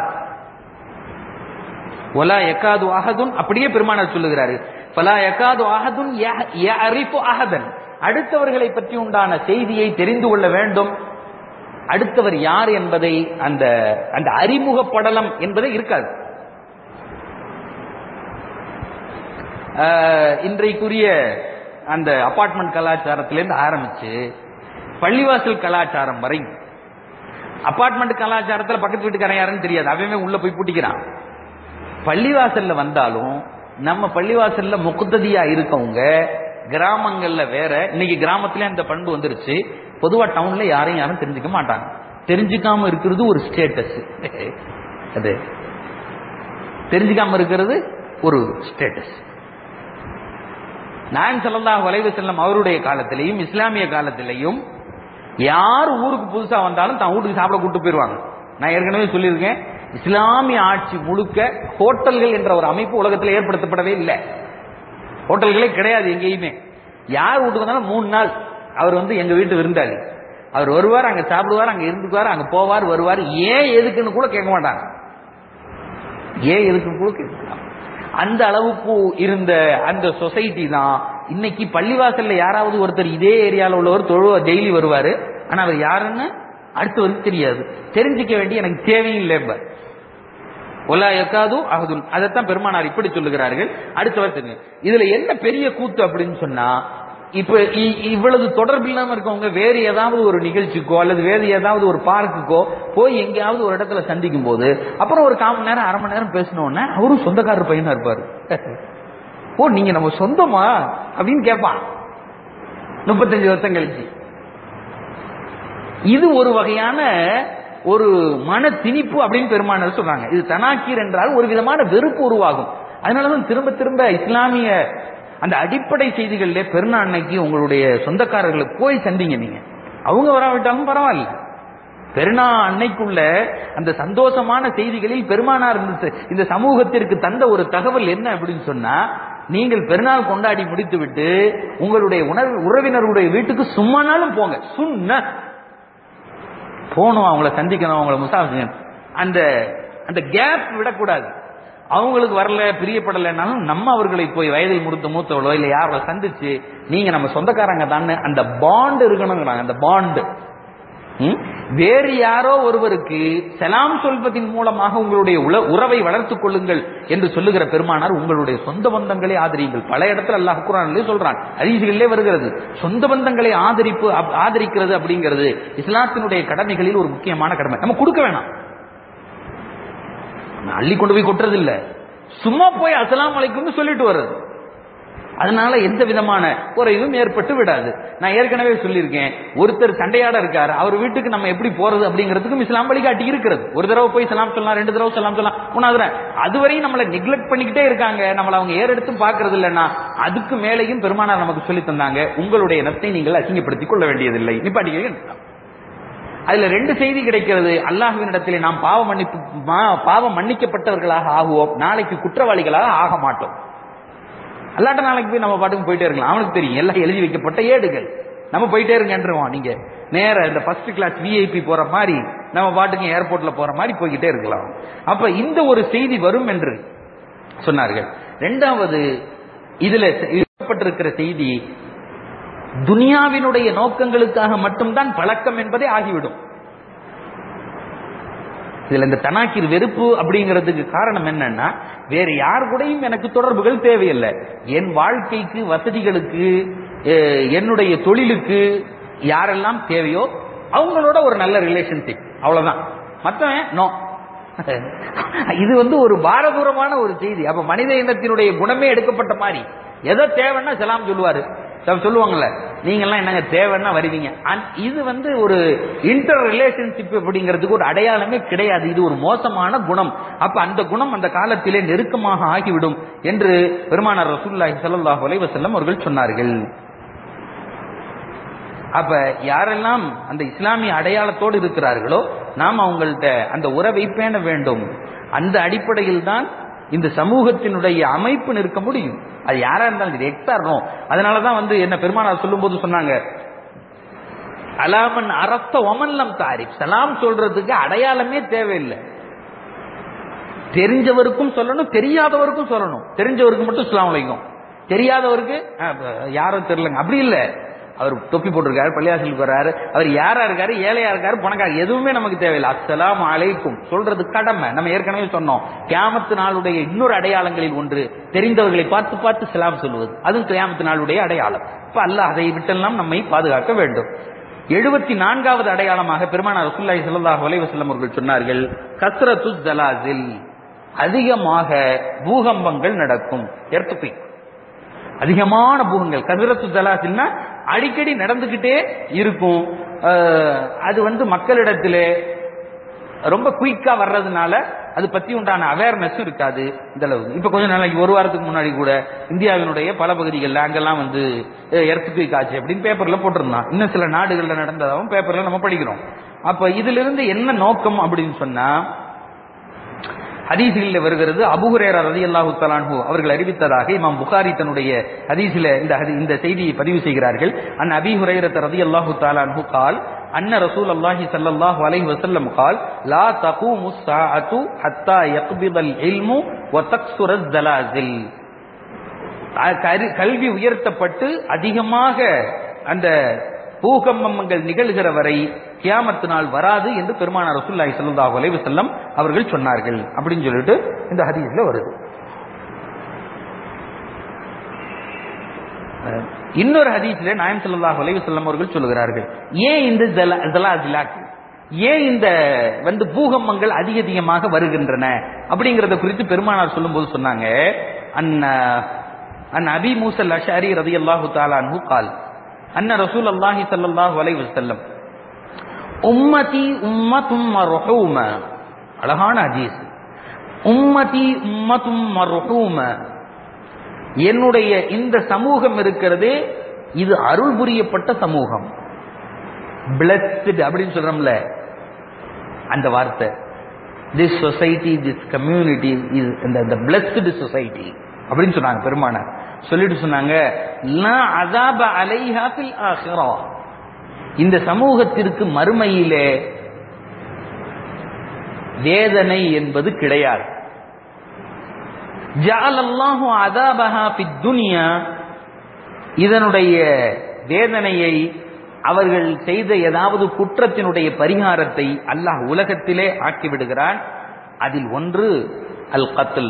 வலா யகாது அஹதுன், அப்படியே பெருமானார் சொல்லுகிறாரு, ஃபலா யகாது அஹதுன் யஅரிஃபு அஹதன், அடுத்தவர்களை பற்றி உண்டான செய்தியை தெரிந்து கொள்ள வேண்டும், அடுத்தவர் யார் என்பதை அந்த அந்த அறிமுக படலம் என்பதை இருக்காது. இன்றைக்குரிய அந்த அபார்ட்மெண்ட் கலாச்சாரத்திலிருந்து ஆரம்பிச்சு பள்ளிவாசல் கலாச்சாரம் வரை, அபார்ட்மெண்ட் கலாச்சாரத்தில் பக்கத்து வீட்டுக்காரன் யாருன்னு தெரியாது, அவன் உள்ள போய் பூட்டிக்கிறான். பள்ளிவாசல்ல வந்தாலும் நம்ம பள்ளிவாசல்ல முக்குத்ததியா இருக்கவங்க கிராமங்கள்ல வேற. இன்னைக்கு கிராமத்துல அந்த பண்பு வந்துருச்சு. பொதுவா டவுன்ல யாரையும் யாரும் தெரிஞ்சுக்க மாட்டாங்க. தெரிஞ்சுக்காம இருக்கிறது ஒரு ஸ்டேட்டஸ், அது தெரிஞ்சுக்காம இருக்கிறது ஒரு ஸ்டேட்டஸ். நாயகம் ஸல்லல்லாஹு அலைஹி வஸல்லம் அவருடைய காலத்திலையும் இஸ்லாமிய காலத்திலையும் யார் ஊருக்கு புதுசா வந்தாலும் தான் வீட்டுக்கு சாப்பிட கூட்டு போயிருவாங்க. நான் ஏற்கனவே சொல்லியிருக்கேன், இஸ்லாமிய ஆட்சி முழுக்க ஹோட்டல்கள் என்ற ஒரு அமைப்பு உலகத்தில் ஏற்படுத்தப்படவே இல்லை. ஹோட்டல்களே கிடையாது எங்கேயுமே. யார் வீட்டுக்கு வந்தாலும் மூணு நாள் அவர் வந்து எங்க வீட்டு விருந்தாளி, அவர் வருவார், அங்க சாப்பிடுவார், அங்க இருந்துக்குவார், அங்க போவார் வருவார். ஏன் எதுக்குன்னு கூட கேட்க மாட்டாங்க. ஏன் எதுக்குன்னு கூட கேட்கலாம். அந்த அளவுக்கு இருந்த அந்த சொசைட்டி தான் இன்னைக்கு பள்ளிவாசல்ல யாராவது ஒருத்தர் இதே ஏரியாவில் உள்ளவர் தொழுவ டெய்லி வருவாரு, ஆனா அவர் யாருன்னு அடுத்தவருக்கு தெரியாது. தெரிஞ்சுக்க வேண்டிய எனக்கு தேவையில்லை. ஒலா யகாது அஹதுன், அதைத்தான் பெருமானார் இப்படி சொல்லுகிறார்கள். அடுத்தவர் தெரியும். இதுல என்ன பெரிய கூத்து அப்படின்னு சொன்னா, இப்ப இவ்வளவு தொடர்பு இல்லாம இருக்கவங்க வேறு ஏதாவது ஒரு நிகழ்ச்சிக்கோ அல்லது வேறு ஏதாவது ஒரு பார்க்குக்கோ போய் எங்கேயாவது ஒரு இடத்துல சந்திக்கும் போது அப்புறம் ஒரு கால் மணி நேரம் அரை மணி நேரம் பேசணும்னா அவரும் சொந்தக்காரர் பையனா இருப்பாரு. ஓ நீங்க நம்ம சொந்தமா அப்படின்னு கேட்பான் முப்பத்தஞ்சு வருஷம் கழிச்சு. இது ஒரு வகையான ஒரு மன திணிப்பு அப்படின்னு பெருமானார் சொல்றாங்க. இது தனாக்கீர் என்றால் ஒரு விதமான வெறுப்பு உருவாகும். அதனாலதான் திரும்ப திரும்ப இஸ்லாமிய அந்த அடிப்படை செய்திகளிலே பெருநாள் அன்னைக்கு உங்களுடைய சொந்தக்காரர்களுக்கு போய் சந்திங்க. நீங்க அவங்க வராவிட்டாலும் பரவாயில்ல. பெருநாள் அன்னைக்குள்ள அந்த சந்தோஷமான செய்திகளில் பெருமானார் இந்த சமூகத்திற்கு தந்த ஒரு தகவல் என்ன அப்படின்னு சொன்னா, நீங்கள் பெருநாள் கொண்டாடி முடித்து விட்டு உங்களுடைய உணர்வு உறவினருடைய வீட்டுக்கு சும்மானாலும் போங்க. சுன்ன போகணும், அவங்கள சந்திக்கணும், அவங்கள முசாஃபிர், அந்த அந்த கேப் விடக்கூடாது. அவங்களுக்கு வரல பிரியப்படலைன்னாலும் நம்ம அவர்களை போய் வயதில் முடித்த மூத்தவளோ இல்ல யாரை சந்திச்சு நீங்க நம்ம சொந்தக்காரங்க தான் அந்த பாண்ட் இருக்கணுங்கிறாங்க. அந்த பாண்டு வேறு யாரோ ஒருவருக்கு சலாம் சொல்வதின் மூலமாக உங்களுடைய உறவை வளர்த்துக் கொள்ளுங்கள் என்று சொல்லுகிற பெருமானார் உங்களுடைய சொந்த பந்தங்களை ஆதரியுங்கள். பல இடத்துல அல்லாஹ் குர்ஆனிலே சொல்றான், ஹதீஸ்களிலே வருகிறது. சொந்த பந்தங்களை ஆதரிப்பு ஆதரிக்கிறது அப்படிங்கிறது இஸ்லாத்தினுடைய கடமைகளில் ஒரு முக்கியமான கடமை. நம்ம கொடுக்க வேணாம், அள்ளி கொண்டு போய் கொட்டுறது இல்ல, சும்மா போய் அஸ்ஸலாமு அலைக்கும்னு சொல்லிட்டு வர்றது. அதனால எந்த விதமான குறைவும் ஏற்பட்டு விடாது. நான் ஏற்கனவே சொல்லியிருக்கேன், ஒருத்தர் சண்டையாட இருக்காரு, அவர் வீட்டுக்கு நம்ம எப்படி போறது அப்படிங்கிறதுக்கும் இஸ்லாம் வழிகாட்டி இருக்கிறது. ஒரு தடவை போய் சலாம் சொல்லலாம், ரெண்டு தடவை சலாம் சொல்லலாம், மூணாவது அதுவரையும் நம்மளை நெக்லெக்ட் பண்ணிக்கிட்டே இருக்காங்க, நம்மளை அவங்க ஏறெடுத்தும் பாக்குறது இல்லைன்னா அதுக்கு மேலையும் பெருமானார் நமக்கு சொல்லி தந்தாங்க, உங்களுடைய நத்தை நீங்கள் அசிங்கப்படுத்திக் கொள்ள வேண்டியதில்லை, நிப்பாட்டிக்க. அதுல ரெண்டு செய்தி கிடைக்கிறது. அல்லாஹ்வினிடத்திலே நாம் பாவ மன்னிப்பு பாவம் மன்னிக்கப்பட்டவர்களாக ஆகுவோம், நாளைக்கு குற்றவாளிகளாக ஆக மாட்டோம். அல்லாட்ட நாளைக்கு போய் நம்ம பாட்டுக்கு போயிட்டே இருக்கலாம், அவனுக்கு தெரியும் எல்லாம் எழுதி வைக்கப்பட்ட ஏடுகள். நம்ம போயிட்டே இருங்கன்றோம். நீங்க நேர இந்த ஃபர்ஸ்ட் கிளாஸ் விஐபி போற மாதிரி நம்ம பாட்டுக்கு ஏர்போர்ட்ல போற மாதிரி போய்கிட்டே இருக்கலாம். அப்ப இந்த ஒரு செய்தி வரும் என்று சொன்னார்கள். இரண்டாவது, இதுல எழுதப்பட்டிருக்கிற செய்தி துனியாவினுடைய நோக்கங்களுக்காக மட்டும்தான் பழக்கம் என்பதே ஆகிவிடும். இதுல இந்த தனாக்கிர் வெறுப்பு அப்படிங்கிறதுக்கு காரணம் என்னன்னா, வேற யார் கூடயும் எனக்கு தொடர்புகள் தேவையில்லை. என் வாழ்க்கைக்கு, வசதிகளுக்கு, என்னுடைய தொழிலுக்கு யாரெல்லாம் தேவையோ அவங்களோட ஒரு நல்ல ரிலேஷன்ஷிப், அவ்வளவுதான். மத்தவன் நோ. இது வந்து ஒரு பாரதூரமான ஒரு செய்தி. அப்ப மனித இனத்தினுடைய குணமே எடுக்கப்பட்ட மாதிரி, எதோ தேவைன்னா சலாம் சொல்லுவாரு. சொல்லுவாங்கல்ல, நீங்க எல்லாம் என்னங்க தேவைன்னா வருவீங்க. இது வந்து ஒரு இன்டர் ரிலேஷன்ஷிப் அப்படிங்கிறதுக்கு ஒரு அடையாளமே கிடையாது. இது ஒரு மோசமான குணம். அப்ப அந்த குணம் அந்த காலத்திலே நெருக்கமாக ஆகிவிடும் என்று பெருமானார் ரசூலுல்லாஹி ஸல்லல்லாஹு அலைஹி வஸல்லம் அவர்கள் சொன்னார்கள். அப்ப யாரெல்லாம் அந்த இஸ்லாமிய அடையாளத்தோடு இருக்கிறார்களோ நாம் அவங்கள்ட்ட அந்த உறவை பேண வேண்டும். அந்த அடிப்படையில் தான் இந்த சமூகத்தினுடைய அமைப்பு நிற்க முடியும். அது யாரா இருந்தாலும் இது எக்ஸாரணும். அதனாலதான் வந்து என்ன பெருமானார் சொல்லும் போது சொன்னாங்க, அலாமன் அரஸ்த ஒமன்லம் தாரிப், சலாம் சொல்றதுக்கு அடையாளமே தேவையில்லை. தெரிஞ்சவருக்கும் சொல்லணும், தெரியாதவருக்கும் சொல்லணும். தெரிஞ்சவருக்கு மட்டும் அஸ்ஸலாமு அலைக்கும், தெரியாதவருக்கு யாரும் தெரியலங்க அப்படி இல்லை. அவர் தொப்பி போட்டிருக்காரு, பள்ளியாசலுக்கு வர்றாரு, அவர் யாரா இருக்காரு, ஏழையா இருக்காரு, பணக்காரர், எதுவுமே நமக்கு தேவையில்லை. அஸ்ஸலாமு அலைக்கும் சொல்றது கடமை. நம்ம ஏற்கனவே சொன்னோம், கியாமத்து நாளுடைய இன்னொரு அடையாளங்களில் ஒன்று தெரிந்தவர்களை பார்த்து பார்த்து சலாம் சொல்லுவது. அதுவும் கியாமத்து நாளுடைய அடையாளம். இப்ப அல்லாஹ் அதை விட்டெல்லாம் நம்மை பாதுகாக்க வேண்டும். எழுபத்தி நான்காவது அடையாளமாக பெருமானார் ரசூலுல்லாஹி ஸல்லல்லாஹு அலைஹி வஸல்லம் அவர்கள் சொன்னார்கள், கஸ்ரத்து ஜலாசில், அதிகமாக பூகம்பங்கள் நடக்கும். எர்த்குவேக், அதிகமான பூகங்கள். கஸ்ரத்து ஜலாசில்னா அடிக்கடி நடந்துகிட்டே இருக்கும். அது வந்து மக்களிடத்திலே ரொம்ப குயிக்கா வர்றதுனால அது பத்தி உண்டான அவேர்னஸ் இருக்காது இந்த அளவு. இப்ப கொஞ்ச நாளைக்கு ஒரு வாரத்துக்கு முன்னாடி கூட இந்தியாவினுடைய பல பகுதிகளில் அங்கெல்லாம் வந்து எர்த்குவேக் ஆச்சு அப்படின்னு பேப்பர்ல போட்டிருந்தான். இன்னும் சில நாடுகள்ல நடந்ததாகவும் பேப்பர்ல நம்ம படிக்கிறோம். அப்ப இதுல இருந்து என்ன நோக்கம் அப்படின்னு சொன்னா, ஹதீஸில் வருகிறது, அபூ ஹுரைரா ரலியல்லாஹு தஆலா அன்ஹு அவர்கள் அறிவித்ததாக இமாம் புகாரி தன்னுடைய ஹதீஸில் இந்த இந்த செய்தியை பதிவு செய்கிறார்கள். அன் அபீ ஹுரைரா ரலியல்லாஹு தஆலா அன்ஹு قال அன்ன ரசூலுல்லாஹி ஸல்லல்லாஹு அலைஹி வஸல்லம் قال லா தகூமு ஸாஅத்து ஹத்தா யக்பிதல் இல்மு வ தக்ஸுரஸ் ஸலாஸில். கல்வி உயர்த்தப்பட்டு அதிகமாக அந்த பூகம்பங்கள் நிகழ்கிற வரை கியாமத்து நாள் வராது என்று பெருமானார் ரசூலுல்லாஹி ஸல்லல்லாஹு அலைஹி வஸல்லம் அவர்கள் சொன்னார்கள் அப்படின்னு சொல்லிட்டு இந்த ஹதீஸ்ல வருது. இன்னொரு ஹதீஸ்ல நாயகம் ஸல்லல்லாஹு அலைஹி வஸல்லம் அவர்கள் சொல்லுகிறார்கள், ஏன் இந்த ஜலாஜிலாக், ஏன் இந்த வந்து பூகம்பங்கள் அதிக அதிகமாக வருகின்றன அப்படிங்கறத குறித்து பெருமானார் சொல்லும் போது சொன்னாங்க, அன் அன் அபி மூஸா அல்-அஷ்அரி ரலியல்லாஹு தஆலா அன்ஹு قال அன்ன ரசூலுல்லாஹி ஸல்லல்லாஹு அலைஹி வஸல்லம் உம்மதி உம்மத்தும் மர்ஹூம. அழகான ஹதீஸ். உம்மதி உம்மத்தும் மர்ஹூம, என்னுடைய இந்த சமூகம் இருக்கிறது இது அருள் புரியப்பட்ட சமூகம். பிளஸ்ட் அப்படின்னு சொல்றோம்ல அந்த வார்த்தை. This society, this community is the blessed society அப்படின்னு சொன்னாங்க பெருமானார். சொல்லிட்டு சொன்னாங்க, லா அஸாப அலைஹா ஃபில் ஆখিরা, இந்த சமூகத்திற்கு மறுமையிலே வேதனை என்பது கிடையாது. ஜஅலல்லாஹு அஸாபஹா ஃபித் துன்யா, இதனுடைய வேதனையை அவர்கள் செய்த ஏதாவது குற்றத்தினுடைய பரிகாரத்தை அல்லாஹ் உலகத்திலே ஆக்கிவிடுகிறான். அதில் ஒன்று அல் கத்ல்,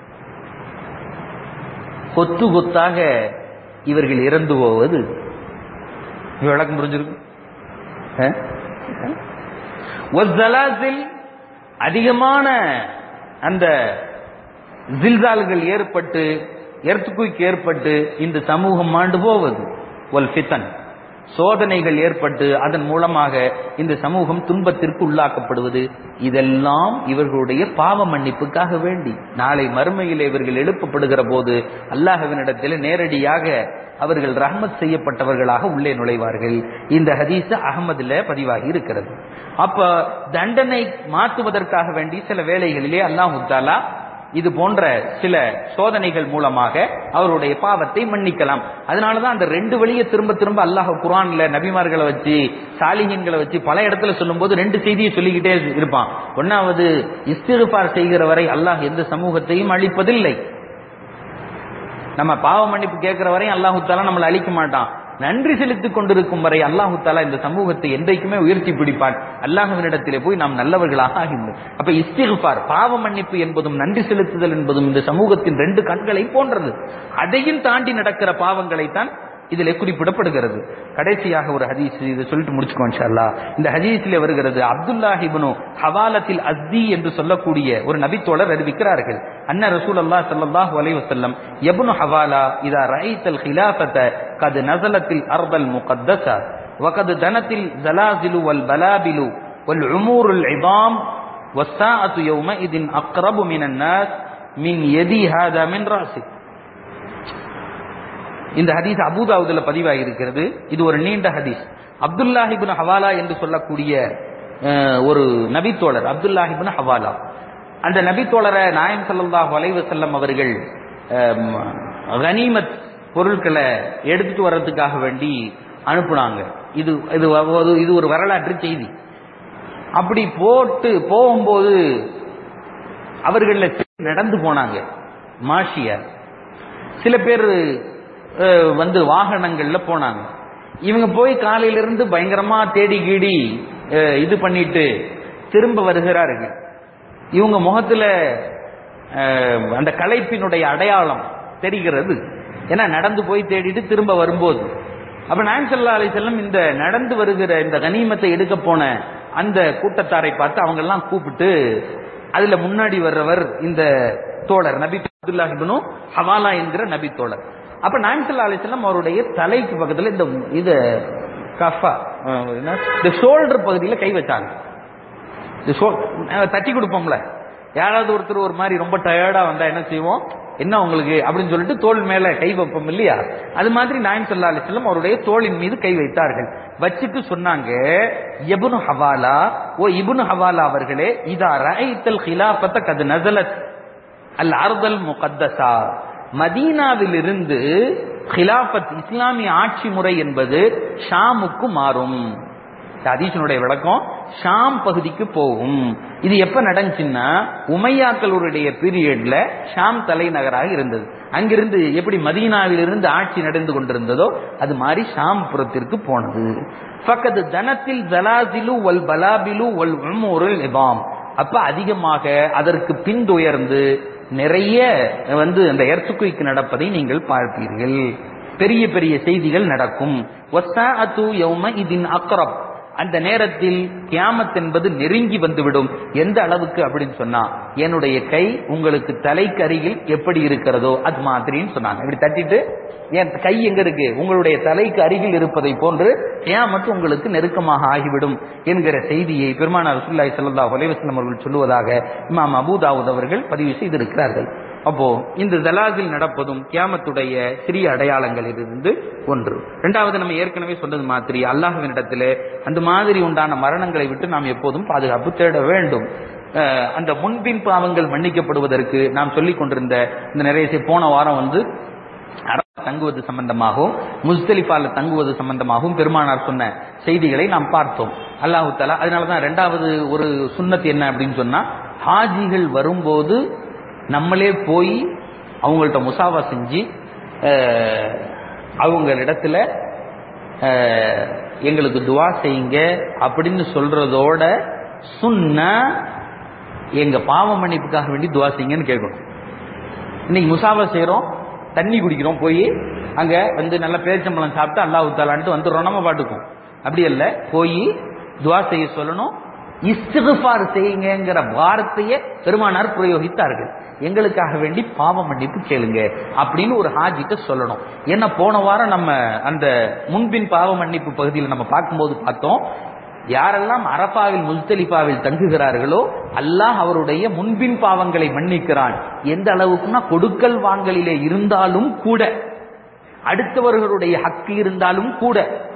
கொத்து கொத்தாக இவர்கள் இறந்து போவது. விளக்கம் புரிஞ்சிருக்கு? அதிகமான அந்த ஜில்சால்கள் ஏற்பட்டு, எர்த்குவேக் ஏற்பட்டு இந்த சமூகம் மாண்டு போவது. வல் ஃபிதன், சோதனைகள் ஏற்பட்டு அதன் மூலமாக இந்த சமூகம் துன்பத்திற்கு உள்ளாக்கப்படுவது. இதெல்லாம் இவர்களுடைய பாவ மன்னிப்புக்காக வேண்டி நாளை மறுமையிலே இவர்கள் எழுப்பப்படுகிற போது அல்லாஹ்வினிடத்தில் நேரடியாக அவர்கள் ரஹ்மத் செய்யப்பட்டவர்களாக உள்ளே நுழைவார்கள். இந்த ஹதீஸ் அஹ்மதுல பதிவாகி இருக்கிறது. அப்ப தண்டனை மாற்றுவதற்காக வேண்டி சில வேளைகளிலே அல்லாஹ் தஆலா இது போன்ற சில சோதனைகள் மூலமாக அவருடைய பாவத்தை மன்னிக்கலாம். அதனாலதான் அந்த ரெண்டு வழியை திரும்ப திரும்ப அல்லாஹ் குர்ஆன்ல நபிமார்களை வச்சு சாலிஹீன்களை வச்சு பல இடத்துல சொல்லும் போது ரெண்டு செய்தியை சொல்லிக்கிட்டே இருப்பான். ஒன்னாவது, இஸ்திக்ஃபார் செய்கிற வரை அல்லாஹ் எந்த சமூகத்தையும் அழிப்பதில்லை. நம்ம பாவ மன்னிப்பு கேட்கிற வரை அல்லாஹு தஆலா நம்மளை அழிக்க மாட்டான். நன்றி செலுத்திக் கொண்டிருக்கும் வரை அல்லாஹு தஆலா இந்த சமூகத்தை என்றைக்குமே உயர்த்தி பிடிப்பான். அல்லாஹ்வினிடத்திலே போய் நாம் நல்லவர்களாக ஆகின்றோம். அப்ப இஸ்திக்ஃபார், பாவ மன்னிப்பு என்பதும் நன்றி செலுத்துதல் என்பதும் இந்த சமூகத்தின் ரெண்டு கண்களை போன்றது. அதையும் தாண்டி நடக்கிற பாவங்களை தான் இதிலே குறிப்பிடப்படுகிறது. கடைசியாக ஒரு ஹதீஸ், இதை சொல்லிட்டு முடிச்சுக்கோ இன்ஷா அல்லாஹ். இந்த ஹதீஸிலே வருகிறது, அப்துல்லாஹ் இப்னு ஹவாலத்தில் அஸ்தி என்று சொல்லக்கூடிய ஒரு நபித்தோழர் அறிவிக்கிறார்கள். அன்ன ரசூலுல்லாஹ் ஸல்லல்லாஹு அலைஹி வஸல்லம் இப்னு ஹவாலா இதா ரஅய்தல் கிலாஃபத கத் நஸலத்தில் அர்தல் முகத்தஸா வகத் தனத்தில் ஜலாஸிலு வல் பலாபிலு வல் உமூருல் இதாம் வஸ்ஸாஅத்து யௌமஇதின் அக்ரபு மினன் நாஸ் மின் யதி ஹாதா மின் ராஸி. இந்த ஹதீஸ் அபூதாவுதுல பதிவாகி இருக்கிறது. இது ஒரு நீண்ட ஹதீஸ். அப்துல்லாஹ் இப்னு ஹவாலா என்று சொல்லக்கூடிய ஒரு நபித்தோழர், அப்துல்லாஹ் இப்னு ஹவாலா, அந்த நபித்தோழரை நாயகம் ஸல்லல்லாஹு அலைஹி வஸல்லம் அவர்கள் கனிமத் பொருட்களை எடுத்துட்டு வர்றதுக்காக வேண்டி அனுப்புனாங்க. இது இது ஒரு வரலாற்று செய்தி. அப்படி போட்டு போகும்போது அவர்கள் நடந்து போனாங்க மாஷியா. சில பேர் வந்து வாகனங்கள்ல போனாங்க. இவங்க போய் காலையிலிருந்து பயங்கரமா தேடி கீடி இது பண்ணிட்டு திரும்ப வருகிறார்கள். இவங்க முகத்துல அந்த களைப்பினுடைய அடையாளம் தெரிகிறது. ஏன்னா நடந்து போய் தேடிட்டு திரும்ப வரும்போது. அப்ப நாயகம் ஸல்லல்லாஹு அலைஹி வஸல்லம் இந்த நடந்து வருகிற இந்த கனிமத்தை எடுக்க போன அந்த கூட்டத்தாரை பார்த்து அவங்க எல்லாம் கூப்பிட்டு, அதுல முன்னாடி வர்றவர் இந்த தோழர் நபி அப்துல்லாஹ் இப்னு ஹவாலா என்கிற நபி தோழர். அப்ப நாயகம் ஸல்லல்லாஹு அலைஹி வஸல்லம் அவருடைய தலைக்கு பக்கத்துல இந்த இது கஃபா இந்த ஷோல்டர் பகுதியில கை வச்சாங்க. தட்டி கொடுப்போம்ல, யாராவது ஒருத்தர் ஒரு மாதிரி ரொம்ப டயர்டா வந்தா என்ன செய்வோம், என்ன உங்களுக்கு அப்படின்னு சொல்லிட்டு தோள் மேல கை வைப்போம் இல்லையா? அது மாதிரி நாயகம் ஸல்லல்லாஹு அலைஹி வஸல்லம் அவருடைய தோளின் மீது கை வைத்தார்கள். வச்சுட்டு சொன்னாங்க, இப்னு ஹவாலா, ஓ இப்னு ஹவாலா அவர்களே, இதா ரஅய்தல் கிலாஃபத கத் நஸலத் அல் அர்தல் முகத்தஸா, மதீனாவிலிருந்து கிலாஃபத் இஸ்லாமிய ஆட்சி முறை என்பது ஷாமுக்கு மாறும். ஹதீஸினுடைய விளக்கம், ஷாம் பகுதிக்கு போகும். இது எப்ப நடந்துச்சுன்னா உமையாக்களுடைய பீரியட்ல ஷாம் தலைநகராக இருந்தது. அங்கிருந்து எப்படி மதீனாவிலிருந்து ஆட்சி நடந்து கொண்டிருந்ததோ அது மாதிரி ஷாம் புறத்திற்கு போனது. ஃபக்கத் தனத்தில் ஜலாசிலு வல் பலாபிலு வல் உமூருல் இதாம், அப்ப அதிகமாக அதற்கு பின்துயர்ந்து நிறைய வந்து அந்த எர்த்குயிக் நடப்பதை நீங்கள் பார்ப்பீர்கள். பெரிய பெரிய செய்திகள் நடக்கும். வஸ்ஸாஅத்து யௌமஇதின் அக்ரப், அந்த நேரத்தில் கியாமத் என்பது நெருங்கி வந்துவிடும். எந்த அளவுக்கு அப்படின்னு சொன்னா, என்னுடைய கை உங்களுக்கு தலைக்கு அருகில் எப்படி இருக்கிறதோ அது மாதிரின்னு சொன்னாங்க. இப்படி தட்டிட்டு, என் கை எங்க இருக்கு, உங்களுடைய தலைக்கு அருகில் இருப்பதை போன்று கியாமத் உங்களுக்கு நெருக்கமாக ஆகிவிடும் என்கிற செய்தியை பெருமானார் ரசூலுல்லாஹி ஸல்லல்லாஹு அலைஹி வஸல்லம் அவர்கள் சொல்லுவதாக இமாம் அபூ தாவூத் அவர்கள் பதிவு செய்திருக்கிறார்கள். அப்போ இந்த ஜலாசில் நடப்பதும் கியாமத்துடைய சிறிய அடையாளங்களில் இருந்து ஒன்று. இரண்டாவது, நம்ம ஏற்கனவே சொன்னது மாதிரி அல்லாஹ்வினிடத்திலே அந்த மாதிரி உண்டான மரணங்களை விட்டு நாம் எப்போதும் பாதுகாப்பு தேட வேண்டும். அந்த முன்பின் பாவங்கள் மன்னிக்கப்படுவதற்கு நாம் சொல்லிக் கொண்டிருந்த இந்த நிறைய போன வாரம் வந்து தங்குவது சம்பந்தமாகவும் முஸ்தலிஃபால தங்குவது சம்பந்தமாகவும் பெருமானார் சொன்ன செய்திகளை நாம் பார்த்தோம். அல்லாஹு தஆலா அதனாலதான் இரண்டாவது ஒரு சுன்னத் என்ன அப்படின்னு சொன்னா, ஹாஜிகள் வரும்போது நம்மளே போய் அவங்கள்ட்ட முசாவா செஞ்சு அவங்களிடத்துல எங்களுக்கு துவா செய்யுங்க அப்படின்னு சொல்றதோட சுன்னா எங்க பாவ மன்னிப்புக்காக வேண்டி துவா செய்யுங்கன்னு கேட்கணும். இன்னைக்கு முசாவா செய்யறோம், தண்ணி குடிக்கிறோம், போய் அங்க வந்து நல்ல பேரிச்சம்பழம் சாப்பிட்டு அல்லாஹ் தஆலான்ட்டு வந்துடுறோம் நம்ம பாட்டுக்கும். அப்படி அல்ல, போய் துவா செய்ய சொல்லணும். இஸ்திக்ஃபார் செய்யுங்கிற வார்த்தையை பெருமானார் பிரயோகித்தார்கள். எங்களுக்காக வேண்டி பாவ மன்னிப்பு கேளுங்க அப்படின்னு ஒரு ஹாஜிட்ட சொல்லணும். ஏன்னா போன வாரம் நம்ம அந்த முன்பின் பாவ மன்னிப்பு பகுதியில் நம்ம பார்க்கும்போது பார்த்தோம், யாரெல்லாம் அரஃபாவில் முஸ்தலிஃபாவில் தங்குகிறார்களோ அல்லாஹ் அவருடைய முன்பின் பாவங்களை மன்னிக்கிறான். எந்த அளவுக்குன்னா, கொடுக்கல் வாங்கலிலே இருந்தாலும் கூட, அடுத்தவர்களுடைய ஹக்கு இருந்தாலும் கூட.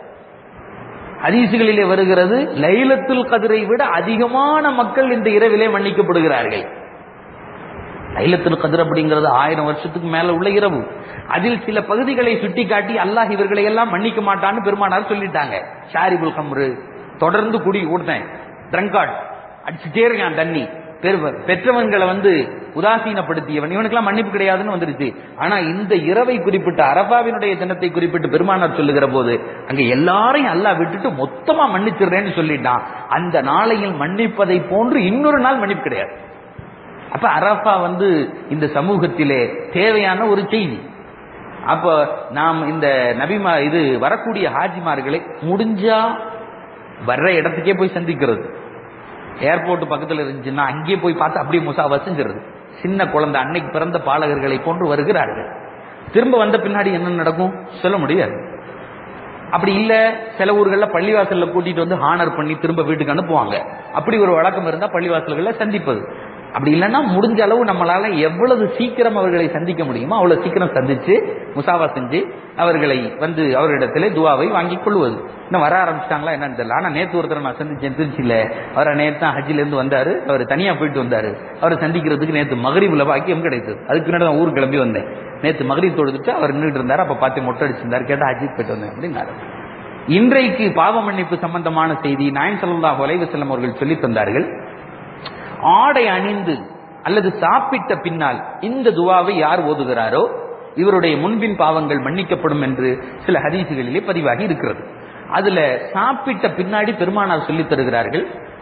ஹதீசுகளிலே வருகிறது, லைலத்துல் கத்ரை விட அதிகமான மக்கள் இந்த இரவிலே மன்னிக்கப்படுகிறார்கள். லைலத்துல் கத்ர் அப்படிங்கிறது ஆயிரம் வருஷத்துக்கு மேல உள்ள இரவு. அதில் சில பகுதிகளை சுட்டி காட்டி அல்லாஹ் இவர்களை எல்லாம் மன்னிக்க மாட்டான்னு பெருமானார் சொல்லிட்டாங்க. ஷாரிபுல் கம்ரு, தொடர்ந்து குடி ஊடுறேன், ட்ரங்கார்ட், அடிச்சுட்டே இருக்கான் தண்ணி, பெற்றவங்களை வந்து உதாசீனப்படுத்தியவன், இவனுக்கெல்லாம் மன்னிப்பு கிடையாதுன்னு வந்துருச்சு. ஆனா இந்த இரவை குறிப்பிட்ட அரபாவினுடைய தினத்தை குறிப்பிட்டு பெருமானார் சொல்லுகிற போது அங்க எல்லாரையும் அல்லாஹ் விட்டுட்டு மொத்தமா மன்னிச்சிடுறேன்னு சொல்லிட்டான். அந்த நாளையில் மன்னிப்பதை போன்று இன்னொரு நாள் மன்னிப்பு கிடையாது. அப்ப அரபா வந்து இந்த சமூகத்திலே தேவையான ஒரு செய்தி. அப்ப நாம் இந்த நபிமா இது வரக்கூடிய ஹாஜிமார்களை முடிஞ்சா வர்ற இடத்துக்கே போய் சந்திக்கிறது. ஏர்போர்ட் பக்கத்தில் இருந்துச்சுன்னா அங்கேயே போய் பார்த்து அப்படியே முசா வசஞ்சிருது. சின்ன குழந்தை அன்னைக்கு பிறந்த பாலகர்களை போன்று வருகிறார்கள். திரும்ப வந்த பின்னாடி என்ன நடக்கும் சொல்ல முடியாது. அப்படி இல்ல சில ஊர்கள்ல பள்ளிவாசல்ல கூட்டிட்டு வந்து ஹானர் பண்ணி திரும்ப வீட்டுக்கு அனுப்புவாங்க. அப்படி ஒரு வழக்கம் இருந்தா பள்ளிவாசல்களை சந்திப்பது. அப்படி இல்லைன்னா முடிஞ்ச அளவு நம்மளால எவ்வளவு சீக்கிரம் அவர்களை சந்திக்க முடியுமோ அவ்வளவு சீக்கிரம் சந்திச்சு முசாவா செஞ்சு அவர்களை வந்து அவர்களிடத்திலே துவாவை வாங்கி கொள்வது. இன்னும் வர ஆரம்பிச்சிட்டாங்களா என்னன்னு தெரியல. ஆனா நேத்து ஒருத்தர் நான் சந்திச்சேன் திருச்சியில. அவரை நேத்து தான் ஹஜ்ஜில இருந்து வந்தாரு. அவர் தனியா போயிட்டு வந்தாரு. அவரை சந்திக்கிறதுக்கு நேத்து மகரிபுல பாக்கியம் கிடைத்தது. அதுக்கு முன்னாடி நான் ஊருக்கு கிளம்பி வந்தேன். நேத்து மகரிப் தொழுதுட்டு அவர் நின்றுட்டு இருந்தாரு. அப்ப பார்த்து மொட்டை அடிச்சிருந்தாரு. கேட்டா ஹஜ்ஜிக்கு போயிட்டு வந்தேன் அப்படின்னாரு. இன்றைக்கு பாவ மன்னிப்பு சம்பந்தமான செய்தி நாயகம் ஸல்லல்லாஹு அலைஹி வஸல்லம் அவர்கள் சொல்லி தந்தார்கள். ஆடை அணிந்து அல்லது சாப்பிட்ட பின்னால் இந்த துவாவை யார் ஓதுகிறாரோ இவருடைய முன்பின் பாவங்கள் மன்னிக்கப்படும் என்று சில ஹதீசுகளிலே பதிவாகி இருக்கிறது. அதுல சாப்பிட்ட பின்னாடி பெருமானார் சொல்லித் தருகிறார்கள்,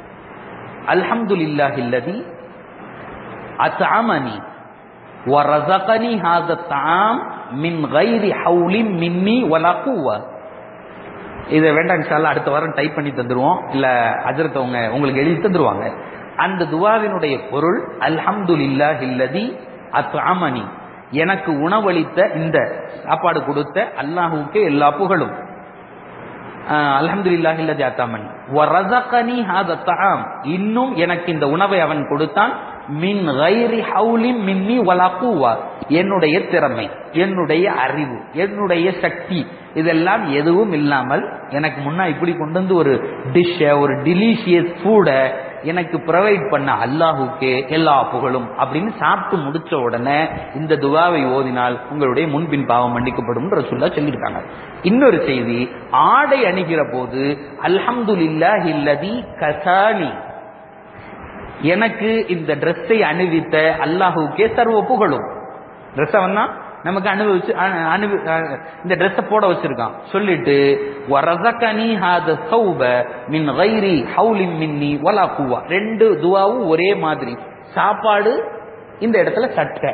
அல்ஹம்துலில்லாஹில்லதி அத்அமனி வ ரஸகனி ஹாஸா தஆம் மின் கைரி ஹவுலின் மின்னி வலா குவ்வா. இதை வேண்டாம் இன்ஷா அல்லாஹ் அடுத்த வாரம் டைப் பண்ணி தந்துருவோம். இல்ல ஹஜ்ரத் அவங்க உங்களுக்கு எழுதி தந்துருவாங்க. அந்த துவாவினுடைய பொருள் அல்ஹம்துலில்லாஹில்லதி அத்அமனி, எனக்கு உணவளித்த இந்த சாப்பாடு கொடுத்த அல்லாஹ்வுக்கே எல்லா புகழும். அல்ஹம்துலில்லாஹில்லதி அத்அமனி வ ரஸகனி ஹாஸா தஆம், இன்னும் எனக்கு இந்த உணவை அவன் கொடுத்தான். மின் கைரி ஹவுலின் மின்னி வலா குவ்வா, என்னுடைய திறமை, என்னுடைய அறிவு, என்னுடைய சக்தி இதெல்லாம் எதுவும் இல்லாமல் எனக்கு முன்னா இப்படி கொண்டு வந்து ஒரு டிஷ், ஒரு டிலிஷியஸ் ஃபுட எனக்கு ப்ரொவைட் பண்ண அல்லாஹுக்கே எல்லா புகழும் அப்படின்னு சாப்பிட்டு முடிச்ச உடனே இந்த துவாவை ஓதினால் உங்களுடைய முன்பின் பாவம் மன்னிக்கப்படும் ரசூலுல்லாஹ் சொல்லியிருக்காங்க. இன்னொரு செய்தி, ஆடை அணிகிற போது அல்ஹம்துலில்லாஹில்லதி கஸானி, எனக்கு இந்த டிரெஸ்ஸை அணிவித்த அல்லாஹுக்கே சர்வ புகழும். டிரெஸ் அவன் நமக்கு அனுபவிச்சு இந்த டிரெஸ் போட வச்சிருக்கான். சொல்லிட்டு வரஸகனி ஹாதா ஸௌப மின் கைரி ஹவுலின் மின்னி வலா குவ்வா, ரெண்டு துவாவும் ஒரே மாதிரி. சாப்பாடு இந்த இடத்துல சட்டை,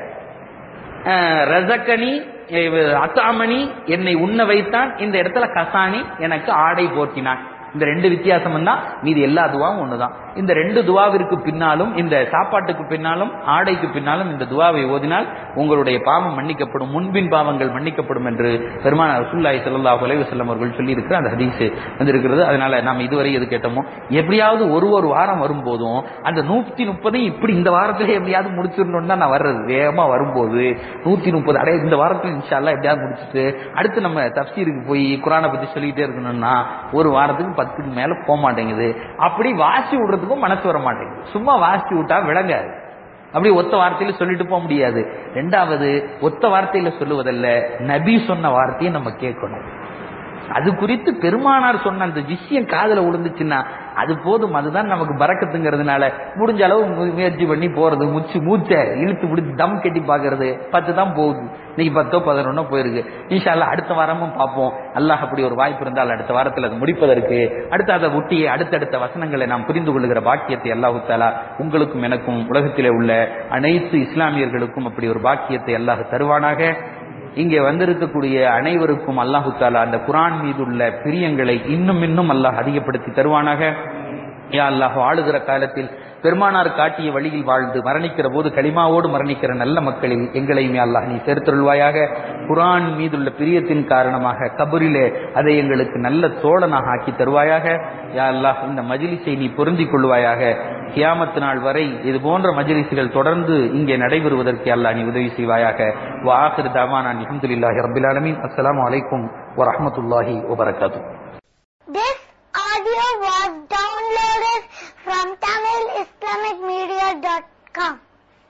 ரஸகனி அத்அமனி என்னை உண்ண வைத்தான், இந்த இடத்துல கசானி எனக்கு ஆடை போர்த்தினான். இந்த ரெண்டு வித்தியாசம் தான், மீதி எல்லா துவாவும் ஒண்ணுதான். இந்த ரெண்டு துவாவிற்கு பின்னாலும், இந்த சாப்பாட்டுக்கு பின்னாலும் ஆடைக்கு பின்னாலும் இந்த துவாவை ஓதினால் உங்களுடைய பாவம் மன்னிக்கப்படும், முன்பின் பாவங்கள் மன்னிக்கப்படும் என்று பெருமானார் ரசூலுல்லாஹி ஸல்லல்லாஹு அலைஹி வஸல்லம் அவர்கள் சொல்லி இருக்கிற அந்த ஹதீஸ் வந்திருக்கிறது. அதனால நாம் இதுவரை எது கேட்டோமோ எப்படியாவது ஒரு ஒரு வாரம் வரும்போதும் அந்த நூத்தி முப்பதை இப்படி இந்த வாரத்திலே எப்படியாவது முடிச்சிடணும்னு தான் நான் வர்றது. வேகமா வரும்போது நூத்தி முப்பது அடைய இந்த வாரத்தில் இன்ஷா அல்லாஹ் எப்படியாவது முடிச்சுட்டு அடுத்து நம்ம தஃப்சீருக்கு போய் குர்ஆனை பத்தி சொல்லிட்டே இருக்கணும்னா ஒரு வாரத்துக்கு பத்துக்கு மேல போக மாட்டேங்குது. அப்படி வாசி விடுறதுக்கும் மனசு வர மாட்டேங்குது. சும்மா வாசி விட்டா விளங்காது. அப்படி ஒத்த வார்த்தையில சொல்லிட்டு போக முடியாது. ரெண்டாவது, ஒத்த வார்த்தையில சொல்லுவதல்ல, நபி சொன்ன வார்த்தையை நம்ம கேட்கணும். அது குறித்து பெருமானார் சொன்ன அந்த விஷயம் காதுல விழுந்துச்சுன்னா அது போதும். அதுதான் நமக்கு பரக்கத்துங்கிறதுனால முடிஞ்ச அளவு முயற்சி பண்ணி போறது, முச்சு மூச்சை இழுத்து பிடிச்சி தம் கட்டி பாக்குறது. பத்து தான் போகுது, இன்னைக்கு பத்தோ பதினொன்னோ போயிருக்கு. இன்ஷா அல்லாஹ் அடுத்த வாரமும் பார்ப்போம். அல்லாஹ் அப்படி ஒரு வாய்ப்பு இருந்தால் அடுத்த வாரத்தில் அது முடிப்பதற்கு அடுத்த அதை ஒட்டிய அடுத்தடுத்த வசனங்களை நாம் புரிந்து கொள்ளுகிற பாக்கியத்தை அல்லாஹு தஆலா உங்களுக்கும் எனக்கும் உலகத்திலே உள்ள அனைத்து இஸ்லாமியர்களுக்கும் அப்படி ஒரு பாக்கியத்தை அல்லாஹ் தருவானாக. இங்கே வந்திருக்கக்கூடிய அனைவருக்கும் அல்லாஹு தஆலா அந்த குர்ஆன் மீது உள்ள பிரியங்களை இன்னும் இன்னும் அல்லாஹ் அதிகப்படுத்தி தருவானாக. யா அல்லாஹ், வாழுகிற காலத்தில் பெருமானார் காட்டிய வழியில் வாழ்ந்து மரணிக்கிற போது கலிமாவோடு மரணிக்கிற நல்ல மக்களில் எங்களையும் யா அல்லாஹ் நீ சேர்த்தருள்வாயாக. குர்ஆன் மீதுள்ள பிரியத்தின் காரணமாக கபரிலே அதை எங்களுக்கு நல்ல தோழனாக ஆக்கி தருவாயாக. யா அல்லாஹ், இந்த மஜ்லிஸை நீ பொருந்திக் கொள்வாயாக. கியாமத் நாள் வரை இது போன்ற மஜ்லிஸ்கள் தொடர்ந்து இங்கே நடைபெறுவதற்கு அல்லாஹ் நீ உதவி செய்வாயாக. வ ஆகிரு தஅவானா அல்ஹம்துலில்லாஹி ரப்பில் ஆலமீன். அஸ்ஸலாமு அலைக்கும் வ ரஹ்மத்துல்லாஹி வ பரகாத்துஹு. This audio was downloaded from Tamil Islamic Media dot com.